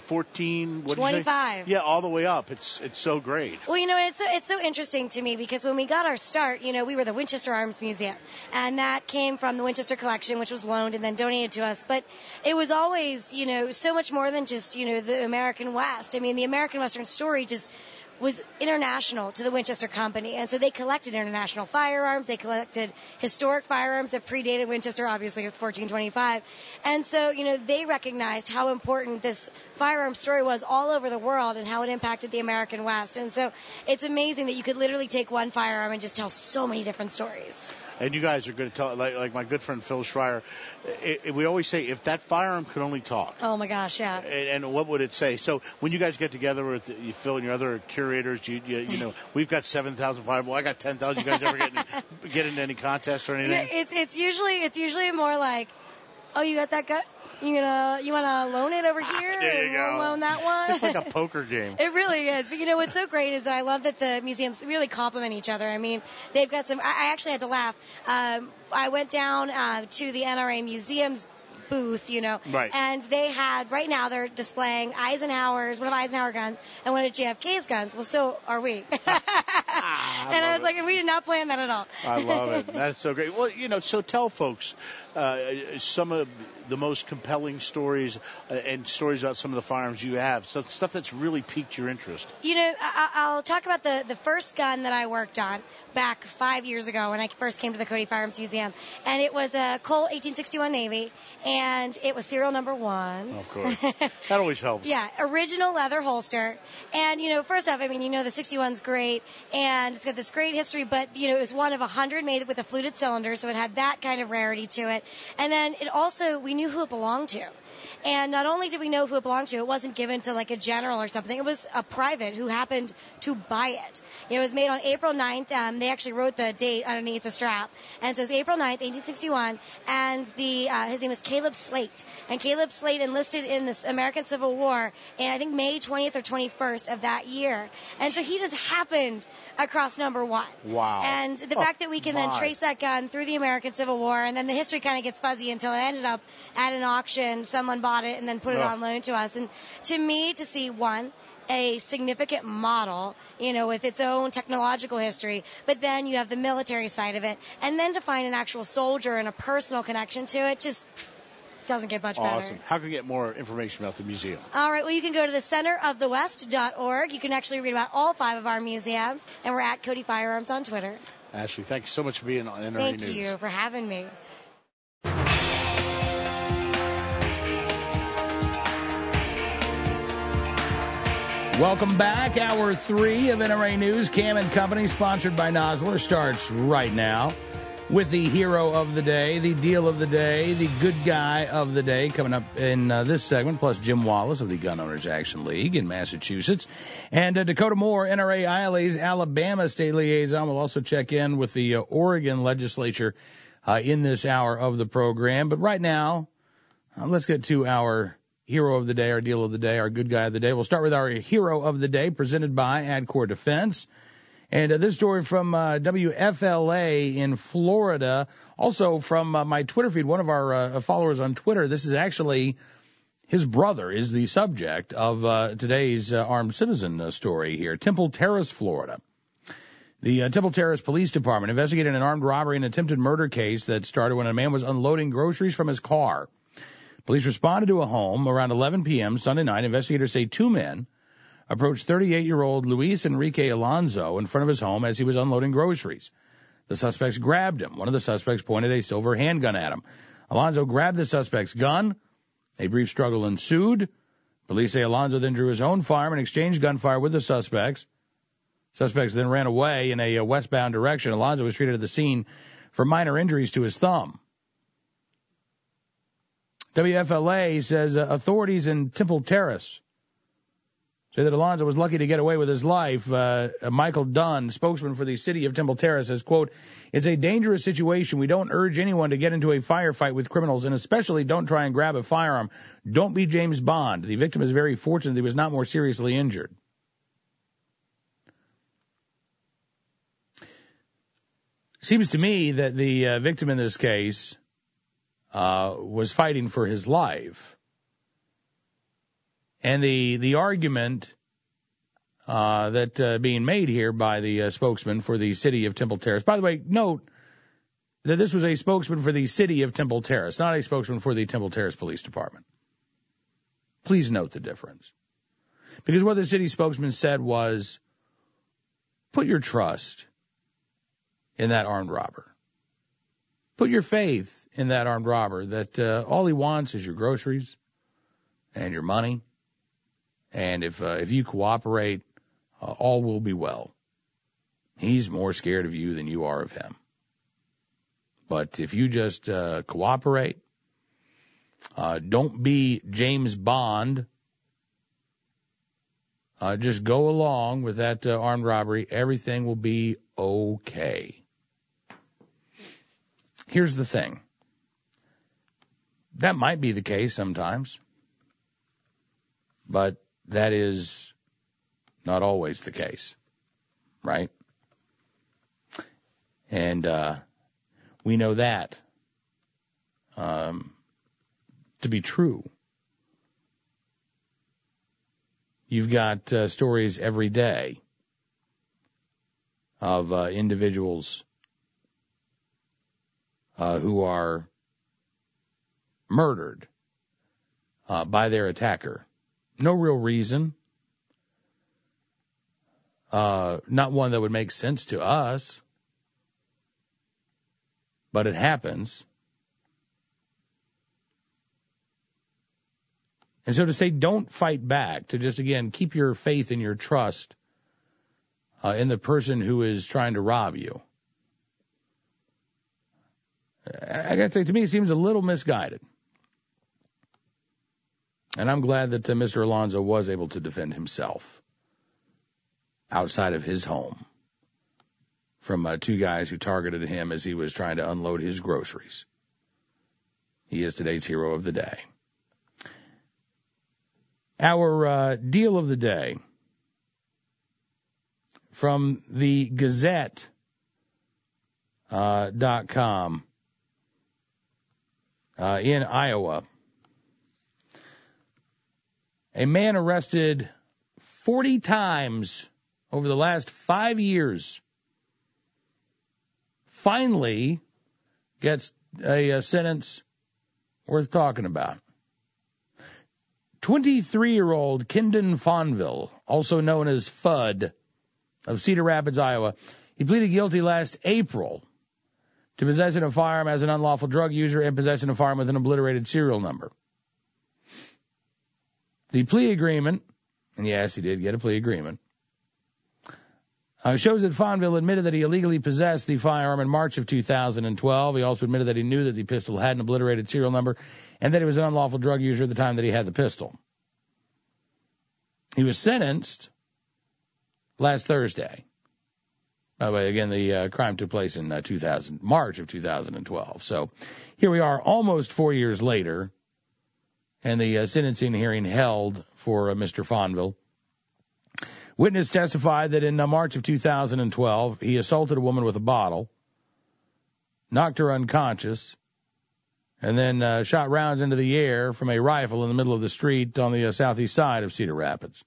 O: 25.
B: Yeah, all the way up. It's so great.
O: Well, it's so interesting to me because when we got our start, we were the Winchester Arms Museum, and that came from the Winchester collection, which was loaned and then donated to us. But it was always, so much more than just, the American West. I mean, the American Western story just was international to the Winchester Company. And so they collected international firearms. They collected historic firearms that predated Winchester, obviously, with 1425. And so, they recognized how important this firearm story was all over the world and how it impacted the American West. And so it's amazing that you could literally take one firearm and just tell so many different stories.
B: And you guys are going to tell, like my good friend Phil Schreier, we always say, if that firearm could only talk.
O: Oh, my gosh, yeah.
B: And what would it say? So when you guys get together with Phil and your other curators, we've got 7,000 firearms. Well, I got 10,000. You guys ever get into any contests or anything?
O: It's usually more like, oh, you got that gun? You want to loan it over here?
B: There you go.
O: Loan that one?
B: It's like a poker game.
O: It really is. But what's so great is that I love that the museums really complement each other. I mean, they've got some. I actually had to laugh. I went down to the NRA Museum's booth,
B: right.
O: And they had, right now they're displaying one of Eisenhower guns and one of JFK's guns. Well, so are we. And I was like, we did not plan that at all.
B: I love it. That's so great. Well, so tell folks some of the most compelling stories and stories about some of the firearms you have, so stuff that's really piqued your interest.
O: I'll talk about the first gun that I worked on back 5 years ago when I first came to the Cody Firearms Museum, and it was a Colt 1861 Navy, and it was serial number 1.
B: Of course. That always helps.
O: Yeah, original leather holster. And, first off, the 61's great, and it's got this great history, but, it was one of 100 made with a fluted cylinder, so it had that kind of rarity to it. And then it also, we knew who it belonged to. And not only did we know who it belonged to, it wasn't given to like a general or something. It was a private who happened to buy it. It was made on April 9th. They actually wrote the date underneath the strap. And so it was April 9th, 1861. And his name was Caleb Slate. And Caleb Slate enlisted in the American Civil War in, I think, May 20th or 21st of that year. And so he just happened across number one.
B: Wow.
O: And the fact that we can then trace that gun through the American Civil War, and then the history kind of gets fuzzy until it ended up at an auction. Someone bought it and then put it on loan to us. And to me, to see a significant model, with its own technological history, but then you have the military side of it, and then to find an actual soldier and a personal connection to it, just doesn't get much better.
B: Awesome. How can we get more information about the museum?
O: All right, well, you can go to the centerofthewest.org. You can actually read about all 5 of our museums, and we're at Cody Firearms on Twitter.
B: Ashley, thank you so much for being on NRA News.
O: Thank you for having me.
A: Welcome back. Hour 3 of NRA News. Cam and Company, sponsored by Nosler, starts right now with the hero of the day, the deal of the day, the good guy of the day, coming up in this segment, plus Jim Wallace of the Gun Owners Action League in Massachusetts. And Dakota Moore, NRA ILA's Alabama State Liaison, will also check in with the Oregon legislature in this hour of the program. But right now, let's get to our hero of the day, our deal of the day, our good guy of the day. We'll start with our hero of the day, presented by AdCore Defense. And this story from WFLA in Florida, also from my Twitter feed, one of our followers on Twitter. This is actually his brother is the subject of today's armed citizen story here. Temple Terrace, Florida. The Temple Terrace Police Department investigated an armed robbery and attempted murder case that started when a man was unloading groceries from his car. Police responded to a home around 11 p.m. Sunday night. Investigators say 2 men approached 38-year-old Luis Enrique Alonso in front of his home as he was unloading groceries. The suspects grabbed him. One of the suspects pointed a silver handgun at him. Alonso grabbed the suspect's gun. A brief struggle ensued. Police say Alonso then drew his own firearm and exchanged gunfire with the suspects. Suspects then ran away in a westbound direction. Alonso was treated at the scene for minor injuries to his thumb. WFLA says authorities in Temple Terrace say that Alonso was lucky to get away with his life. Michael Dunn, spokesman for the city of Temple Terrace, says, quote, "It's a dangerous situation. We don't urge anyone to get into a firefight with criminals, and especially don't try and grab a firearm. Don't be James Bond. The victim is very fortunate he was not more seriously injured." Seems to me that the victim in this case was fighting for his life. And the argument that being made here by the spokesman for the city of Temple Terrace. By the way, note that this was a spokesman for the city of Temple Terrace, not a spokesman for the Temple Terrace Police Department. Please note the difference. Because what the city spokesman said was, put your trust in that armed robber. Put your faith in that armed robber that all he wants is your groceries and your money. And if you cooperate, all will be well. He's more scared of you than you are of him. But if you just cooperate, don't be James Bond, just go along with that armed robbery, everything will be okay. Here's the thing. That might be the case sometimes, but that is not always the case, right? And we know that to be true. You've got stories every day of individuals who are murdered by their attacker. No real reason. Not one that would make sense to us. But it happens. And so to say don't fight back, to just, again, keep your faith and your trust in the person who is trying to rob you. I got to say, to me, it seems a little misguided. And I'm glad that Mr. Alonzo was able to defend himself outside of his home from two guys who targeted him as he was trying to unload his groceries. He is today's hero of the day. Our deal of the day from the Gazette.com in Iowa. A man arrested 40 times over the last 5 years finally gets a sentence worth talking about. 23-year-old Kindon Fonville, also known as Fudd, of Cedar Rapids, Iowa. He pleaded guilty last April to possessing a firearm as an unlawful drug user and possessing a firearm with an obliterated serial number. The plea agreement, and yes, he did get a plea agreement, shows that Fonville admitted that he illegally possessed the firearm in March of 2012. He also admitted that he knew that the pistol had an obliterated serial number and that he was an unlawful drug user at the time that he had the pistol. He was sentenced last Thursday. By the way, again, the crime took place in March of 2012. So here we are almost 4 years later, and the sentencing hearing held for Mr. Fonville. Witness testified that in March of 2012, he assaulted a woman with a bottle, knocked her unconscious, and then shot rounds into the air from a rifle in the middle of the street on the southeast side of Cedar Rapids.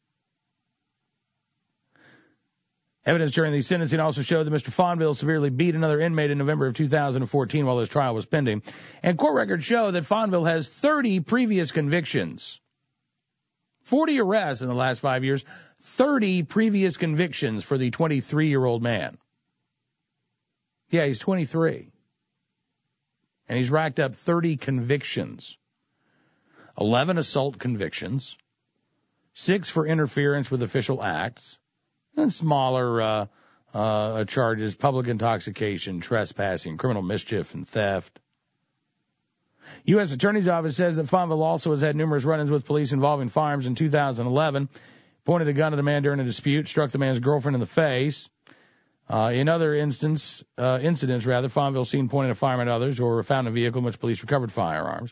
A: Evidence during the sentencing also showed that Mr. Fonville severely beat another inmate in November of 2014 while his trial was pending. And court records show that Fonville has 30 previous convictions. 40 arrests in the last 5 years, 30 previous convictions for the 23-year-old man. Yeah, he's 23. And he's racked up 30 convictions. 11 assault convictions, 6 for interference with official acts, and smaller charges, public intoxication, trespassing, criminal mischief, and theft. U.S. Attorney's Office says that Fonville also has had numerous run-ins with police involving firearms in 2011, pointed a gun at a man during a dispute, struck the man's girlfriend in the face. In other incidents, Fonville seen pointing a firearm at others or found a vehicle in which police recovered firearms.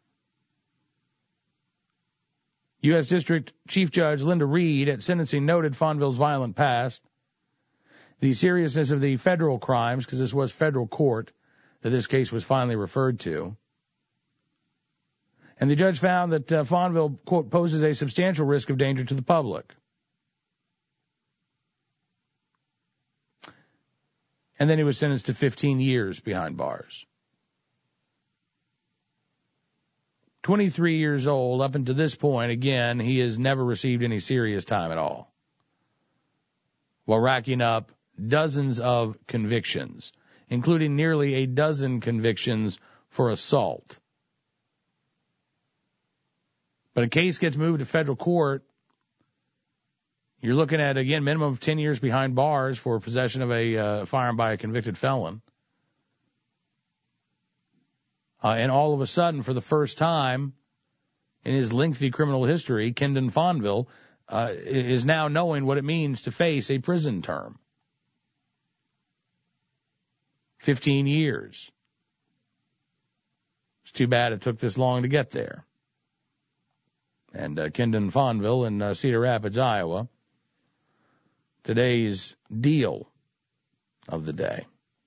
A: U.S. District Chief Judge Linda Reed at sentencing noted Fonville's violent past, the seriousness of the federal crimes, because this was federal court that this case was finally referred to. And the judge found that Fonville, quote, poses a substantial risk of danger to the public. And then he was sentenced to 15 years behind bars. 23 years old, up until this point, again, he has never received any serious time at all, while racking up dozens of convictions, including nearly a dozen convictions for assault. But a case gets moved to federal court, you're looking at, again, minimum of 10 years behind bars for possession of a firearm by a convicted felon. And all of a sudden, for the first time in his lengthy criminal history, Kindon Fonville is now knowing what it means to face a prison term. 15 years. It's too bad it took this long to get there. And Kindon Fonville in Cedar Rapids, Iowa, today's deal of the day.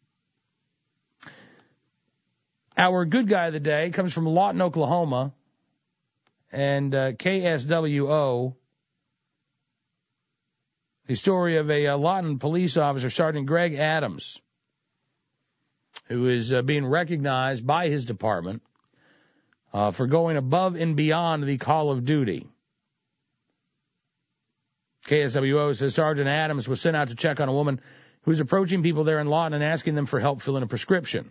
A: Our good guy of the day comes from Lawton, Oklahoma, and KSWO. The story of a Lawton police officer, Sergeant Greg Adams, who is being recognized by his department for going above and beyond the call of duty. KSWO says Sergeant Adams was sent out to check on a woman who was approaching people there in Lawton and asking them for help filling a prescription.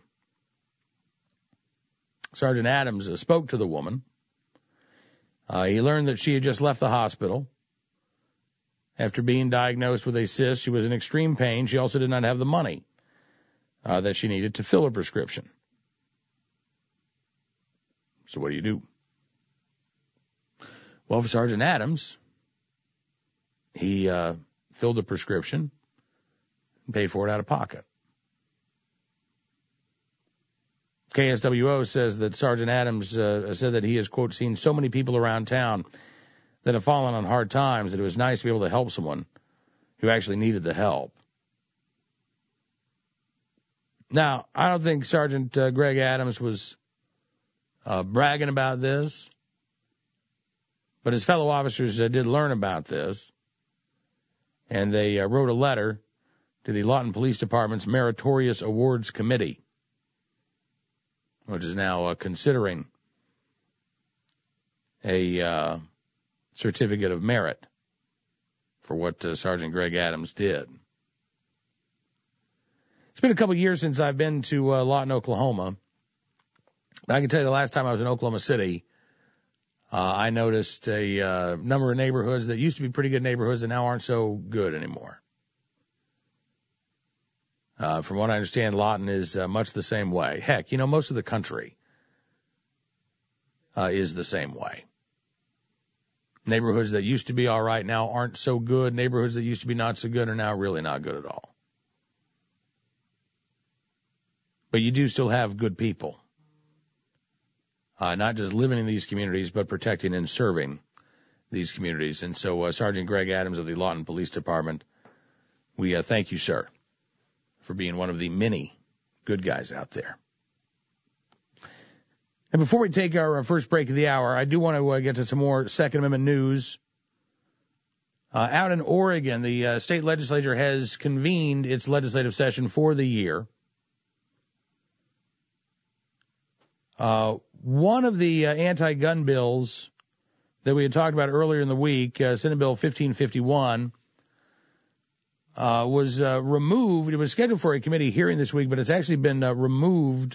A: Sergeant Adams spoke to the woman. He learned that she had just left the hospital After being diagnosed with a cyst, she was in extreme pain. She also did not have the money that she needed to fill a prescription. So what do? Well, for Sergeant Adams, he filled a prescription and paid for it out of pocket. KSWO says that Sergeant Adams said that he has, quote, seen so many people around town that have fallen on hard times that it was nice to be able to help someone who actually needed the help. Now, I don't think Sergeant Greg Adams was bragging about this, but his fellow officers did learn about this, and they wrote a letter to the Lawton Police Department's Meritorious Awards Committee, which is now considering a certificate of merit for what Sergeant Greg Adams did. It's been a couple years since I've been to Lawton, Oklahoma. But I can tell you the last time I was in Oklahoma City, I noticed a number of neighborhoods that used to be pretty good neighborhoods that now aren't so good anymore. From what I understand, Lawton is much the same way. Heck, most of the country is the same way. Neighborhoods that used to be all right now aren't so good. Neighborhoods that used to be not so good are now really not good at all. But you do still have good people, not just living in these communities, but protecting and serving these communities. And so Sergeant Greg Adams of the Lawton Police Department, we thank you, sir, for being one of the many good guys out there. And before we take our first break of the hour, I do want to get to some more Second Amendment news. Out in Oregon, the state legislature has convened its legislative session for the year. One of the anti-gun bills that we had talked about earlier in the week, Senate Bill 1551, was removed. It was scheduled for a committee hearing this week, but it's actually been removed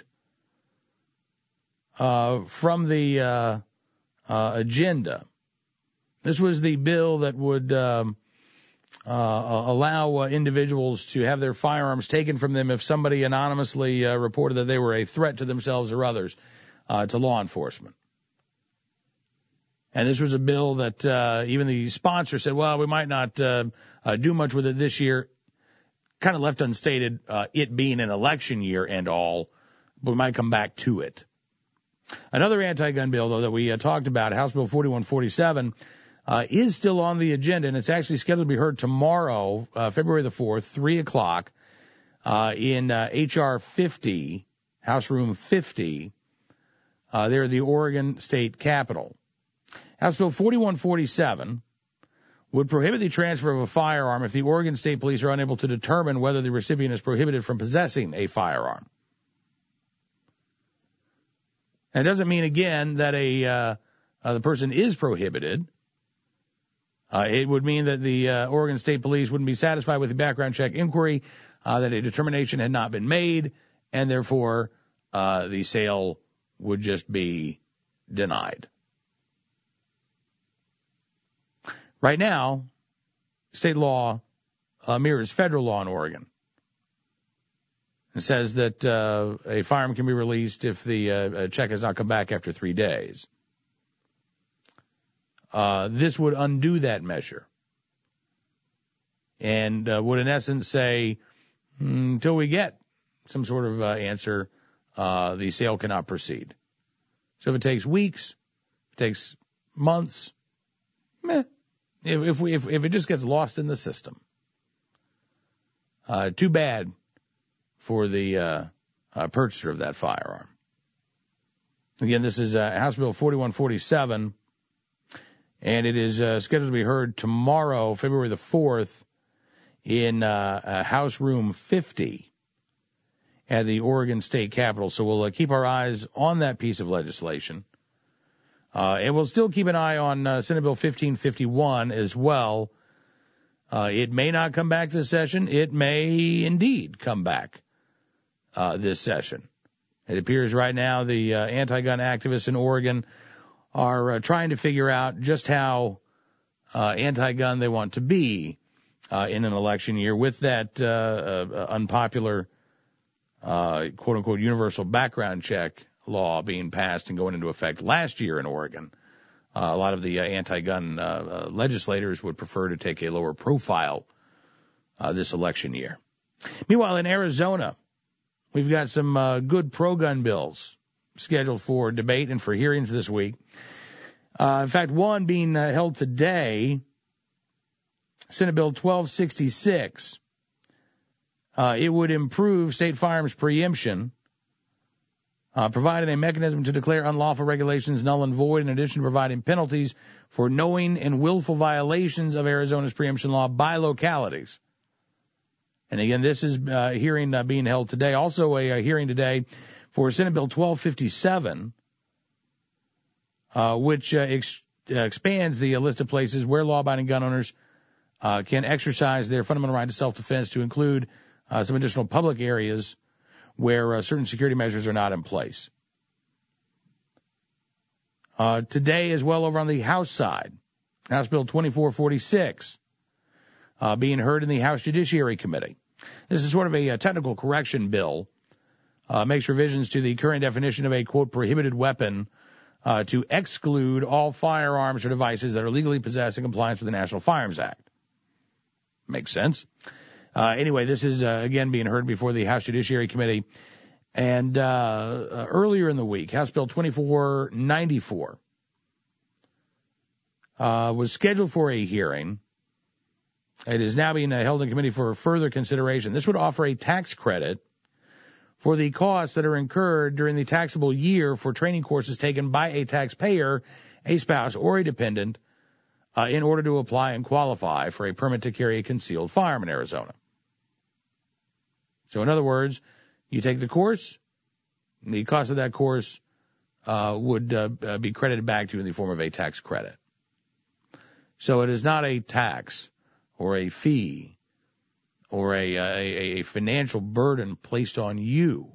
A: from the agenda. This was the bill that would allow individuals to have their firearms taken from them if somebody anonymously reported that they were a threat to themselves or others to law enforcement. And this was a bill that even the sponsor said, well, we might not do much with it this year. Kind of left unstated, it being an election year and all, but we might come back to it. Another anti-gun bill, though, that we talked about, House Bill 4147, is still on the agenda, and it's actually scheduled to be heard tomorrow, February the 4th, 3 o'clock, in H.R. 50, House Room 50, there at the Oregon State Capitol. House Bill 4147 would prohibit the transfer of a firearm if the Oregon State Police are unable to determine whether the recipient is prohibited from possessing a firearm. And it doesn't mean, again, that the person is prohibited. It would mean that the Oregon State Police wouldn't be satisfied with the background check inquiry, that a determination had not been made, and therefore the sale would just be denied. Right now, state law mirrors federal law in Oregon. It says that a firearm can be released if the check has not come back after 3 days. This would undo that measure and would, in essence, say, until we get some sort of answer, the sale cannot proceed. So if it takes weeks, if it takes months, if it just gets lost in the system, too bad for the purchaser of that firearm. Again, this is House Bill 4147, and it is scheduled to be heard tomorrow, February the 4th, in House Room 50 at the Oregon State Capitol. So we'll keep our eyes on that piece of legislation. And we'll still keep an eye on Senate Bill 1551 as well. It may not come back to the session. It may indeed come back this session. It appears right now the anti-gun activists in Oregon are trying to figure out just how anti-gun they want to be in an election year with that unpopular, quote-unquote, universal background check law being passed and going into effect last year in Oregon. A lot of the anti-gun legislators would prefer to take a lower profile this election year. Meanwhile, in Arizona, we've got some good pro-gun bills scheduled for debate and for hearings this week. In fact, one being held today, Senate Bill 1266. It would improve state firearms preemption, providing a mechanism to declare unlawful regulations null and void, in addition to providing penalties for knowing and willful violations of Arizona's preemption law by localities. And again, this is a hearing being held today. Also a hearing today for Senate Bill 1257, which expands the list of places where law-abiding gun owners can exercise their fundamental right to self-defense to include some additional public areas where certain security measures are not in place. Today as well over on the House side, House Bill 2446, being heard in the House Judiciary Committee. This is sort of a technical correction bill, makes revisions to the current definition of a, quote, prohibited weapon to exclude all firearms or devices that are legally possessed in compliance with the National Firearms Act. Makes sense. Anyway, this is, again, being heard before the House Judiciary Committee. And earlier in the week, House Bill 2494 was scheduled for a hearing. It is now being held in committee for further consideration. This would offer a tax credit for the costs that are incurred during the taxable year for training courses taken by a taxpayer, a spouse, or a dependent in order to apply and qualify for a permit to carry a concealed firearm in Arizona. So in other words, you take the course, the cost of that course would be credited back to you in the form of a tax credit. So it is not a tax or a fee or a financial burden placed on you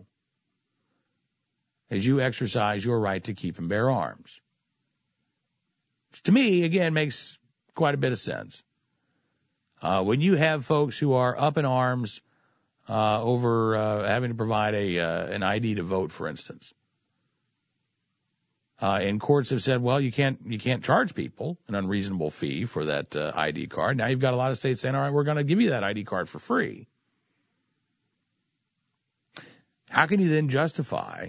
A: as you exercise your right to keep and bear arms. Which to me, again, makes quite a bit of sense. When you have folks who are up in arms over having to provide an ID to vote, for instance, and courts have said, well, you can't charge people an unreasonable fee for that ID card. Now you've got a lot of states saying, all right, we're going to give you that ID card for free. How can you then justify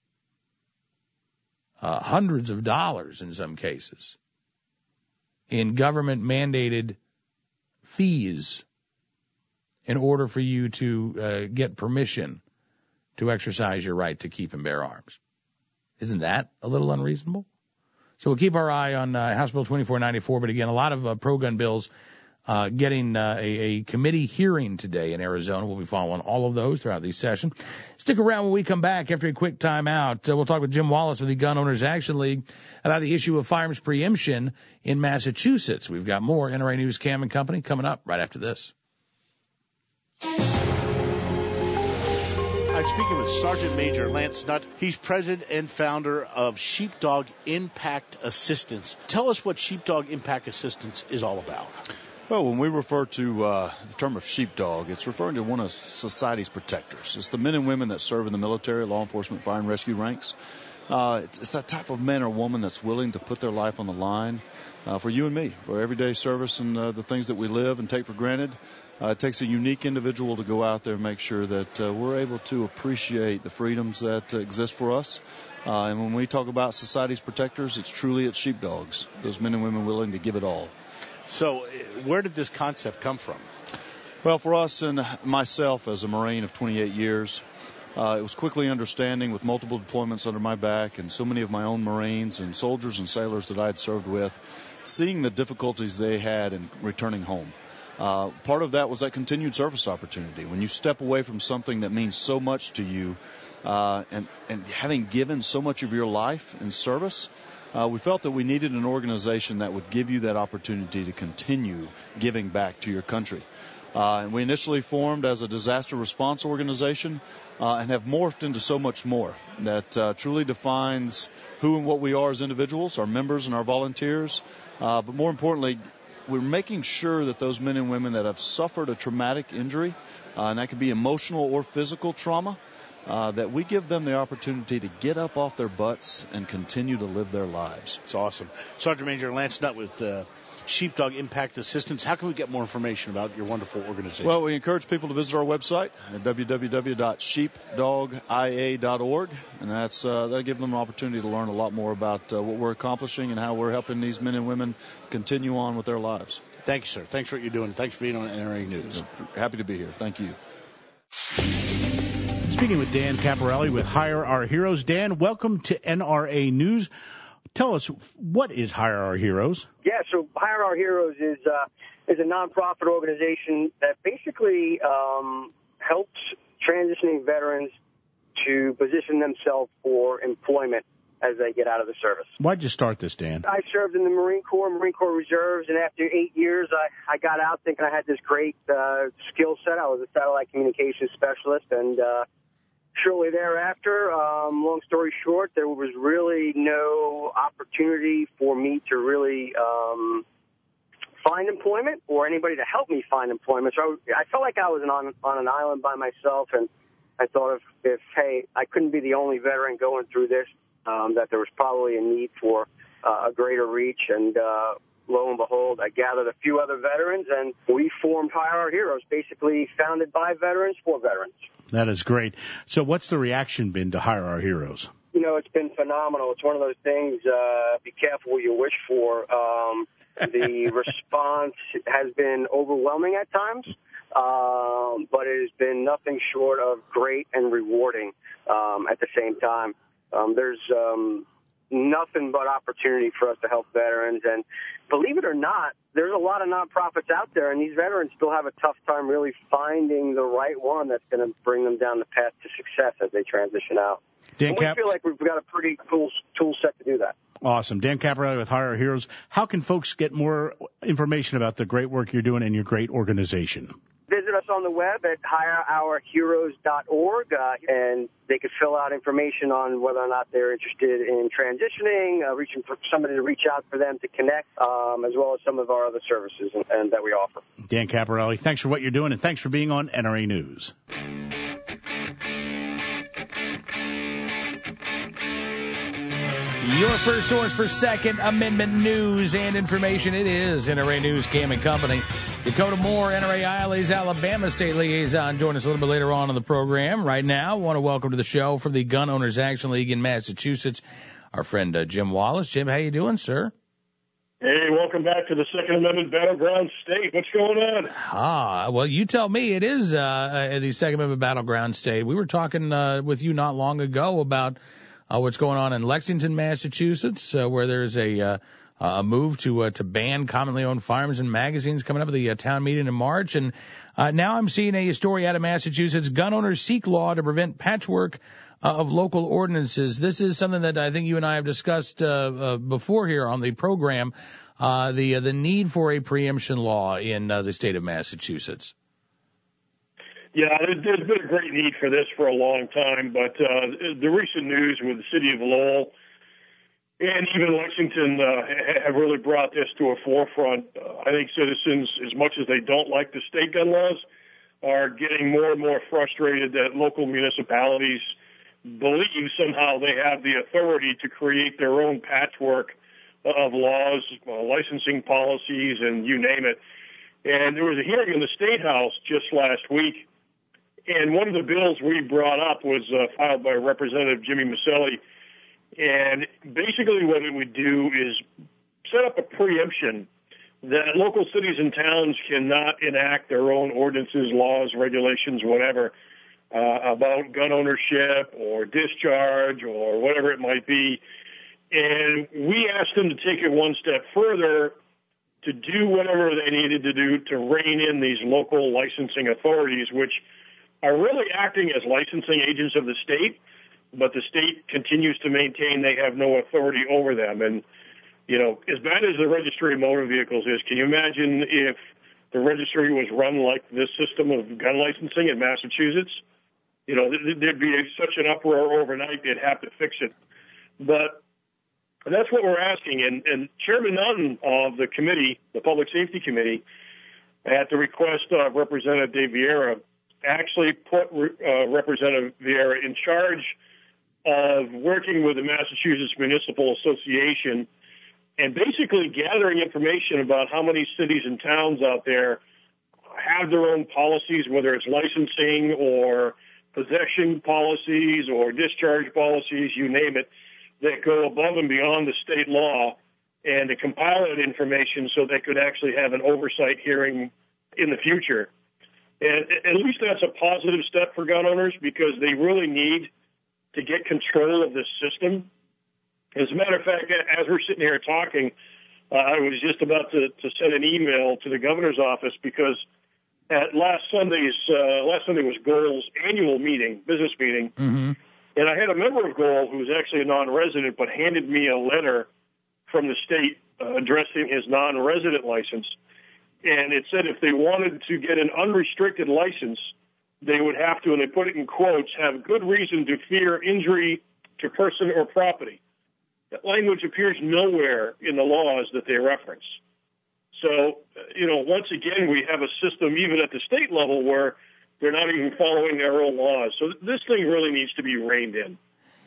A: hundreds of dollars in some cases in government-mandated fees in order for you to get permission to exercise your right to keep and bear arms? Isn't that a little unreasonable? So we'll keep our eye on House Bill 2494, but again, a lot of pro-gun bills getting a committee hearing today in Arizona. We'll be following all of those throughout the session. Stick around when we come back after a quick time out. We'll talk with Jim Wallace of the Gun Owners Action League about the issue of firearms preemption in Massachusetts. We've got more NRA News Cam and Company coming up right after this.
B: I'm speaking with Sergeant Major Lance Nutt. He's president and founder of Sheepdog Impact Assistance. Tell us what Sheepdog Impact Assistance is all about.
P: Well, when we refer to the term of sheepdog, it's referring to one of society's protectors. It's the men and women that serve in the military, law enforcement, fire and rescue ranks. It's that type of man or woman that's willing to put their life on the line for you and me, for everyday service and the things that we live and take for granted. It takes a unique individual to go out there and make sure that we're able to appreciate the freedoms that exist for us. And when we talk about society's protectors, it's sheepdogs, those men and women willing to give it all.
B: So where did this concept come from?
P: Well, for us and myself as a Marine of 28 years, it was quickly understanding with multiple deployments under my back and so many of my own Marines and soldiers and sailors that I had served with, seeing the difficulties they had in returning home. Part of that was that continued service opportunity. When you step away from something that means so much to you, and having given so much of your life in service, we felt that we needed an organization that would give you that opportunity to continue giving back to your country. And we initially formed as a disaster response organization and have morphed into so much more that truly defines who and what we are as individuals, our members and our volunteers, but more importantly, we're making sure that those men and women that have suffered a traumatic injury, and that could be emotional or physical trauma, that we give them the opportunity to get up off their butts and continue to live their lives.
B: It's awesome. Sergeant Major Lance Nutt with Sheepdog Impact Assistance. How can we get more information about your wonderful organization?
P: Well, we encourage people to visit our website at www.sheepdogia.org, and that'll give them an opportunity to learn a lot more about what we're accomplishing and how we're helping these men and women continue on with their lives.
B: Thank you, sir. Thanks for what you're doing. Thanks for being on NRA News.
P: Happy to be here. Thank you.
B: Speaking with Dan Caparelli with Hire Our Heroes. Dan, welcome to NRA News. Tell us, what is Hire Our Heroes?
Q: Yeah, so Hire Our Heroes is a nonprofit organization that basically helps transitioning veterans to position themselves for employment as they get out of the service.
B: Why'd you start this, Dan?
Q: I served in the Marine Corps Reserves, and after 8 years, I got out thinking I had this great skill set. I was a satellite communications specialist, and shortly thereafter, long story short, there was really no opportunity for me to really find employment or anybody to help me find employment. So I felt like I was on an island by myself, and I thought if hey, I couldn't be the only veteran going through this, that there was probably a need for a greater reach. And lo and behold, I gathered a few other veterans, and we formed Hire Our Heroes, basically founded by veterans for veterans.
B: That is great. So what's the reaction been to Hire Our Heroes?
Q: You know, it's been phenomenal. It's one of those things, be careful what you wish for. The response has been overwhelming at times, but it has been nothing short of great and rewarding at the same time. There's nothing but opportunity for us to help veterans. And believe it or not, there's a lot of nonprofits out there, and these veterans still have a tough time really finding the right one that's going to bring them down the path to success as they transition out. And we feel like we've got a pretty cool tool set to do that.
B: Awesome. Dan Caparelli with Hire Our Heroes. How can folks get more information about the great work you're doing and your great organization?
Q: Visit us on the web at hireourheroes.org, and they could fill out information on whether or not they're interested in transitioning, reaching for somebody to reach out for them to connect, as well as some of our other services and that we offer.
B: Dan Caparelli, thanks for what you're doing, and thanks for being on NRA News.
A: Your first source for Second Amendment news and information. It is NRA News, Cam and Company. Dakota Moore, NRA ILA's Alabama State Liaison, join us a little bit later on in the program. Right now, I want to welcome to the show from the Gun Owners Action League in Massachusetts, our friend Jim Wallace. Jim, how you doing, sir?
R: Hey, welcome back to the Second Amendment Battleground State. What's going on?
A: Well, you tell me. It is the Second Amendment Battleground State. We were talking with you not long ago about what's going on in Lexington, Massachusetts, where there's a move to ban commonly owned firearms and magazines coming up at the town meeting in March. And now I'm seeing a story out of Massachusetts. Gun owners seek law to prevent patchwork of local ordinances. This is something that I think you and I have discussed before here on the program, the need for a preemption law in the state of Massachusetts.
R: Yeah, there's been a great need for this for a long time, but the recent news with the city of Lowell and even Lexington have really brought this to a forefront. I think citizens, as much as they don't like the state gun laws, are getting more and more frustrated that local municipalities believe somehow they have the authority to create their own patchwork of laws, licensing policies, and you name it. And there was a hearing in the State House just last week, and one of the bills we brought up was filed by Representative Jimmy Maselli. And basically what it would do is set up a preemption that local cities and towns cannot enact their own ordinances, laws, regulations, whatever, about gun ownership or discharge or whatever it might be. And we asked them to take it one step further to do whatever they needed to do to rein in these local licensing authorities, which are really acting as licensing agents of the state, but the state continues to maintain they have no authority over them. And, you know, as bad as the registry of motor vehicles is, can you imagine if the registry was run like this system of gun licensing in Massachusetts? You know, there'd be such an uproar overnight, they'd have to fix it. But And that's what we're asking. And Chairman Nunn of the committee, the Public Safety Committee, at the request of Representative Dave Vieira, actually put Representative Vieira in charge of working with the Massachusetts Municipal Association and basically gathering information about how many cities and towns out there have their own policies, whether it's licensing or possession policies or discharge policies, you name it, that go above and beyond the state law, and to compile that information so they could actually have an oversight hearing in the future. And at least that's a positive step for gun owners, because they really need to get control of this system. As a matter of fact, as we're sitting here talking, I was just about to send an email to the governor's office, because at last Sunday was Goal's annual meeting, business meeting, and I had a member of Goal who was actually a non-resident, but handed me a letter from the state addressing his non-resident license. And it said if they wanted to get an unrestricted license, they would have to, and they put it in quotes, have good reason to fear injury to person or property. That language appears nowhere in the laws that they reference. So, once again, we have a system even at the state level where they're not even following their own laws. So this thing really needs to be reined in.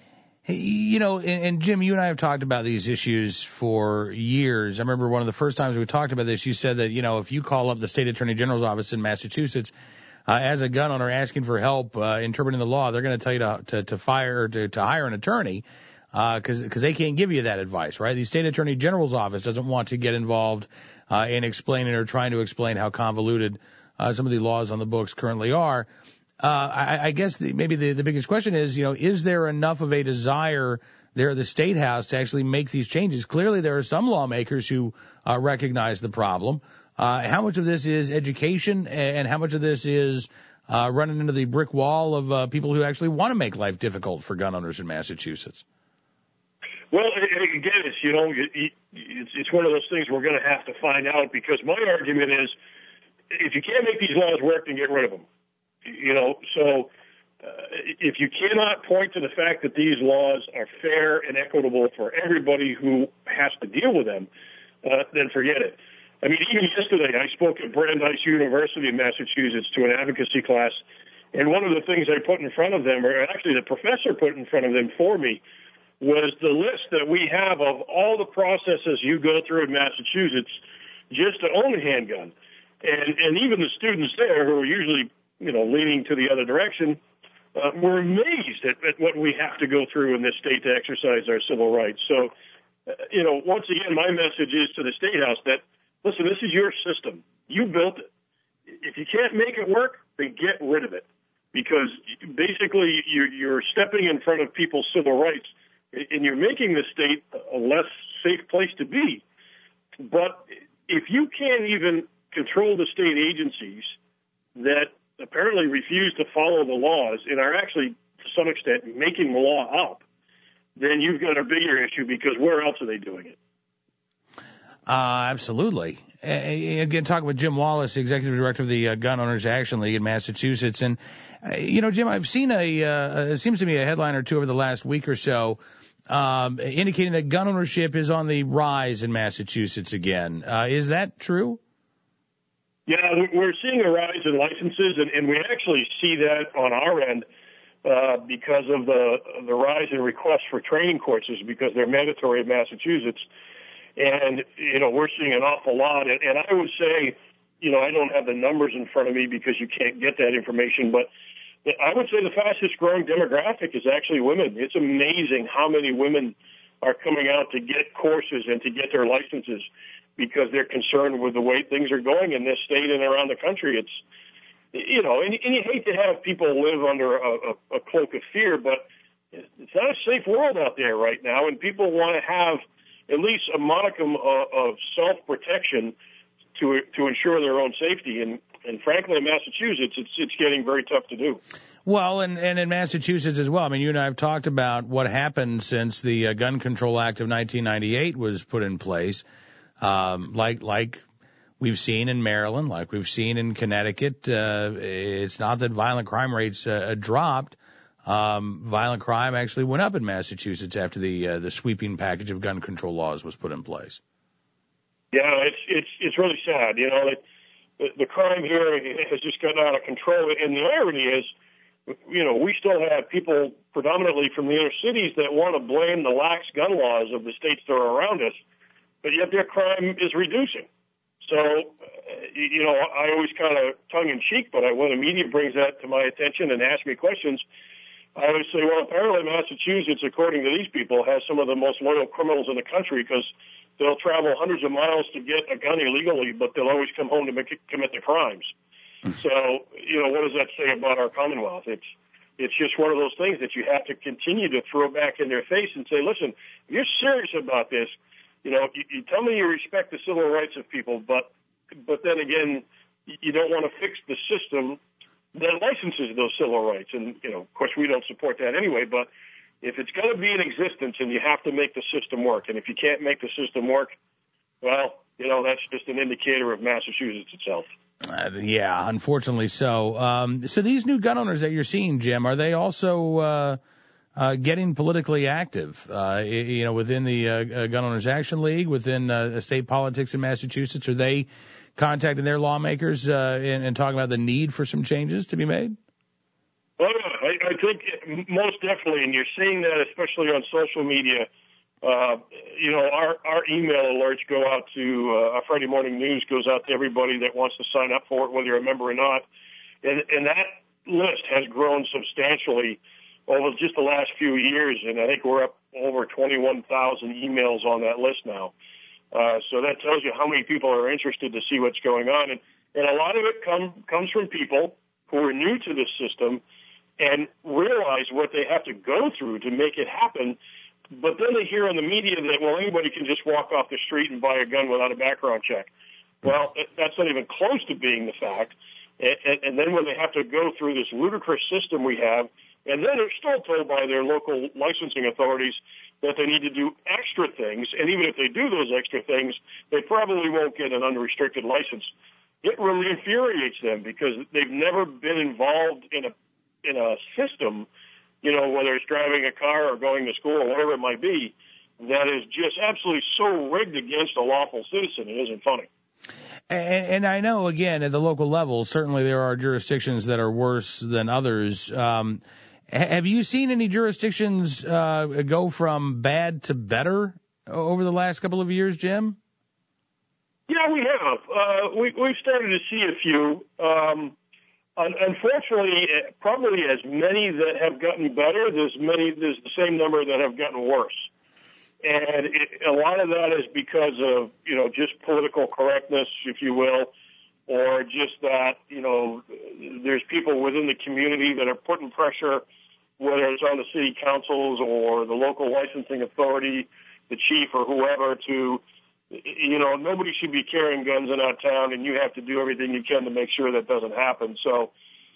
A: And Jim, you and I have talked about these issues for years. I remember one of the first times we talked about this, you said that, if you call up the state attorney general's office in Massachusetts, as a gun owner asking for help interpreting the law, they're going to tell you to hire an attorney, because they can't give you that advice, right? The state attorney general's office doesn't want to get involved in explaining or trying to explain how convoluted some of the laws on the books currently are. I guess maybe the biggest question is there enough of a desire there at the State House to actually make these changes? Clearly, there are some lawmakers who recognize the problem. How much of this is education, and how much of this is running into the brick wall of people who actually want to make life difficult for gun owners in Massachusetts?
R: Well, again, it's one of those things we're going to have to find out, because my argument is if you can't make these laws work, then get rid of them. So if you cannot point to the fact that these laws are fair and equitable for everybody who has to deal with them, then forget it. I mean, even yesterday, I spoke at Brandeis University in Massachusetts to an advocacy class, and one of the things I put in front of them, or actually the professor put in front of them for me, was the list that we have of all the processes you go through in Massachusetts just to own a handgun. And even the students there, who are usually, leaning to the other direction, were amazed at what we have to go through in this state to exercise our civil rights. So, once again, my message is to the State House that, listen, this is your system. You built it. If you can't make it work, then get rid of it, because basically you're stepping in front of people's civil rights, and you're making the state a less safe place to be. But if you can't even control the state agencies that apparently refuse to follow the laws and are actually, to some extent, making the law up, then you've got a bigger issue, because where else are they doing it?
A: Absolutely. Again, talking with Jim Wallace, the executive director of the Gun Owners Action League in Massachusetts. And, Jim, I've seen it seems to me a headline or two over the last week or so, indicating that gun ownership is on the rise in Massachusetts again. Is that true?
R: Yeah, we're seeing a rise in licenses, and we actually see that on our end because of the rise in requests for training courses, because they're mandatory in Massachusetts. And, we're seeing an awful lot. And I would say, I don't have the numbers in front of me because you can't get that information, but I would say the fastest growing demographic is actually women. It's amazing how many women are coming out to get courses and to get their licenses, because they're concerned with the way things are going in this state and around the country. It's, and you hate to have people live under a cloak of fear, but it's not a safe world out there right now, and people want to have at least a modicum of self-protection to ensure their own safety. And frankly, in Massachusetts, it's getting very tough to do.
A: Well, and in Massachusetts as well. I mean, you and I have talked about what happened since the Gun Control Act of 1998 was put in place. Like we've seen in Maryland, like we've seen in Connecticut, it's not that violent crime rates dropped. violent crime actually went up in Massachusetts after the sweeping package of gun control laws was put in place.
R: Yeah, it's really sad. The crime here has just gotten out of control, and the irony is, we still have people predominantly from the inner cities that want to blame the lax gun laws of the states that are around us, but yet their crime is reducing. So, I always kind of tongue-in-cheek, but when the media brings that to my attention and asks me questions, I always say, well, apparently Massachusetts, according to these people, has some of the most loyal criminals in the country because they'll travel hundreds of miles to get a gun illegally, but they'll always come home to commit the crimes. So, what does that say about our Commonwealth? It's just one of those things that you have to continue to throw back in their face and say, listen, if you're serious about this, you tell me you respect the civil rights of people, but then again, you don't want to fix the system that licenses those civil rights. And, of course, we don't support that anyway, but if it's going to be in existence, and you have to make the system work, and if you can't make the system work, well, that's just an indicator of Massachusetts itself.
A: Yeah, unfortunately so. So these new gun owners that you're seeing, Jim, are they also getting politically active, within the Gun Owners Action League, within state politics in Massachusetts? Are they contacting their lawmakers and talking about the need for some changes to be made?
R: Well, I think most definitely, and you're seeing that especially on social media. Our email alerts go out to our Friday Morning News goes out to everybody that wants to sign up for it, whether you're a member or not. And that list has grown substantially over just the last few years, and I think we're up over 21,000 emails on that list now. So that tells you how many people are interested to see what's going on. And a lot of it comes from people who are new to this system and realize what they have to go through to make it happen. But then they hear on the media that, well, anybody can just walk off the street and buy a gun without a background check. Well, that's not even close to being the fact. And then when they have to go through this ludicrous system we have, and then they're still told by their local licensing authorities that they need to do extra things, and even if they do those extra things, they probably won't get an unrestricted license. It really infuriates them because they've never been involved in a system, whether it's driving a car or going to school or whatever it might be, that is just absolutely so rigged against a lawful citizen. It isn't funny.
A: And I know, again, at the local level, certainly there are jurisdictions that are worse than others. Have you seen any jurisdictions go from bad to better over the last couple of years, Jim?
R: Yeah, we have. We've started to see a few. Unfortunately, probably as many that have gotten better, there's the same number that have gotten worse. And a lot of that is because of, just political correctness, if you will, or just that, there's people within the community that are putting pressure, whether it's on the city councils or the local licensing authority, the chief or whoever, to, nobody should be carrying guns in our town, and you have to do everything you can to make sure that doesn't happen. So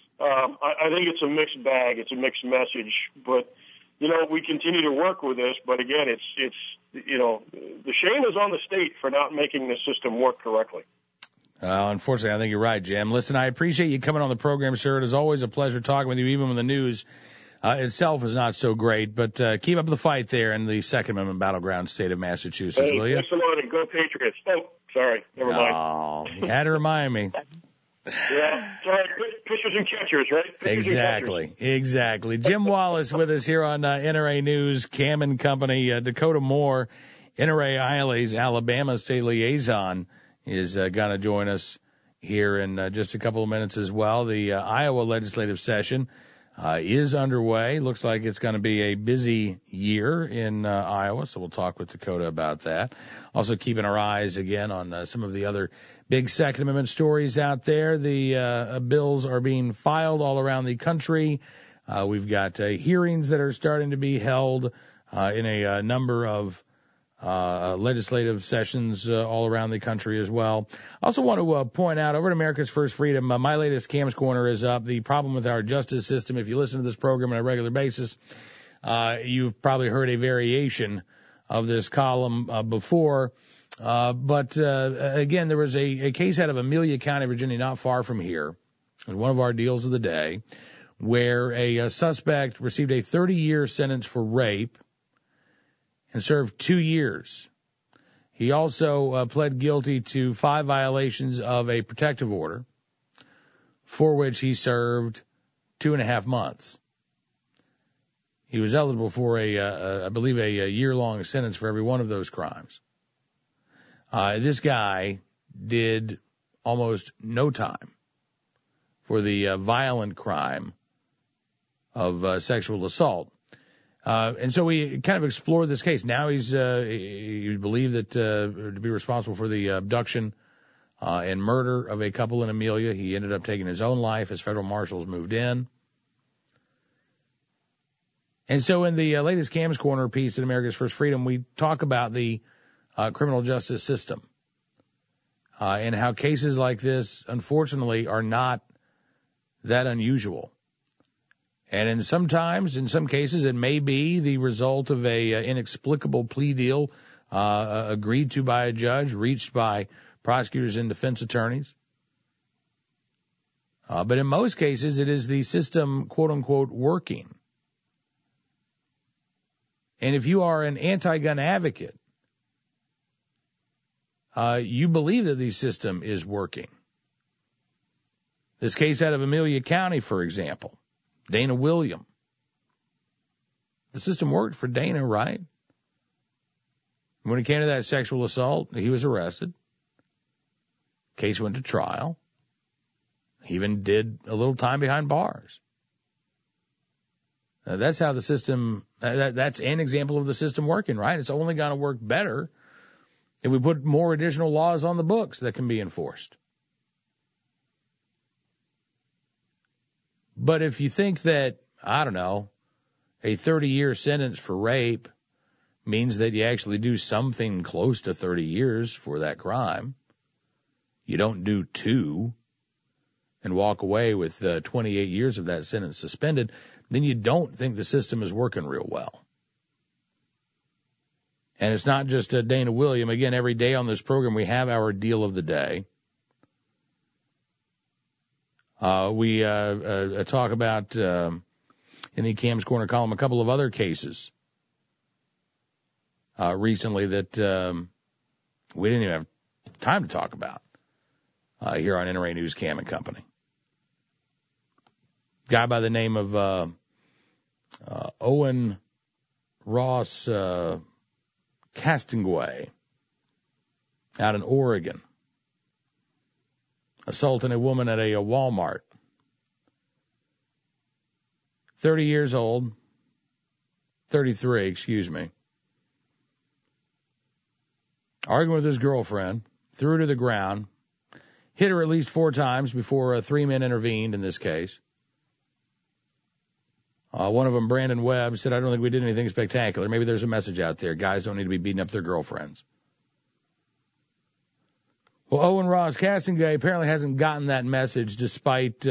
R: I think it's a mixed bag. It's a mixed message. But, we continue to work with this. But, again, it's the shame is on the state for not making the system work correctly.
A: Unfortunately, I think you're right, Jim. Listen, I appreciate you coming on the program, sir. It is always a pleasure talking with you, even when the news itself is not so great. But keep up the fight there in the Second Amendment battleground state of Massachusetts, will you?
R: Thanks a lot, and go Patriots. Oh, sorry. Never mind.
A: Oh, you had to remind me.
R: Yeah, sorry. Pitchers and catchers, right? Pitchers
A: Exactly. Jim Wallace with us here on NRA News, Cam and Company. Dakota Moore, NRA ILA's Alabama State Liaison, is going to join us here in just a couple of minutes as well. The Iowa legislative session is underway. Looks like it's going to be a busy year in Iowa, so we'll talk with Dakota about that. Also keeping our eyes again on some of the other big Second Amendment stories out there. The bills are being filed all around the country. We've got hearings that are starting to be held in a number of legislative sessions all around the country as well. I also want to point out, over at America's First Freedom, my latest Cam's Corner is up. The problem with our justice system. If you listen to this program on a regular basis, you've probably heard a variation of this column before. But again, there was a case out of Amelia County, Virginia, not far from here. It was one of our deals of the day, where a suspect received a 30-year sentence for rape and served 2 years. He also pled guilty to 5 violations of a protective order, for which he served 2.5 months. He was eligible for I believe, a year-long sentence for every one of those crimes. This guy did almost no time for the violent crime of sexual assault. And so we kind of explored this case. Now he's believed that to be responsible for the abduction and murder of a couple in Amelia. He ended up taking his own life as federal marshals moved in. And so in the latest Cam's Corner piece at America's First Freedom, we talk about the criminal justice system and how cases like this, unfortunately, are not that unusual. And in some cases, it may be the result of a inexplicable plea deal agreed to by a judge, reached by prosecutors and defense attorneys. But in most cases, it is the system, quote unquote, working. And if you are an anti-gun advocate, you believe that the system is working. This case out of Amelia County, for example, Dana William. The system worked for Dana, right? When it came to that sexual assault, he was arrested. Case went to trial. He even did a little time behind bars. That's how the system, that's an example of the system working, right? It's only going to work better if we put more additional laws on the books that can be enforced. But if you think that, I don't know, a 30-year sentence for rape means that you actually do something close to 30 years for that crime, you don't do 2 and walk away with 28 years of that sentence suspended, then you don't think the system is working real well. And it's not just Dana William. Again, every day on this program, we have our deal of the day. We talk about, in the Cam's Corner column, a couple of other cases recently that we didn't even have time to talk about here on NRA News Cam and Company. Guy by the name of Owen Ross Castonguay out in Oregon, assaulting a woman at a Walmart. 30 years old, 33, excuse me. Arguing with his girlfriend, threw her to the ground, hit her at least 4 times before 3 men intervened in this case. One of them, Brandon Webb, said, I don't think we did anything spectacular. Maybe there's a message out there. Guys don't need to be beating up their girlfriends. Well, Owen Ross Castonguay apparently hasn't gotten that message despite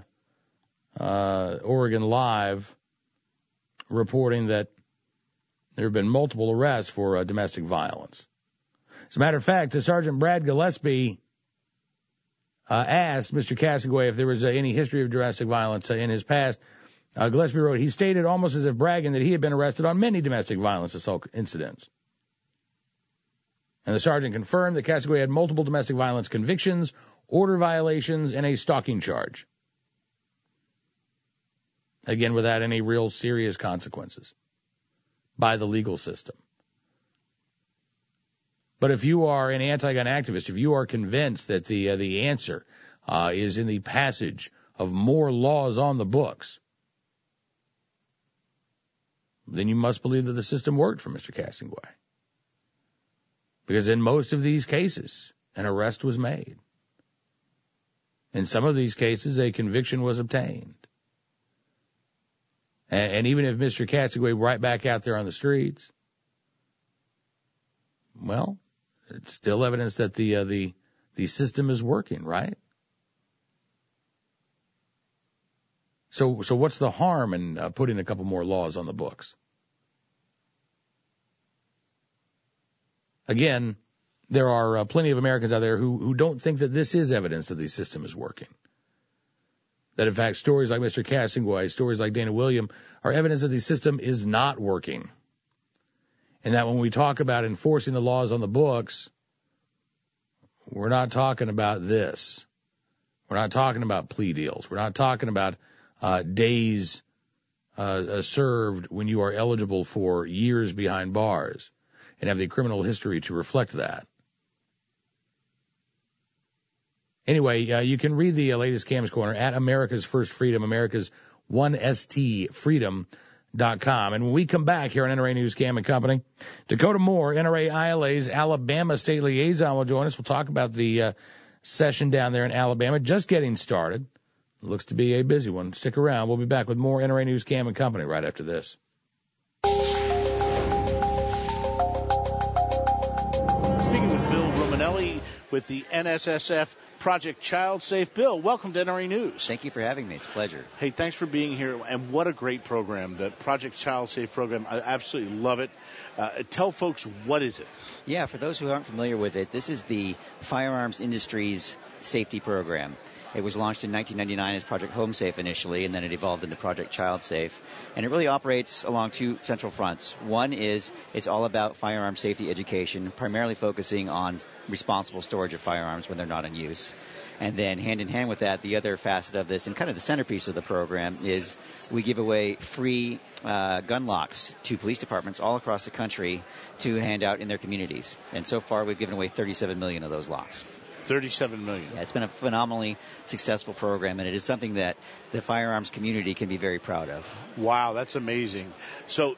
A: Oregon Live reporting that there have been multiple arrests for domestic violence. As a matter of fact, Sergeant Brad Gillespie asked Mr. Castonguay if there was any history of domestic violence in his past. Gillespie wrote, he stated almost as if bragging that he had been arrested on many domestic violence assault incidents. And the sergeant confirmed that Castonguay had multiple domestic violence convictions, order violations, and a stalking charge. Again, without any real serious consequences by the legal system. But if you are an anti-gun activist, if you are convinced that the answer is in the passage of more laws on the books, then you must believe that the system worked for Mr. Castonguay. Because in most of these cases, an arrest was made. In some of these cases, a conviction was obtained. And even if Mr. Castonguay right back out there on the streets, well, it's still evidence that the system is working, right? So what's the harm in putting a couple more laws on the books? Again, there are plenty of Americans out there who don't think that this is evidence that the system is working. That, in fact, stories like Mr. Cassinguay, stories like Dana William, are evidence that the system is not working. And that when we talk about enforcing the laws on the books, we're not talking about this. We're not talking about plea deals. We're not talking about days served when you are eligible for years behind bars and have the criminal history to reflect that. Anyway, you can read the latest Cam's Corner at America's First Freedom, America's 1stfreedom.com. And when we come back here on NRA News Cam and Company, Dakota Moore, NRA ILA's Alabama State Liaison, will join us. We'll talk about the session down there in Alabama, just getting started. Looks to be a busy one. Stick around. We'll be back with more NRA News Cam and Company right after this.
B: Speaking with Bill Romanelli with the NSSF Project Child Safe. Bill, welcome to NRA News.
S: Thank you for having me. It's a pleasure.
B: Hey, thanks for being here. And what a great program, the Project Child Safe program. I absolutely love it. Tell folks, what is it?
S: Yeah, for those who aren't familiar with it, this is the firearms industry's safety program. It was launched in 1999 as Project Home Safe initially, and then it evolved into Project Child Safe. And it really operates along two central fronts. One is it's all about firearm safety education, primarily focusing on responsible storage of firearms when they're not in use. And then hand in hand with that, the other facet of this, and kind of the centerpiece of the program, is we give away free gun locks to police departments all across the country to hand out in their communities. And so far, we've given away 37 million of those locks.
B: 37 million.
S: Yeah, it's been a phenomenally successful program, and it is something that the firearms community can be very proud of.
B: Wow, that's amazing. So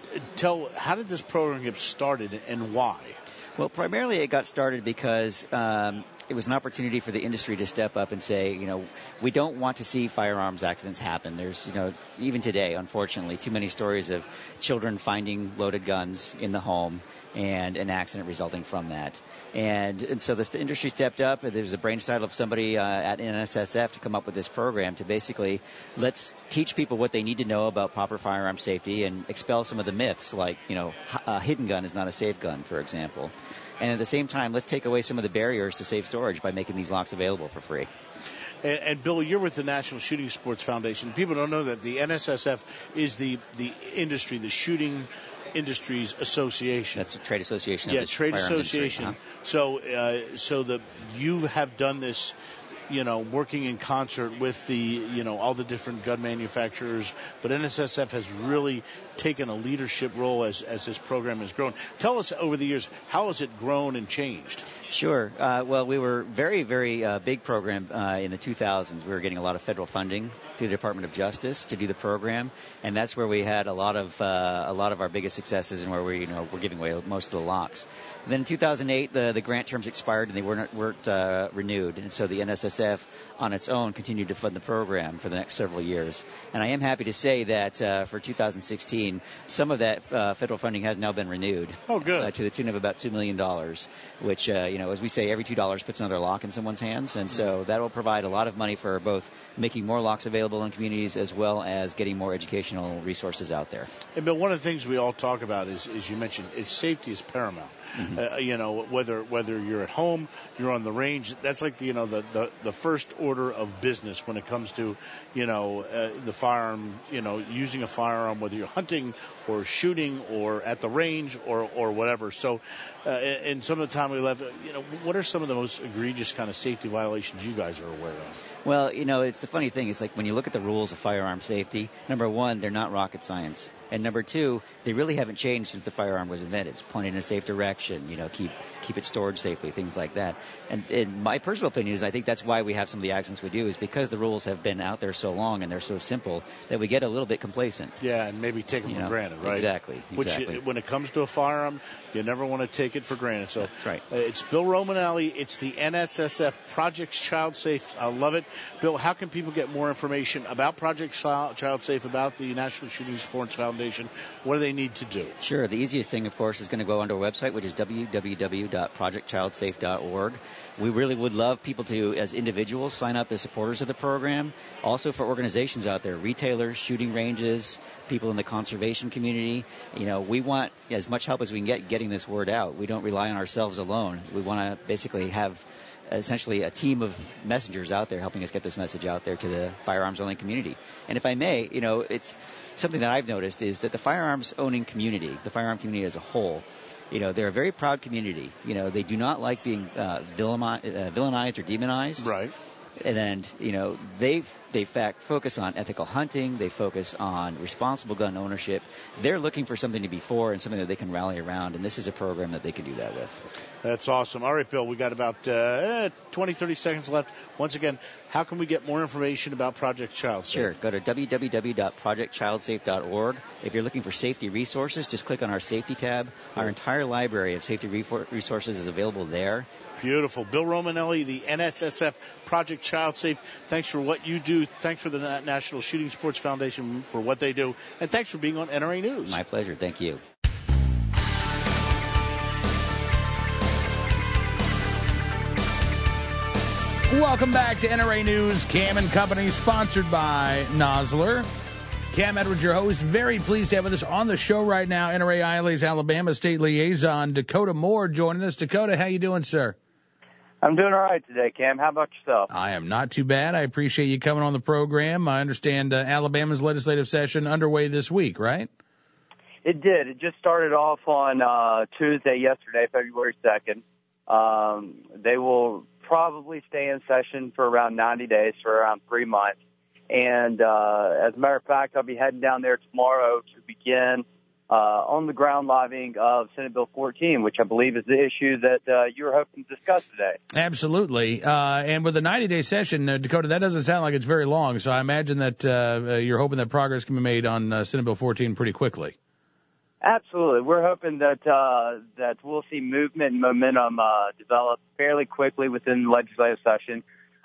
B: how did this program get started and why?
S: Well, primarily it got started because it was an opportunity for the industry to step up and say, we don't want to see firearms accidents happen. There's, even today, unfortunately, too many stories of children finding loaded guns in the home and an accident resulting from that. And so the industry stepped up. There was a brainchild of somebody at NSSF to come up with this program to basically let's teach people what they need to know about proper firearm safety and expel some of the myths like, a hidden gun is not a safe gun, for example. And at the same time, let's take away some of the barriers to safe storage by making these locks available for free.
B: And Bill, you're with the National Shooting Sports Foundation. People don't know that the NSSF is the industry, the Shooting Industries Association.
S: That's a trade association.
B: Yeah, trade association.
S: Uh-huh.
B: So you have done this, working in concert with the, all the different gun manufacturers. But NSSF has really taken a leadership role as this program has grown. Tell us over the years, how has it grown and changed?
S: Sure. Well, we were very, very big program in the 2000s. We were getting a lot of federal funding through the Department of Justice to do the program, and that's where we had a lot of our biggest successes and where we're giving away most of the locks. Then in 2008, the grant terms expired and they weren't renewed, and so the NSSF on its own continued to fund the program for the next several years. And I am happy to say that for 2016, some of that federal funding has now been renewed.
B: Oh, good.
S: To the tune of about $2 million, which, as we say, every $2 puts another lock in someone's hands, and so that will provide a lot of money for both making more locks available in communities as well as getting more educational resources out there.
B: But one of the things we all talk about is you mentioned, safety is paramount. Mm-hmm. Whether you're at home, you're on the range, that's like the first order of business when it comes to the firearm, using a firearm, whether you're hunting or shooting or at the range or whatever. So, in some of the time we left, what are some of the most egregious kind of safety violations you guys are aware of?
S: Well, it's the funny thing. It's like when you look at the rules of firearm safety, number one, they're not rocket science. And number two, they really haven't changed since the firearm was invented. It's pointed in a safe direction, keep it stored safely, things like that. And my personal opinion is I think that's why we have some of the accidents we do, is because the rules have been out there so long and they're so simple that we get a little bit complacent.
B: Yeah, and maybe take them for granted, right?
S: Exactly.
B: Which, when it comes to a firearm, you never want to take it for granted. So
S: that's right.
B: It's Bill Romanelli. It's the NSSF Project Child Safe. I love it. Bill, how can people get more information about Project Child Safe, about the National Shooting Sports Foundation? What do they need to do?
S: Sure. The easiest thing, of course, is going to go onto our website, which is www.projectchildsafe.org. We really would love people to, as individuals, sign up as supporters of the program. Also for organizations out there, retailers, shooting ranges, people in the conservation community. We want as much help as we can get getting this word out. We don't rely on ourselves alone. We want to basically have essentially a team of messengers out there helping us get this message out there to the firearms owning community. And if I may, it's something that I've noticed is that the firearms owning community, the firearm community as a whole, they're a very proud community. They do not like being villainized or demonized.
B: Right.
S: And then, they in fact focus on ethical hunting. They focus on responsible gun ownership. They're looking for something to be for and something that they can rally around. And this is a program that they can do that with.
B: That's awesome. All right, Bill, we got about 20, 30 seconds left. Once again, how can we get more information about Project Child Safe?
S: Sure. Go to www.projectchildsafe.org. If you're looking for safety resources, just click on our safety tab. Our entire library of safety resources is available there.
B: Beautiful. Bill Romanelli, the NSSF Project Child Safe. Thanks for what you do. Thanks for the National Shooting Sports Foundation for what they do. And thanks for being on NRA News.
S: My pleasure. Thank you.
A: Welcome back to NRA News, Cam and Company, sponsored by Nosler. Cam Edwards, your host. Very pleased to have with us on the show right now, NRA ILA's Alabama State Liaison, Dakota Moore, joining us. Dakota, how you doing, sir?
T: I'm doing all right today, Cam. How about yourself?
A: I am not too bad. I appreciate you coming on the program. I understand Alabama's legislative session underway this week, right?
T: It did. It just started off on Tuesday, yesterday, February 2nd. They will probably stay in session for around 90 days, for around 3 months. And as a matter of fact, I'll be heading down there tomorrow to begin on the ground lobbying of Senate Bill 14, which I believe is the issue that you were hoping to discuss today.
A: Absolutely. And with a 90-day session, Dakota, that doesn't sound like it's very long. So I imagine that you're hoping that progress can be made on Senate Bill 14 pretty quickly.
T: Absolutely. We're hoping that we'll see movement and momentum develop fairly quickly within the legislative session.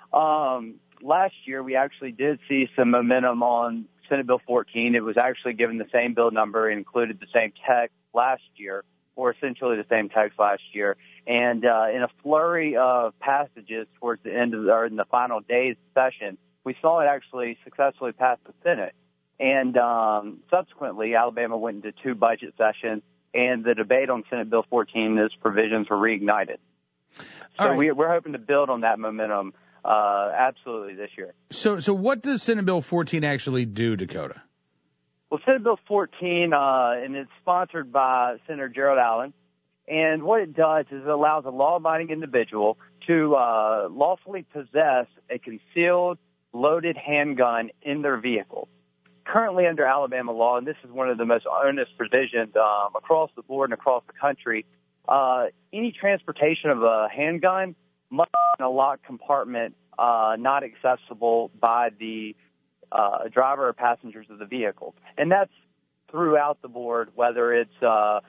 T: Last year, we actually did see some momentum on Senate Bill 14. It was actually given the same bill number and included the same text last year, or essentially the same text last year. And in a flurry of passages towards the end of in the final days of session, we saw it actually successfully pass the Senate. And subsequently, Alabama went into 2 budget sessions, and the debate on Senate Bill 14, its provisions were reignited. So we're hoping to build on that momentum absolutely this year.
A: So what does Senate Bill 14 actually do, Dakota?
T: Well, Senate Bill 14, and it's sponsored by Senator Gerald Allen, and what it does is it allows a law-abiding individual to lawfully possess a concealed, loaded handgun in their vehicle. Currently under Alabama law, and this is one of the most onerous provisions across the board and across the country, any transportation of a handgun must be in a locked compartment, not accessible by the driver or passengers of the vehicle. And that's throughout the board, whether it's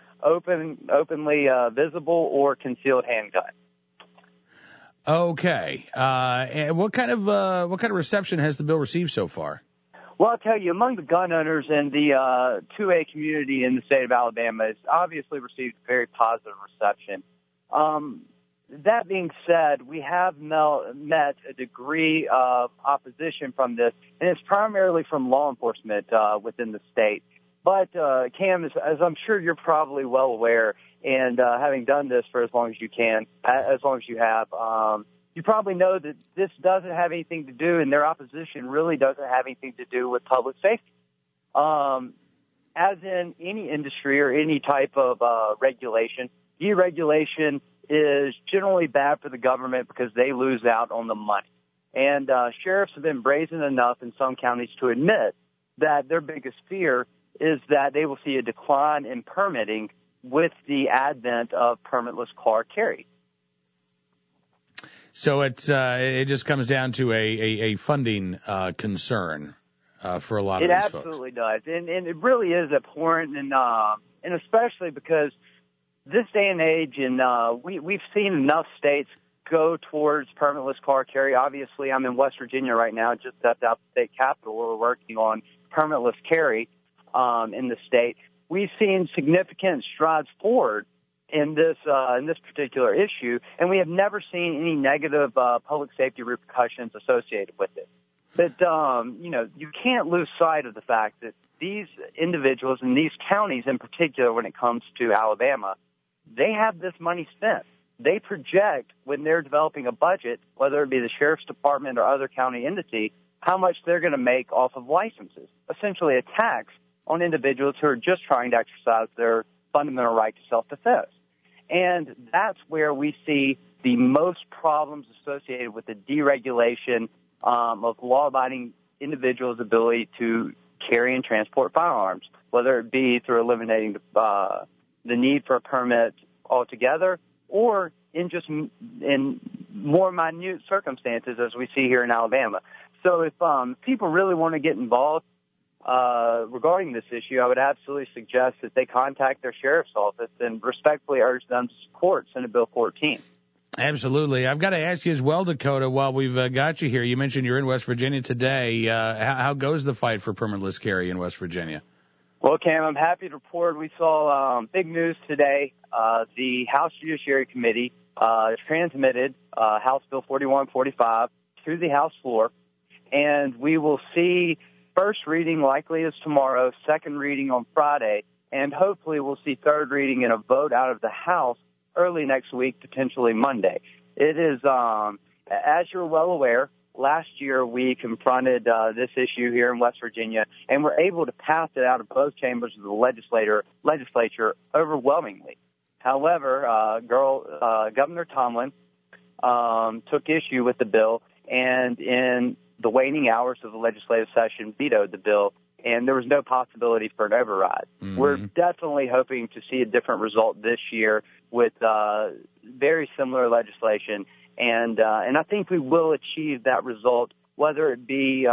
T: openly visible or concealed handgun.
A: Okay. And what kind of reception has the bill received so far?
T: Well, I'll tell you, among the gun owners and the 2A community in the state of Alabama, it's obviously received very positive reception. That being said, we have met a degree of opposition from this, and it's primarily from law enforcement within the state. But, Cam, as I'm sure you're probably well aware, and having done this for as long as you have, you probably know that this doesn't have anything to do, and their opposition really doesn't have anything to do with public safety. As in any industry or any type of regulation, deregulation is generally bad for the government because they lose out on the money. And sheriffs have been brazen enough in some counties to admit that their biggest fear is that they will see a decline in permitting with the advent of permitless car carry.
A: So it just comes down to a funding concern for a lot of these folks.
T: It absolutely does, and it really is abhorrent, and especially because this day and age, and we've seen enough states go towards permitless car carry. Obviously, I'm in West Virginia right now, just stepped out the state capitol where we're working on permitless carry in the state. We've seen significant strides forward in this particular issue, and we have never seen any negative public safety repercussions associated with it. But you can't lose sight of the fact that these individuals in these counties, in particular, when it comes to Alabama, they have this money spent. they project when they're developing a budget, whether it be the sheriff's department or other county entity, how much they're going to make off of licenses, essentially a tax on individuals who are just trying to exercise their fundamental right to self-defense. And that's where we see the most problems associated with the deregulation of law-abiding individuals' ability to carry and transport firearms, whether it be through eliminating the need for a permit altogether or in more minute circumstances as we see here in Alabama. So if people really want to get involved regarding this issue, I would absolutely suggest that they contact their sheriff's office and respectfully urge them to support Senate Bill 14.
A: Absolutely. I've got to ask you as well, Dakota, while we've got you here, you mentioned you're in West Virginia today. How goes the fight for permitless carry in West Virginia?
T: Well, Cam, I'm happy to report we saw big news today. The House Judiciary Committee transmitted House Bill 4145 to the House floor, and we will see first reading likely is tomorrow, second reading on Friday, and hopefully we'll see third reading and a vote out of the House early next week, potentially Monday. It is, as you're well aware, last year we confronted this issue here in West Virginia, and were able to pass it out of both chambers of the legislature overwhelmingly. However, Governor Tomlin took issue with the bill, and in the waning hours of the legislative session vetoed the bill, and there was no possibility for an override. Mm-hmm. We're definitely hoping to see a different result this year with very similar legislation, and I think we will achieve that result, whether it be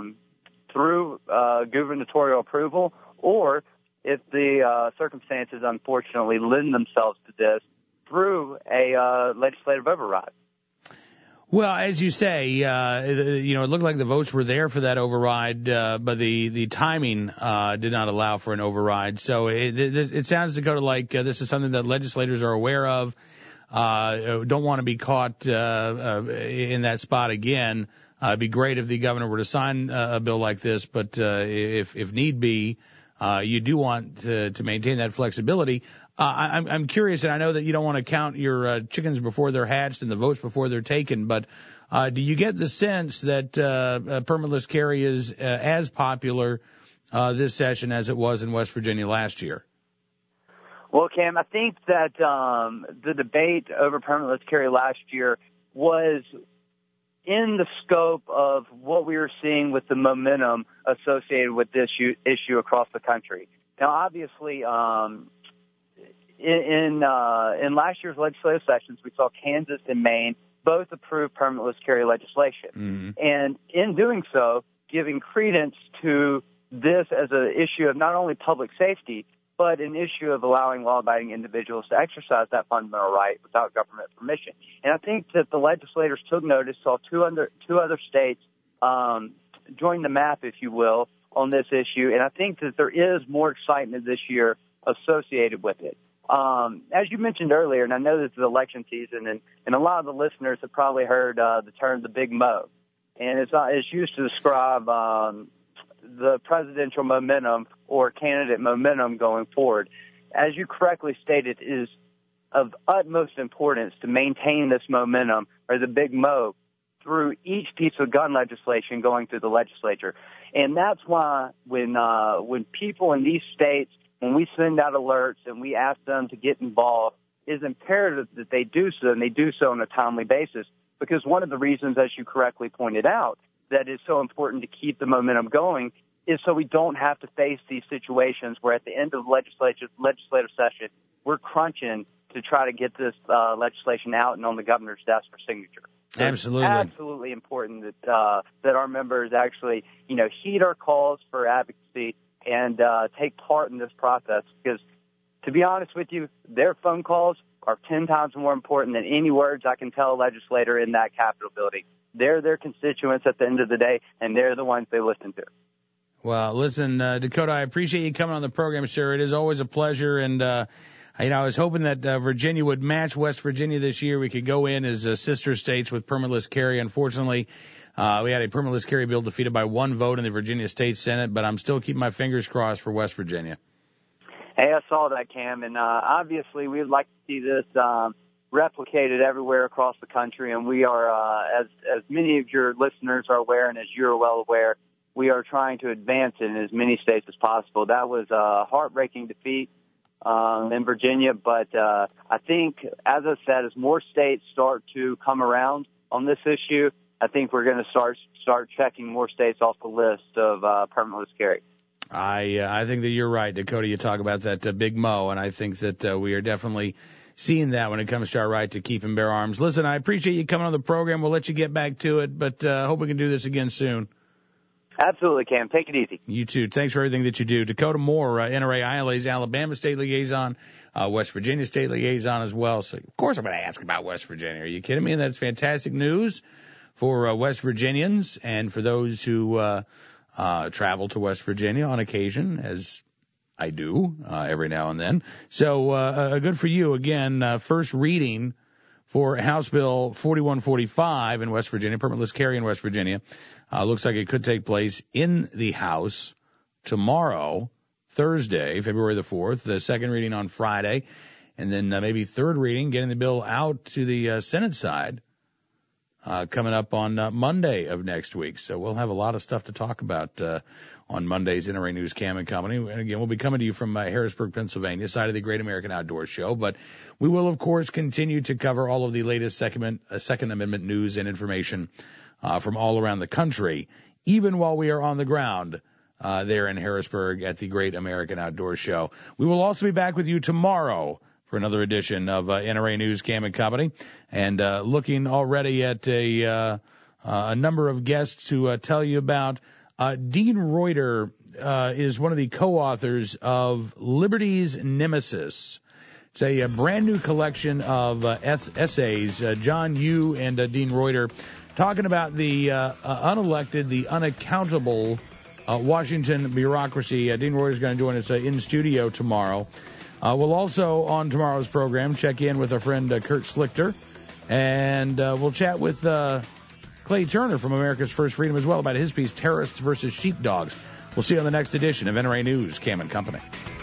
T: through gubernatorial approval or, if the circumstances unfortunately lend themselves to this, through a legislative override.
A: Well, as you say, it looked like the votes were there for that override, but the timing did not allow for an override. So it sounds, Dakota, like this is something that legislators are aware of, don't want to be caught in that spot again. It'd be great if the governor were to sign a bill like this, but if need be, you do want to maintain that flexibility. I'm curious, and I know that you don't want to count your chickens before they're hatched and the votes before they're taken, but do you get the sense that permitless carry is as popular this session as it was in West Virginia last year?
T: Well, Cam, I think that the debate over permitless carry last year was in the scope of what we were seeing with the momentum associated with this issue across the country. Now, obviously, in last year's legislative sessions, we saw Kansas and Maine both approve permitless carry legislation. Mm-hmm. And in doing so, giving credence to this as an issue of not only public safety, but an issue of allowing law-abiding individuals to exercise that fundamental right without government permission. And I think that the legislators took notice, saw two other states join the map, if you will, on this issue. And I think that there is more excitement this year associated with it. As you mentioned earlier, and I know this is election season, and a lot of the listeners have probably heard the term the Big Mo. And it's used to describe the presidential momentum or candidate momentum going forward. As you correctly stated, it is of utmost importance to maintain this momentum, or the Big Mo, through each piece of gun legislation going through the legislature. And that's why when people in these states, when we send out alerts and we ask them to get involved, it's imperative that they do so, and they do so on a timely basis. Because one of the reasons, as you correctly pointed out, that is so important to keep the momentum going is so we don't have to face these situations where at the end of the legislative session, we're crunching to try to get this legislation out and on the governor's desk for signature. So
A: absolutely.
T: It's absolutely important that our members actually, heed our calls for advocacy and take part in this process, because to be honest with you, their phone calls are 10 times more important than any words I can tell a legislator in that Capitol building. They're their constituents at the end of the day, and they're the ones they listen to.
A: Well, listen, Dakota, I appreciate you coming on the program, sir. It is always a pleasure, and I was hoping that Virginia would match West Virginia this year. We could go in as sister states with permitless carry. Unfortunately, we had a permitless carry bill defeated by one vote in the Virginia State Senate, but I'm still keeping my fingers crossed for West Virginia.
T: Hey, I saw that, Cam, and obviously we would like to see this replicated everywhere across the country, and we are, as many of your listeners are aware, and as you're well aware, we are trying to advance it in as many states as possible. That was a heartbreaking defeat in Virginia, but I think, as I said, as more states start to come around on this issue, I think we're going to start checking more states off the list of permitless carry.
A: I think that you're right, Dakota. You talk about that Big Mo, and I think that we are definitely seeing that when it comes to our right to keep and bear arms. Listen, I appreciate you coming on the program. We'll let you get back to it, but hope we can do this again soon.
T: Absolutely, Cam. Take it easy.
A: You too. Thanks for everything that you do. Dakota Moore, NRA ILA's Alabama State Liaison, West Virginia State Liaison as well. So, of course, I'm going to ask about West Virginia. Are you kidding me? That's fantastic news for West Virginians and for those who travel to West Virginia on occasion, as I do every now and then. So good for you. Again, first reading for House Bill 4145 in West Virginia, permitless carry in West Virginia. Looks like it could take place in the House tomorrow, Thursday, February the 4th, the second reading on Friday, and then maybe third reading, getting the bill out to the Senate side coming up on Monday of next week. So we'll have a lot of stuff to talk about on Monday's NRA News Cam and Company. And again, we'll be coming to you from Harrisburg, Pennsylvania, side of the Great American Outdoors Show. But we will, of course, continue to cover all of the latest Second Amendment news and information from all around the country, even while we are on the ground there in Harrisburg at the Great American Outdoors Show. We will also be back with you tomorrow for another edition of NRA News Cam and Company, and looking already at a number of guests to tell you about. Dean Reuter is one of the co-authors of Liberty's Nemesis. It's a brand new collection of essays. John Yoo and Dean Reuter talking about the unelected, the unaccountable Washington bureaucracy. Dean Reuter is going to join us in studio tomorrow. We'll also, on tomorrow's program, check in with our friend Kurt Schlichter, and we'll chat with Clay Turner from America's First Freedom as well about his piece, Terrorists versus Sheepdogs. We'll see you on the next edition of NRA News, Cam and Company.